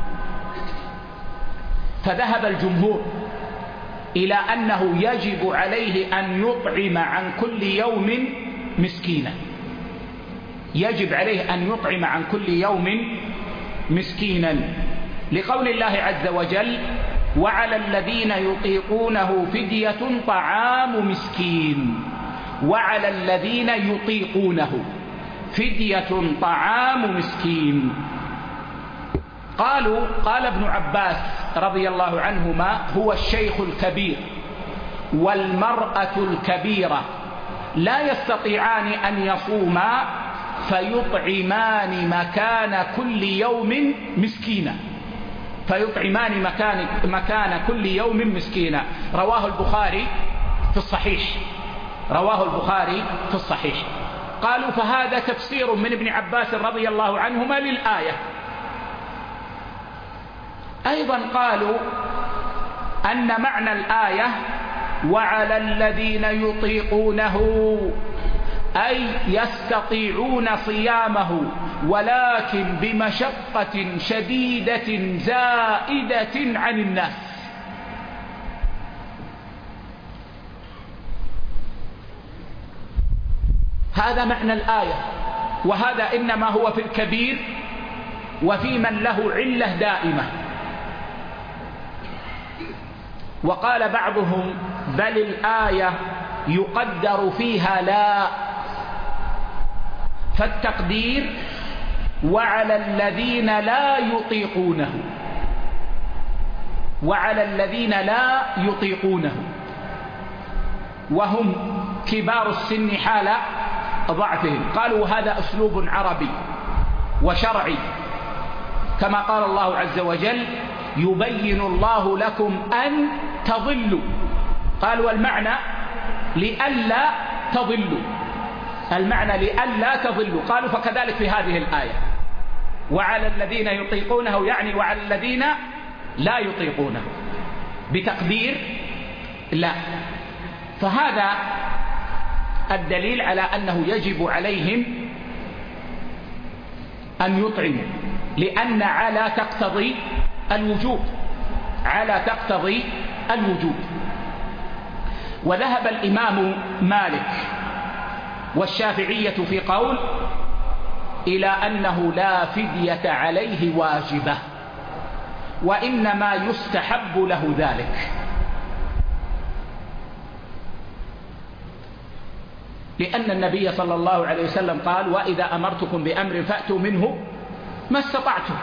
فذهب الجمهور إلى أنه يجب عليه أن يطعم عن كل يوم مسكينا، يجب عليه أن يطعم عن كل يوم مسكينا، لقول الله عز وجل: وعلى الذين يطيقونه فدية طعام مسكين. وعلى الذين يطيقونه فدية طعام مسكين. قالوا قال ابن عباس رضي الله عنهما: هو الشيخ الكبير والمرأة الكبيرة لا يستطيعان أن يصوما فيطعمان مكان كل يوم مسكينا، فيطعمان مكان, مكان كل يوم مسكينا. رواه البخاري في الصحيح، رواه البخاري في الصحيح. قالوا فهذا تفسير من ابن عباس رضي الله عنهما للآية. أيضا قالوا أن معنى الآية وعلى الذين يطيقونه أي يستطيعون صيامه ولكن بمشقة شديدة زائدة عن الناس. هذا معنى الآية، وهذا إنما هو في الكبير وفي من له علة دائمة. وقال بعضهم: بل الآية يقدر فيها لا، فالتقدير وعلى الذين لا يطيقونه، وعلى الذين لا يطيقونه، وهم كبار السن حال ضعفهم. قالوا هذا أسلوب عربي وشرعي، كما قال الله عز وجل: يبين الله لكم أن تضلوا. قالوا المعنى لئلا تضلوا، المعنى لئلا تضلوا. قالوا فكذلك في هذه الآية وعلى الذين يطيقونه، يعني وعلى الذين لا يطيقونه، بتقدير لا. فهذا الدليل على أنه يجب عليهم أن يطعموا، لأن على تقتضي الوجوب، على تقتضي الوجوب. وذهب الإمام مالك والشافعية في قول إلى أنه لا فدية عليه واجبة، وإنما يستحب له ذلك، لأن النبي صلى الله عليه وسلم قال: وإذا أمرتكم بأمر فأتوا منه ما استطعتم.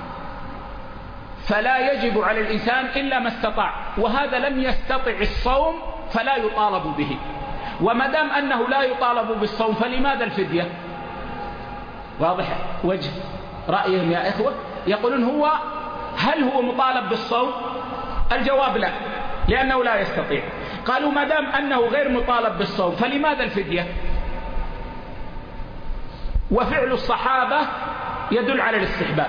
فلا يجب على الإنسان إلا ما استطاع، وهذا لم يستطع الصوم فلا يطالب به. وما دام أنه لا يطالب بالصوم فلماذا الفدية؟ واضح وجه رأيهم يا إخوة؟ يقولون هو هل هو مطالب بالصوم؟ الجواب لا، لأنه لا يستطيع. قالوا ما دام أنه غير مطالب بالصوم فلماذا الفدية؟ وفعل الصحابة يدل على الاستحباب،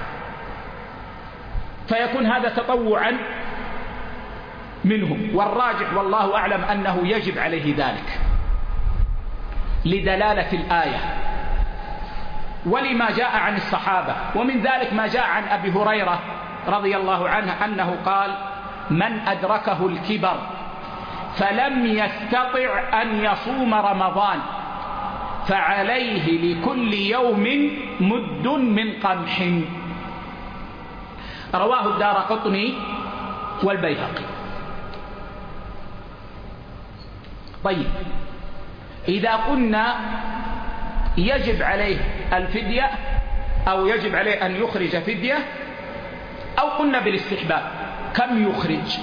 فيكون هذا تطوعا منهم. والراجح والله أعلم أنه يجب عليه ذلك لدلالة الآية ولما جاء عن الصحابة. ومن ذلك ما جاء عن أبي هريرة رضي الله عنه أنه قال: من أدركه الكبر فلم يستطع أن يصوم رمضان فعليه لكل يوم مد من قمح. رواه الدارقطني والبيهقي. طيب، إذا قلنا يجب عليه الفدية أو يجب عليه أن يخرج فدية، أو قلنا بالاستحباب، كم يخرج؟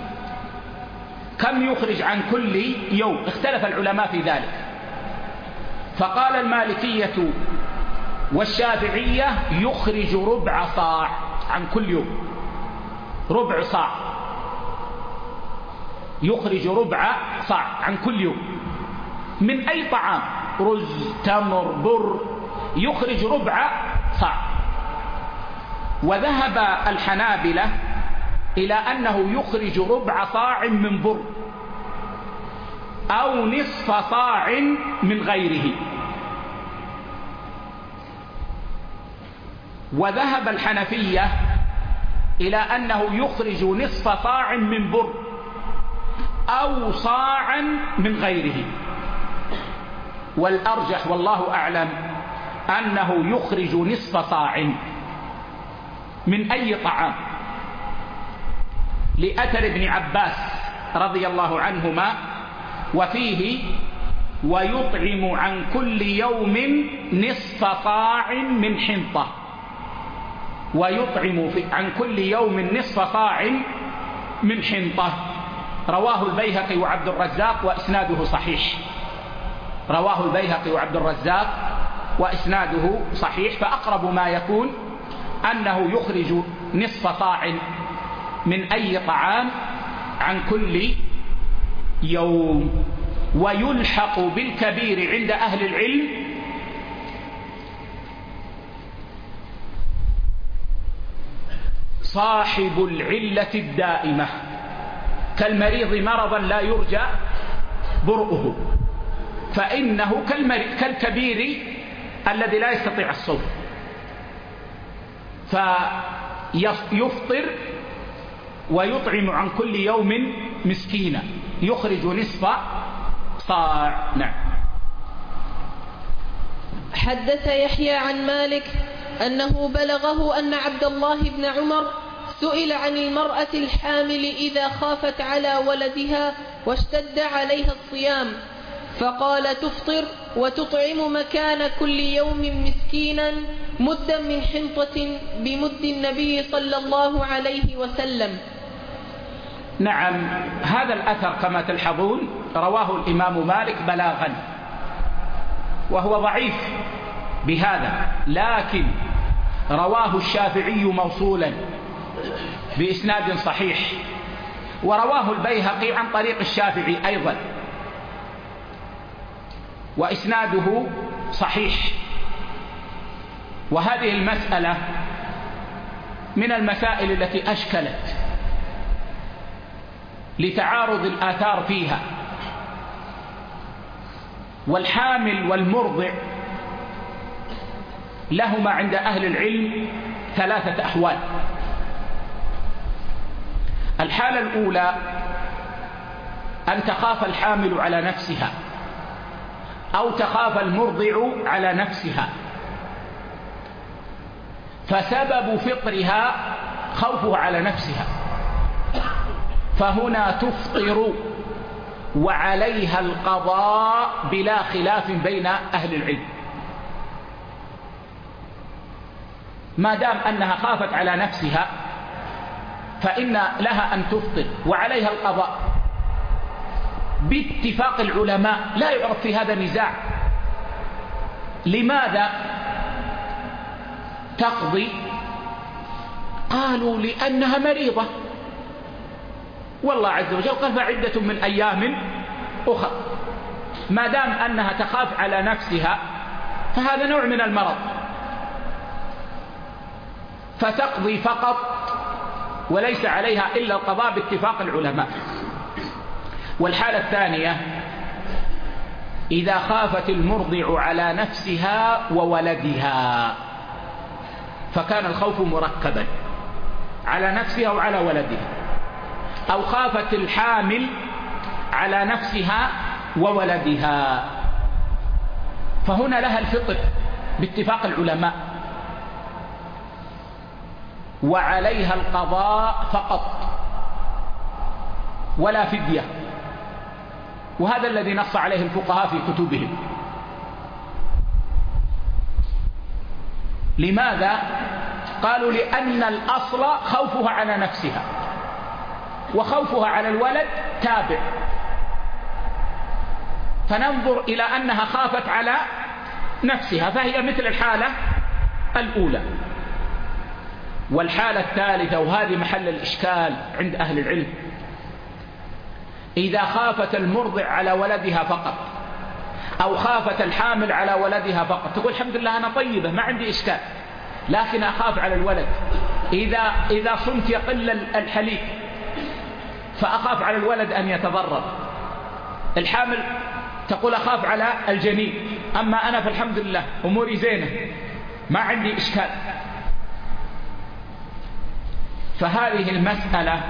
كم يخرج عن كل يوم؟ اختلف العلماء في ذلك. فقال المالكية والشافعية يخرج ربع صاع عن كل يوم، ربع صاع، يخرج ربع صاع عن كل يوم من أي طعام، رز، تمر، بر، يخرج ربع صاع. وذهب الحنابلة إلى أنه يخرج ربع صاع من بر أو نصف صاع من غيره. وذهب الحنفية إلى أنه يخرج نصف صاع من بر أو صاعا من غيره. والأرجح والله أعلم أنه يخرج نصف صاع من أي طعام، لأثر ابن عباس رضي الله عنهما وفيه: ويطعم عن كل يوم نصف صاع من حنطة، ويطعم عن كل يوم نصف صاع من حنطة. رواه البيهقي وعبد الرزاق وإسناده صحيح، رواه البيهقي وعبد الرزاق وإسناده صحيح. فأقرب ما يكون أنه يخرج نصف صاع من أي طعام عن كل يوم. ويلحق بالكبير عند أهل العلم صاحب العلة الدائمة كالمريض مرضا لا يرجى برؤه، فإنه كالكبير الذي لا يستطيع الصوم، فيفطر ويطعم عن كل يوم مسكينا، يخرج نصف صاع. نعم. حدث يحيى عن مالك أنه بلغه أن عبد الله بن عمر سئل عن المرأة الحامل إذا خافت على ولدها واشتد عليها الصيام، فقال: تفطر وتطعم مكان كل يوم مسكينا مدا من حنطة بمد النبي صلى الله عليه وسلم. نعم، هذا الأثر كما تلحظون رواه الإمام مالك بلاغا، وهو ضعيف بهذا، لكن رواه الشافعي موصولا بإسناد صحيح، ورواه البيهقي عن طريق الشافعي أيضا وإسناده صحيح. وهذه المسألة من المسائل التي أشكلت لتعارض الآثار فيها، والحامل والمرضع لهما عند أهل العلم ثلاثة أحوال. الحالة الأولى أن تخاف الحامل على نفسها أو تخاف المرضع على نفسها، فسبب فطرها خوفها على نفسها، فهنا تفطر وعليها القضاء بلا خلاف بين أهل العلم، ما دام أنها خافت على نفسها فإن لها أن تفطر وعليها القضاء باتفاق العلماء، لا يعرف في هذا نزاع. لماذا تقضي؟ قالوا لأنها مريضة، والله عز وجل قال: فعدة من أيام أخرى. ما دام أنها تخاف على نفسها فهذا نوع من المرض، فتقضي فقط وليس عليها إلا القضاء باتفاق العلماء. والحالة الثانية إذا خافت المرضع على نفسها وولدها، فكان الخوف مركبا على نفسها وعلى ولدها، أو خافت الحامل على نفسها وولدها، فهنا لها الفطر باتفاق العلماء وعليها القضاء فقط ولا فدية، وهذا الذي نص عليه الفقهاء في كتبهم. لماذا؟ قالوا لأن الأصل خوفها على نفسها، وخوفها على الولد تابع، فننظر إلى أنها خافت على نفسها فهي مثل الحالة الأولى. والحالة الثالثة، وهذه محل الإشكال عند أهل العلم، إذا خافت المرضع على ولدها فقط أو خافت الحامل على ولدها فقط، تقول الحمد لله أنا طيبة ما عندي إشكال، لكن أخاف على الولد. إذا إذا صمت يقل الحليب فأخاف على الولد أن يتضرر. الحامل تقول أخاف على الجنين، أما أنا فالحمد لله أموري زينة ما عندي إشكال. فهذه المسألة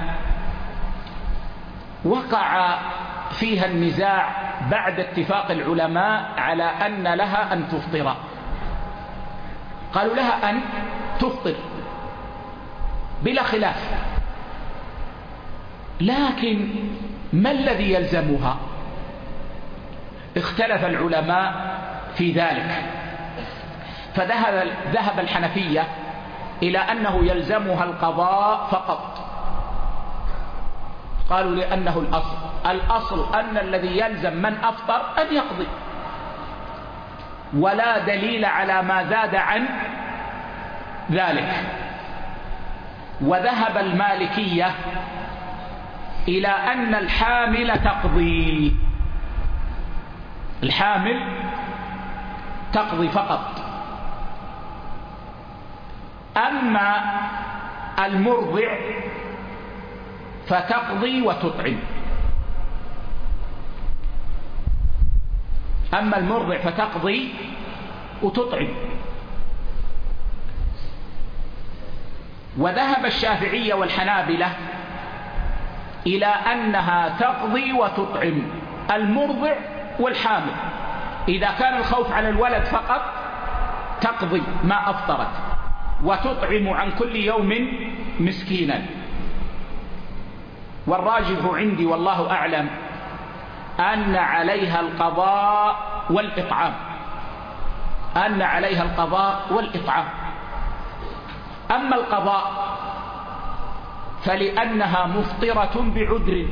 وقع فيها النزاع بعد اتفاق العلماء على أن لها أن تفطر. قالوا لها أن تفطر بلا خلاف، لكن ما الذي يلزمها؟ اختلف العلماء في ذلك، فذهب ذهب الحنفية إلى أنه يلزمها القضاء فقط. قالوا لأنه الأصل الأصل أن الذي يلزم من أفطر أن يقضي، ولا دليل على ما زاد عن ذلك. وذهب المالكية إلى أن الحامل تقضي، الحامل تقضي فقط، أما المرضع فتقضي وتطعم. أما المرضع فتقضي وتطعم. وذهب الشافعية والحنابلة إلى أنها تقضي وتطعم المرضع والحامل. إذا كان الخوف على الولد فقط تقضي ما أفطرت وتطعم عن كل يوم مسكينا. والراجح عندي والله أعلم أن عليها القضاء والإطعام، أن عليها القضاء والإطعام. أما القضاء فلأنها مفطرة بعذر،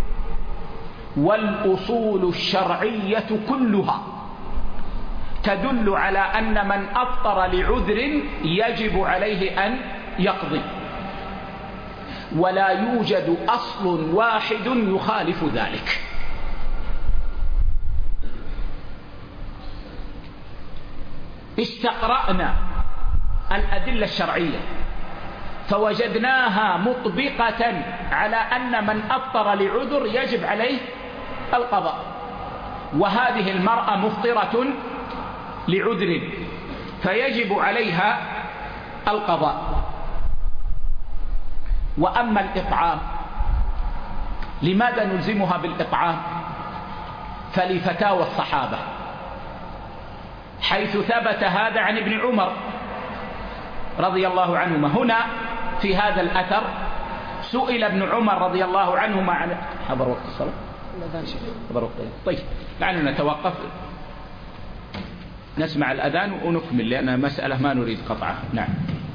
والأصول الشرعية كلها تدل على أن من أفطر لعذر يجب عليه أن يقضي، ولا يوجد أصل واحد يخالف ذلك. استقرأنا الأدلة الشرعية فوجدناها مطبقة على أن من أفطر لعذر يجب عليه القضاء، وهذه المرأة مفطرة لعذر فيجب عليها القضاء. وأما الإطعام، لماذا نلزمها بالإطعام؟ فلفتاوى الصحابة، حيث ثبت هذا عن ابن عمر رضي الله عنهما. هنا في هذا الأثر سئل ابن عمر رضي الله عنهما عن حضر وقت الصلاة، حضر وقت. طيب لعلنا نتوقف نسمع الأذان ونكمل، لأنها مسألة ما نريد قطعها. نعم.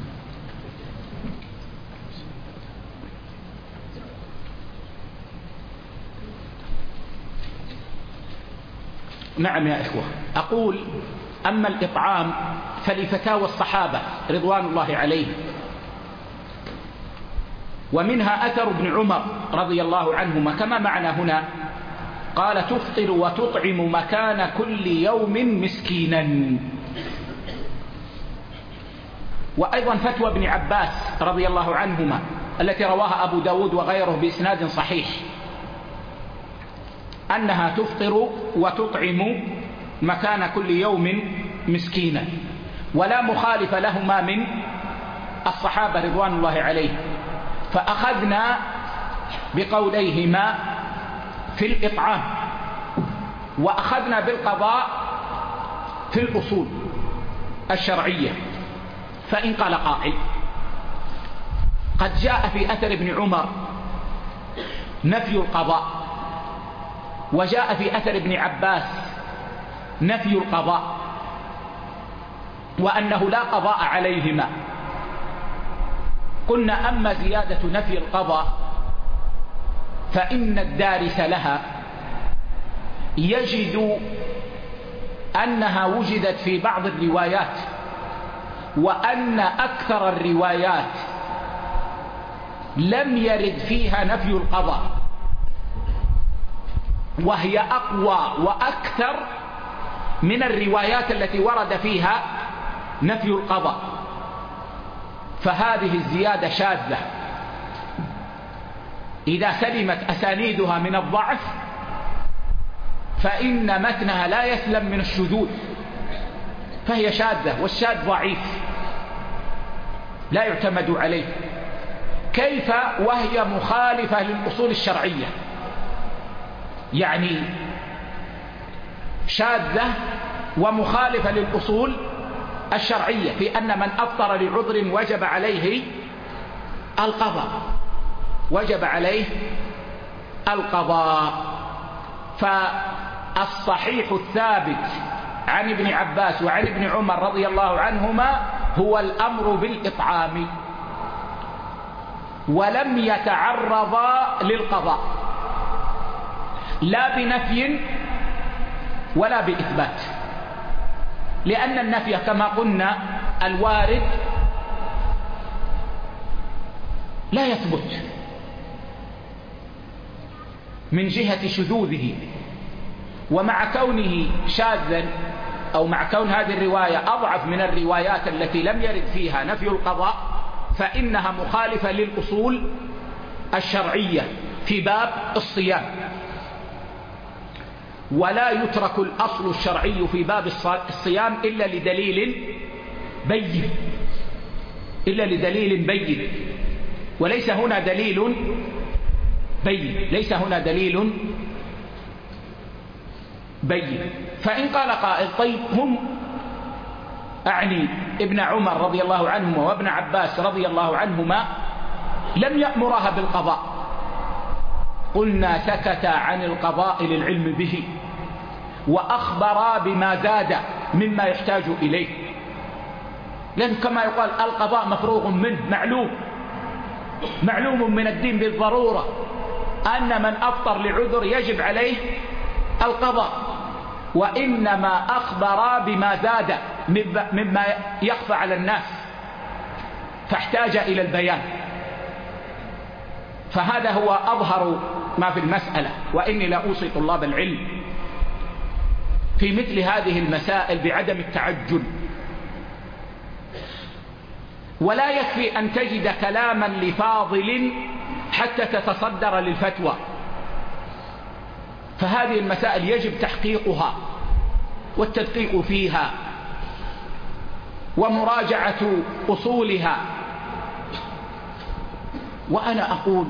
نعم يا إخوة، أقول أما الإطعام فلفتاوى الصحابة رضوان الله عليهم، ومنها أثر ابن عمر رضي الله عنهما كما معنا هنا، قال تفطر وتطعم مكان كل يوم مسكينا. وأيضا فتوى ابن عباس رضي الله عنهما التي رواها أبو داود وغيره بإسناد صحيح، أنها تفطر وتطعم مكان كل يوم مسكينا، ولا مخالف لهما من الصحابة رضوان الله عليهم. فأخذنا بقوليهما في الإطعام، وأخذنا بالقضاء في الأصول الشرعية. فإن قال قائل قد جاء في أثر ابن عمر نفي القضاء، وجاء في أثر ابن عباس نفي القضاء، وأنه لا قضاء عليهما، قلنا أما زيادة نفي القضاء فإن الدارس لها يجد أنها وجدت في بعض الروايات، وأن أكثر الروايات لم يرد فيها نفي القضاء، وهي أقوى وأكثر من الروايات التي ورد فيها نفي القضاء، فهذه الزيادة شاذة إذا سلمت أسانيدها من الضعف، فإن متنها لا يسلم من الشذوذ، فهي شاذة، والشاذ ضعيف لا يعتمد عليه. كيف وهي مخالفة للأصول الشرعية؟ يعني شاذة ومخالفة للأصول الشرعية في أن من أفطر لعذر وجب عليه القضاء، وجب عليه القضاء. فالصحيح الثابت عن ابن عباس وعن ابن عمر رضي الله عنهما هو الأمر بالإطعام، ولم يتعرضا للقضاء لا بنفي ولا بإثبات، لأن النفي كما قلنا الوارد لا يثبت من جهة شذوذه، ومع كونه شاذا أو مع كون هذه الرواية أضعف من الروايات التي لم يرد فيها نفي القضاء، فإنها مخالفة للأصول الشرعية في باب الصيام. ولا يترك الأصل الشرعي في باب الصيام إلا لدليل بين، إلا لدليل بين، وليس هنا دليل بين، ليس هنا دليل بين. فإن قال قائل طيب هم أعني ابن عمر رضي الله عنهما وابن عباس رضي الله عنهما لم يأمرها بالقضاء، قلنا سكت عن القضاء للعلم به، وأخبرا بما زاد مما يحتاج إليه، لأن كما يقال القضاء مفروغ منه، معلوم معلوم من الدين بالضرورة أن من أفطر لعذر يجب عليه القضاء، وإنما أخبرا بما زاد مما يخفى على الناس فاحتاج إلى البيان. فهذا هو أظهر ما في المسألة. وإني لا أوصي طلاب العلم في مثل هذه المسائل بعدم التعجل، ولا يكفي أن تجد كلاما لفاضل حتى تتصدر للفتوى، فهذه المسائل يجب تحقيقها والتدقيق فيها ومراجعة أصولها. وأنا أقول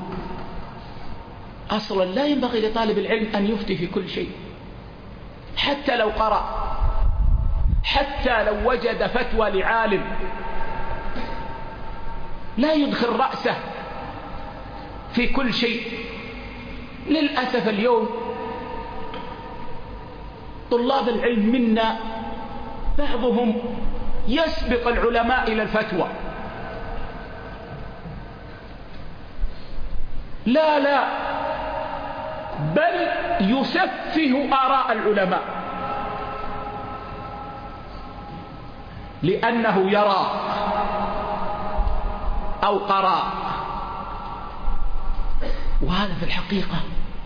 أصلا لا ينبغي لطالب العلم أن يفتي في كل شيء، حتى لو قرأ، حتى لو وجد فتوى لعالم، لا يدخل رأسه في كل شيء. للأسف اليوم طلاب العلم منا بعضهم يسبق العلماء إلى الفتوى. لا لا بل يسفه آراء العلماء، لأنه يرى أو قرأ، وهذا في الحقيقة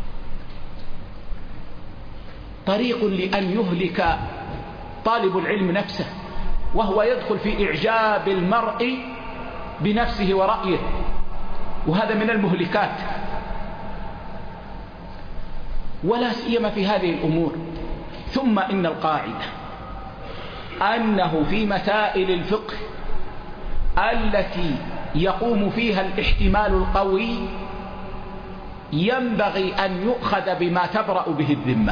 طريق لأن يهلك طالب العلم نفسه، وهو يدخل في إعجاب المرء بنفسه ورأيه، وهذا من المهلكات، ولا سيما في هذه الأمور. ثم إن القاعدة أنه في مسائل الفقه التي يقوم فيها الاحتمال القوي ينبغي أن يؤخذ بما تبرأ به الذمة.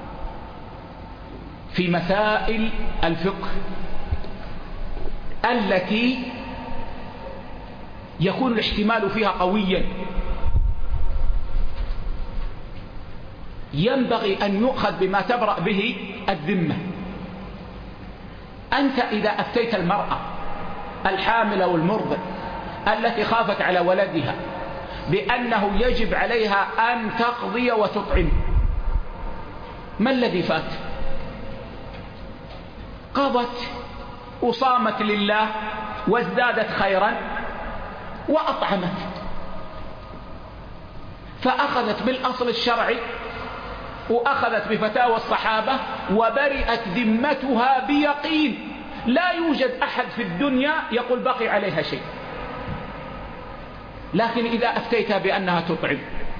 في مسائل الفقه التي يكون الاحتمال فيها قويا ينبغي أن يؤخذ بما تبرأ به الذمة. أنت إذا أفتيت المرأة الحامل والمرضع التي خافت على ولدها بأنه يجب عليها أن تقضي وتطعم، ما الذي فات؟ قضت وصامت لله وازدادت خيرا وأطعمت، فأخذت بالأصل الشرعي وأخذت بفتاوى الصحابة وبرئت ذمتها بيقين. لا يوجد أحد في الدنيا يقول بقي عليها شيء. لكن إذا أفتيتها بأنها تطعم،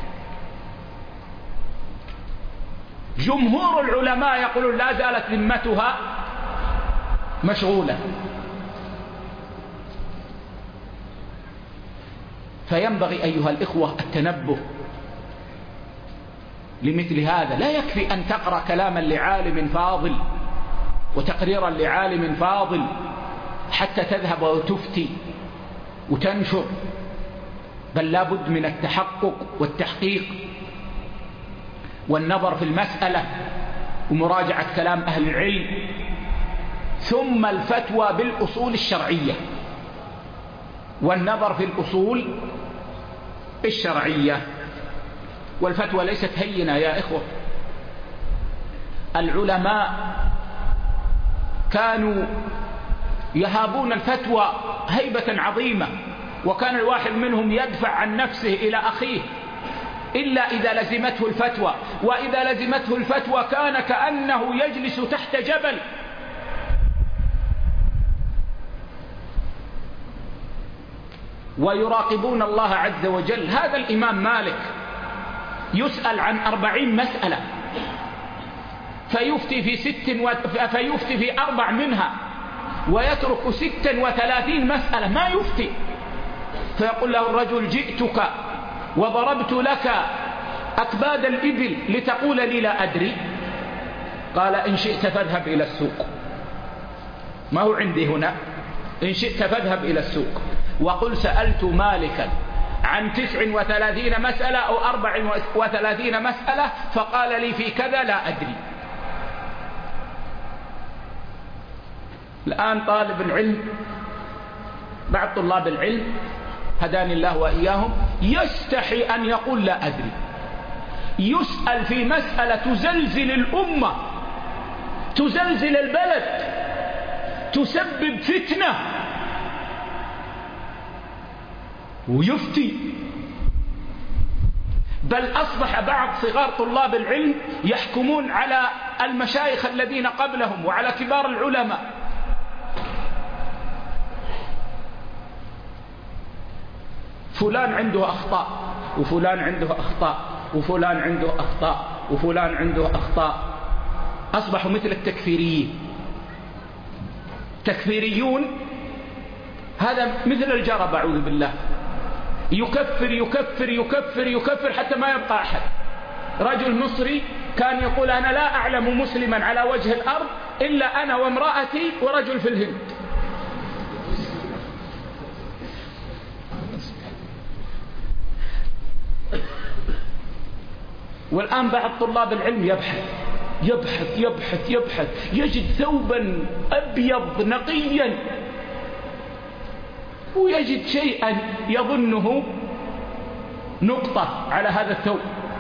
جمهور العلماء يقولون لا زالت ذمتها مشغولة. فينبغي أيها الإخوة التنبه لمثل هذا. لا يكفي أن تقرأ كلاما لعالم فاضل وتقريرا لعالم فاضل حتى تذهب وتفتي وتنشر، بل لا بد من التحقق والتحقيق والنظر في المسألة ومراجعة كلام أهل العلم، ثم الفتوى بالأصول الشرعية والنظر في الأصول الشرعية. والفتوى ليست هينة يا إخوة. العلماء كانوا يهابون الفتوى هيبة عظيمة، وكان الواحد منهم يدفع عن نفسه إلى أخيه إلا إذا لزمته الفتوى، وإذا لزمته الفتوى كان كأنه يجلس تحت جبل. ويراقبون الله عز وجل. هذا الإمام مالك يسأل عن أربعين مسألة فيفتي في ست و... فيفتي في أربع منها ويترك ستا وثلاثين مسألة ما يفتي. فيقول له الرجل جئتك وضربت لك أكباد الإبل لتقول لي لا أدري؟ قال إن شئت فاذهب إلى السوق. ما هو عندي هنا، إن شئت فاذهب إلى السوق وقل سألت مالكا عن تسع وثلاثين مسألة أو أربع وثلاثين مسألة فقال لي في كذا لا أدري. الآن طالب العلم، بعض طلاب العلم هداني الله وإياهم، يستحي أن يقول لا أدري. يسأل في مسألة تزلزل الأمة، تزلزل البلد، تسبب فتنة، ويفتي. بل أصبح بعض صغار طلاب العلم يحكمون على المشايخ الذين قبلهم وعلى كبار العلماء. فلان عنده أخطاء وفلان عنده أخطاء وفلان عنده أخطاء وفلان عنده أخطاء. أصبحوا مثل التكفيريين. تكفيريون هذا مثل الجرب أعوذ بالله، يكفر يكفر يكفر يكفر حتى ما يبقى أحد. رجل مصري كان يقول أنا لا أعلم مسلما على وجه الأرض إلا أنا وامرأتي ورجل في الهند. والآن بعض طلاب العلم يبحث يبحث يبحث يبحث يجد ثوبا أبيض نقيا ويجد شيئا يظنه نقطة على هذا الثوب،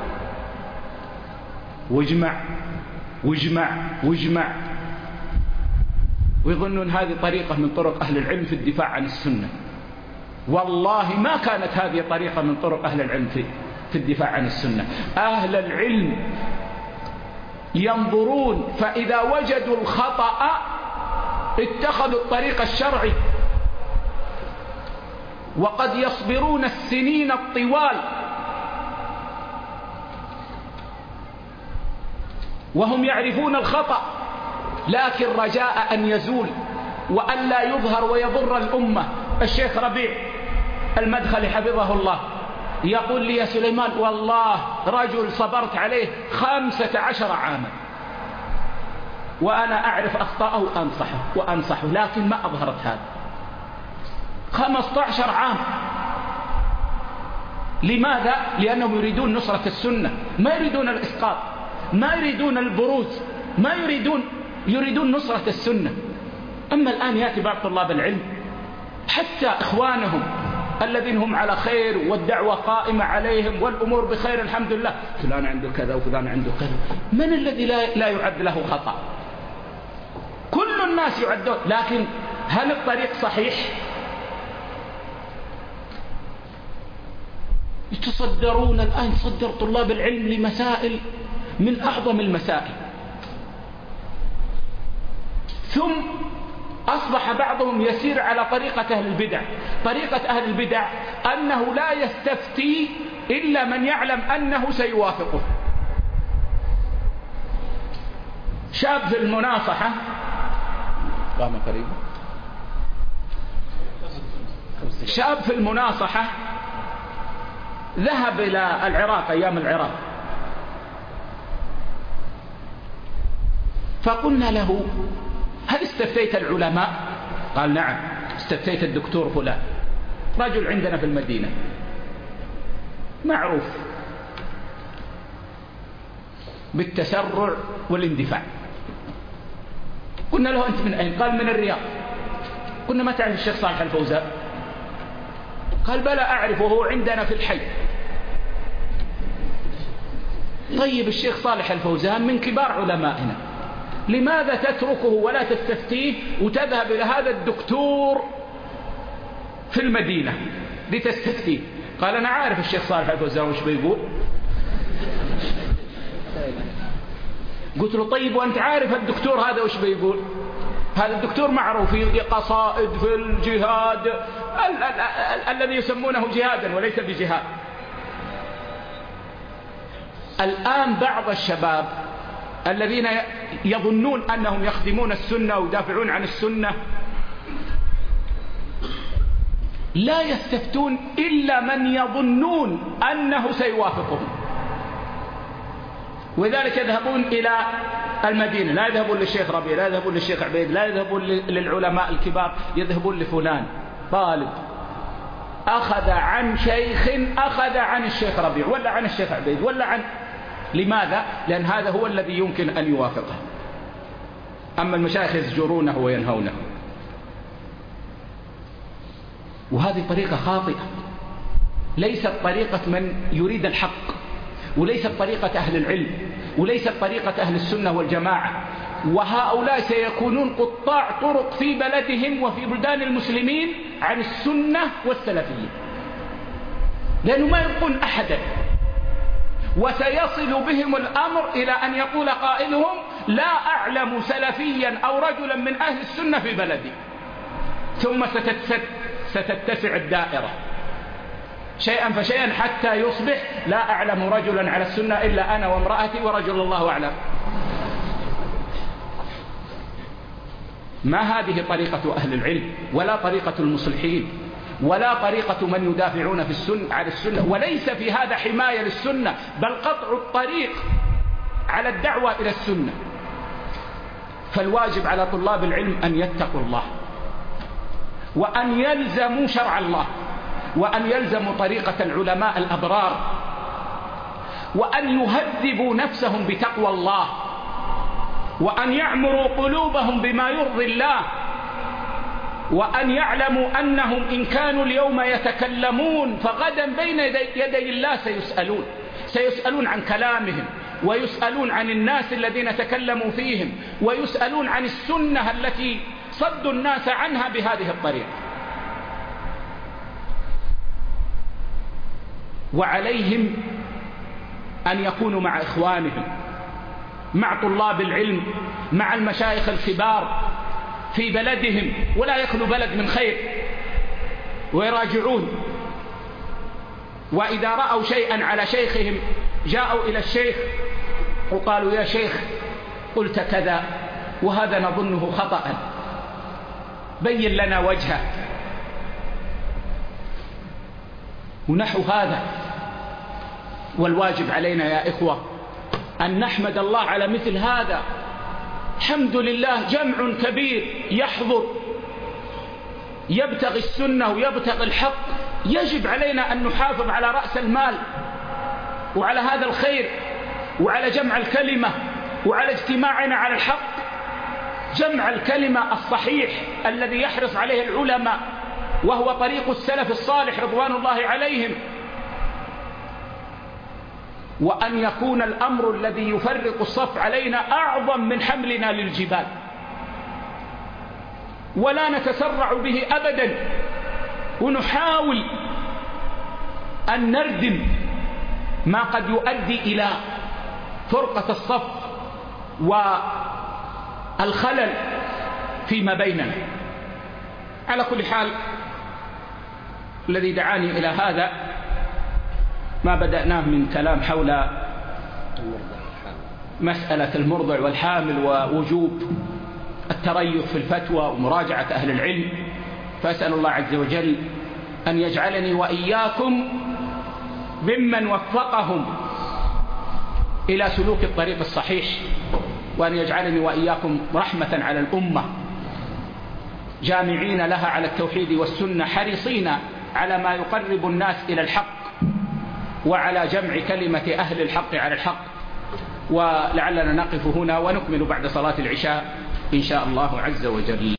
واجمع واجمع واجمع، ويظنون هذه طريقة من طرق أهل العلم في الدفاع عن السنة. والله ما كانت هذه طريقة من طرق أهل العلم في في الدفاع عن السنة. أهل العلم ينظرون فإذا وجدوا الخطأ اتخذوا الطريق الشرعي، وقد يصبرون السنين الطوال وهم يعرفون الخطأ، لكن رجاء أن يزول وأن لا يظهر ويضر الأمة. الشيخ ربيع المدخلي حفظه الله يقول لي يا سليمان والله رجل صبرت عليه خمسة عشر عاما وأنا أعرف أخطاءه وأنصحه وأنصحه لكن ما أظهرت هذا. خمسة عشر عام. لماذا؟ لأنهم يريدون نصرة السنة، ما يريدون الإسقاط، ما يريدون البروز، ما يريدون يريدون نصرة السنة. أما الآن يأتي بعض طلاب العلم حتى إخوانهم الذين هم على خير والدعوة قائمة عليهم والأمور بخير الحمد لله، فلان عنده كذا وفلان عنده كذا. من الذي لا, لا يعد له خطأ؟ كل الناس يعدون، لكن هل الطريق صحيح؟ يتصدرون الآن، صدر طلاب العلم لمسائل من أعظم المسائل، ثم أصبح بعضهم يسير على طريقة أهل البدع. طريقة أهل البدع أنه لا يستفتي إلا من يعلم أنه سيوافقه. شاب في المناصحة قام قريبا شاب في المناصحة ذهب إلى العراق أيام العراق، فقلنا له: هل استفتيت العلماء؟ قال: نعم، استفتيت الدكتور فلان، رجل عندنا في المدينة معروف بالتسرع والاندفاع. قلنا له: أنت من أين؟ قال: من الرياض. قلنا: ما تعرف الشيخ صالح الفوزان؟ قال: بلى أعرفه، هو عندنا في الحي. طيب الشيخ صالح الفوزان من كبار علمائنا، لماذا تتركه ولا تستفتيه وتذهب إلى هذا الدكتور في المدينة لتستفتيه؟ قال: أنا عارف الشيخ صالح الفوزان وش بيقول. قلت له: طيب وأنت عارف الدكتور هذا وش بيقول؟ هذا الدكتور معروف في قصائد في الجهاد ال ال ال الذي يسمونه جهادا وليس بجهاد. الآن بعض الشباب الذين يظنون أنهم يخدمون السنة ويدافعون عن السنة لا يستفتون إلا من يظنون أنه سيوافقهم، ولذلك يذهبون إلى المدينة، لا يذهبون للشيخ ربيع، لا يذهبون للشيخ عبيد، لا يذهبون للعلماء الكبار، يذهبون لفلان طالب أخذ عن شيخ أخذ عن الشيخ ربيع ولا عن الشيخ عبيد ولا عن. لماذا؟ لأن هذا هو الذي يمكن أن يوافقه، أما المشايخ يزجرونه وينهونه. وهذه طريقة خاطئة، ليست طريقة من يريد الحق، وليست طريقة أهل العلم، وليست طريقة أهل السنة والجماعة. وهؤلاء سيكونون قطاع طرق في بلدهم وفي بلدان المسلمين عن السنة والسلفية، لأنه ما يبقون أحدا، وسيصل بهم الأمر إلى أن يقول قائلهم: لا أعلم سلفيا أو رجلا من أهل السنة في بلدي. ثم ستتسع الدائرة شيئا فشيئا حتى يصبح: لا أعلم رجلا على السنة إلا أنا وامرأتي ورجل الله أعلم. ما هذه طريقة أهل العلم، ولا طريقة المصلحين، ولا طريقة من يدافعون في السنة على السنة. وليس في هذا حماية للسنة، بل قطع الطريق على الدعوة إلى السنة. فالواجب على طلاب العلم أن يتقوا الله، وأن يلزموا شرع الله، وأن يلزموا طريقة العلماء الأبرار، وأن يهذبوا نفسهم بتقوى الله، وأن يعمروا قلوبهم بما يرضي الله، وأن يعلموا أنهم إن كانوا اليوم يتكلمون فغدا بين يدي الله سيسألون سيسألون عن كلامهم، ويسألون عن الناس الذين تكلموا فيهم، ويسألون عن السنة التي صدوا الناس عنها بهذه الطريقة. وعليهم أن يكونوا مع إخوانهم، مع طلاب العلم، مع المشايخ الكبار في بلدهم، ولا يخلو بلد من خير، ويراجعون. وإذا رأوا شيئا على شيخهم جاءوا إلى الشيخ وقالوا: يا شيخ قلت كذا وهذا نظنه خطأ، بين لنا وجهه. ونحو هذا. والواجب علينا يا إخوة أن نحمد الله على مثل هذا. الحمد لله جمع كبير يحضر يبتغي السنة ويبتغي الحق. يجب علينا أن نحافظ على رأس المال وعلى هذا الخير وعلى جمع الكلمة وعلى اجتماعنا على الحق، جمع الكلمة الصحيح الذي يحرص عليه العلماء، وهو طريق السلف الصالح رضوان الله عليهم. وأن يكون الأمر الذي يفرق الصف علينا أعظم من حملنا للجبال. ولا نتسرع به أبدا، ونحاول أن نردم ما قد يؤدي إلى فرقة الصف والخلل فيما بيننا. على كل حال، الذي دعاني إلى هذا ما بدأناه من كلام حول مسألة المرضع والحامل ووجوب التريث في الفتوى ومراجعة أهل العلم، فأسأل الله عز وجل أن يجعلني وإياكم ممن وفقهم إلى سلوك الطريق الصحيح، وأن يجعلني وإياكم رحمة على الأمة، جامعين لها على التوحيد والسنة، حريصين على ما يقرب الناس إلى الحق وعلى جمع كلمة أهل الحق على الحق. ولعلنا نقف هنا ونكمل بعد صلاة العشاء إن شاء الله عز وجل.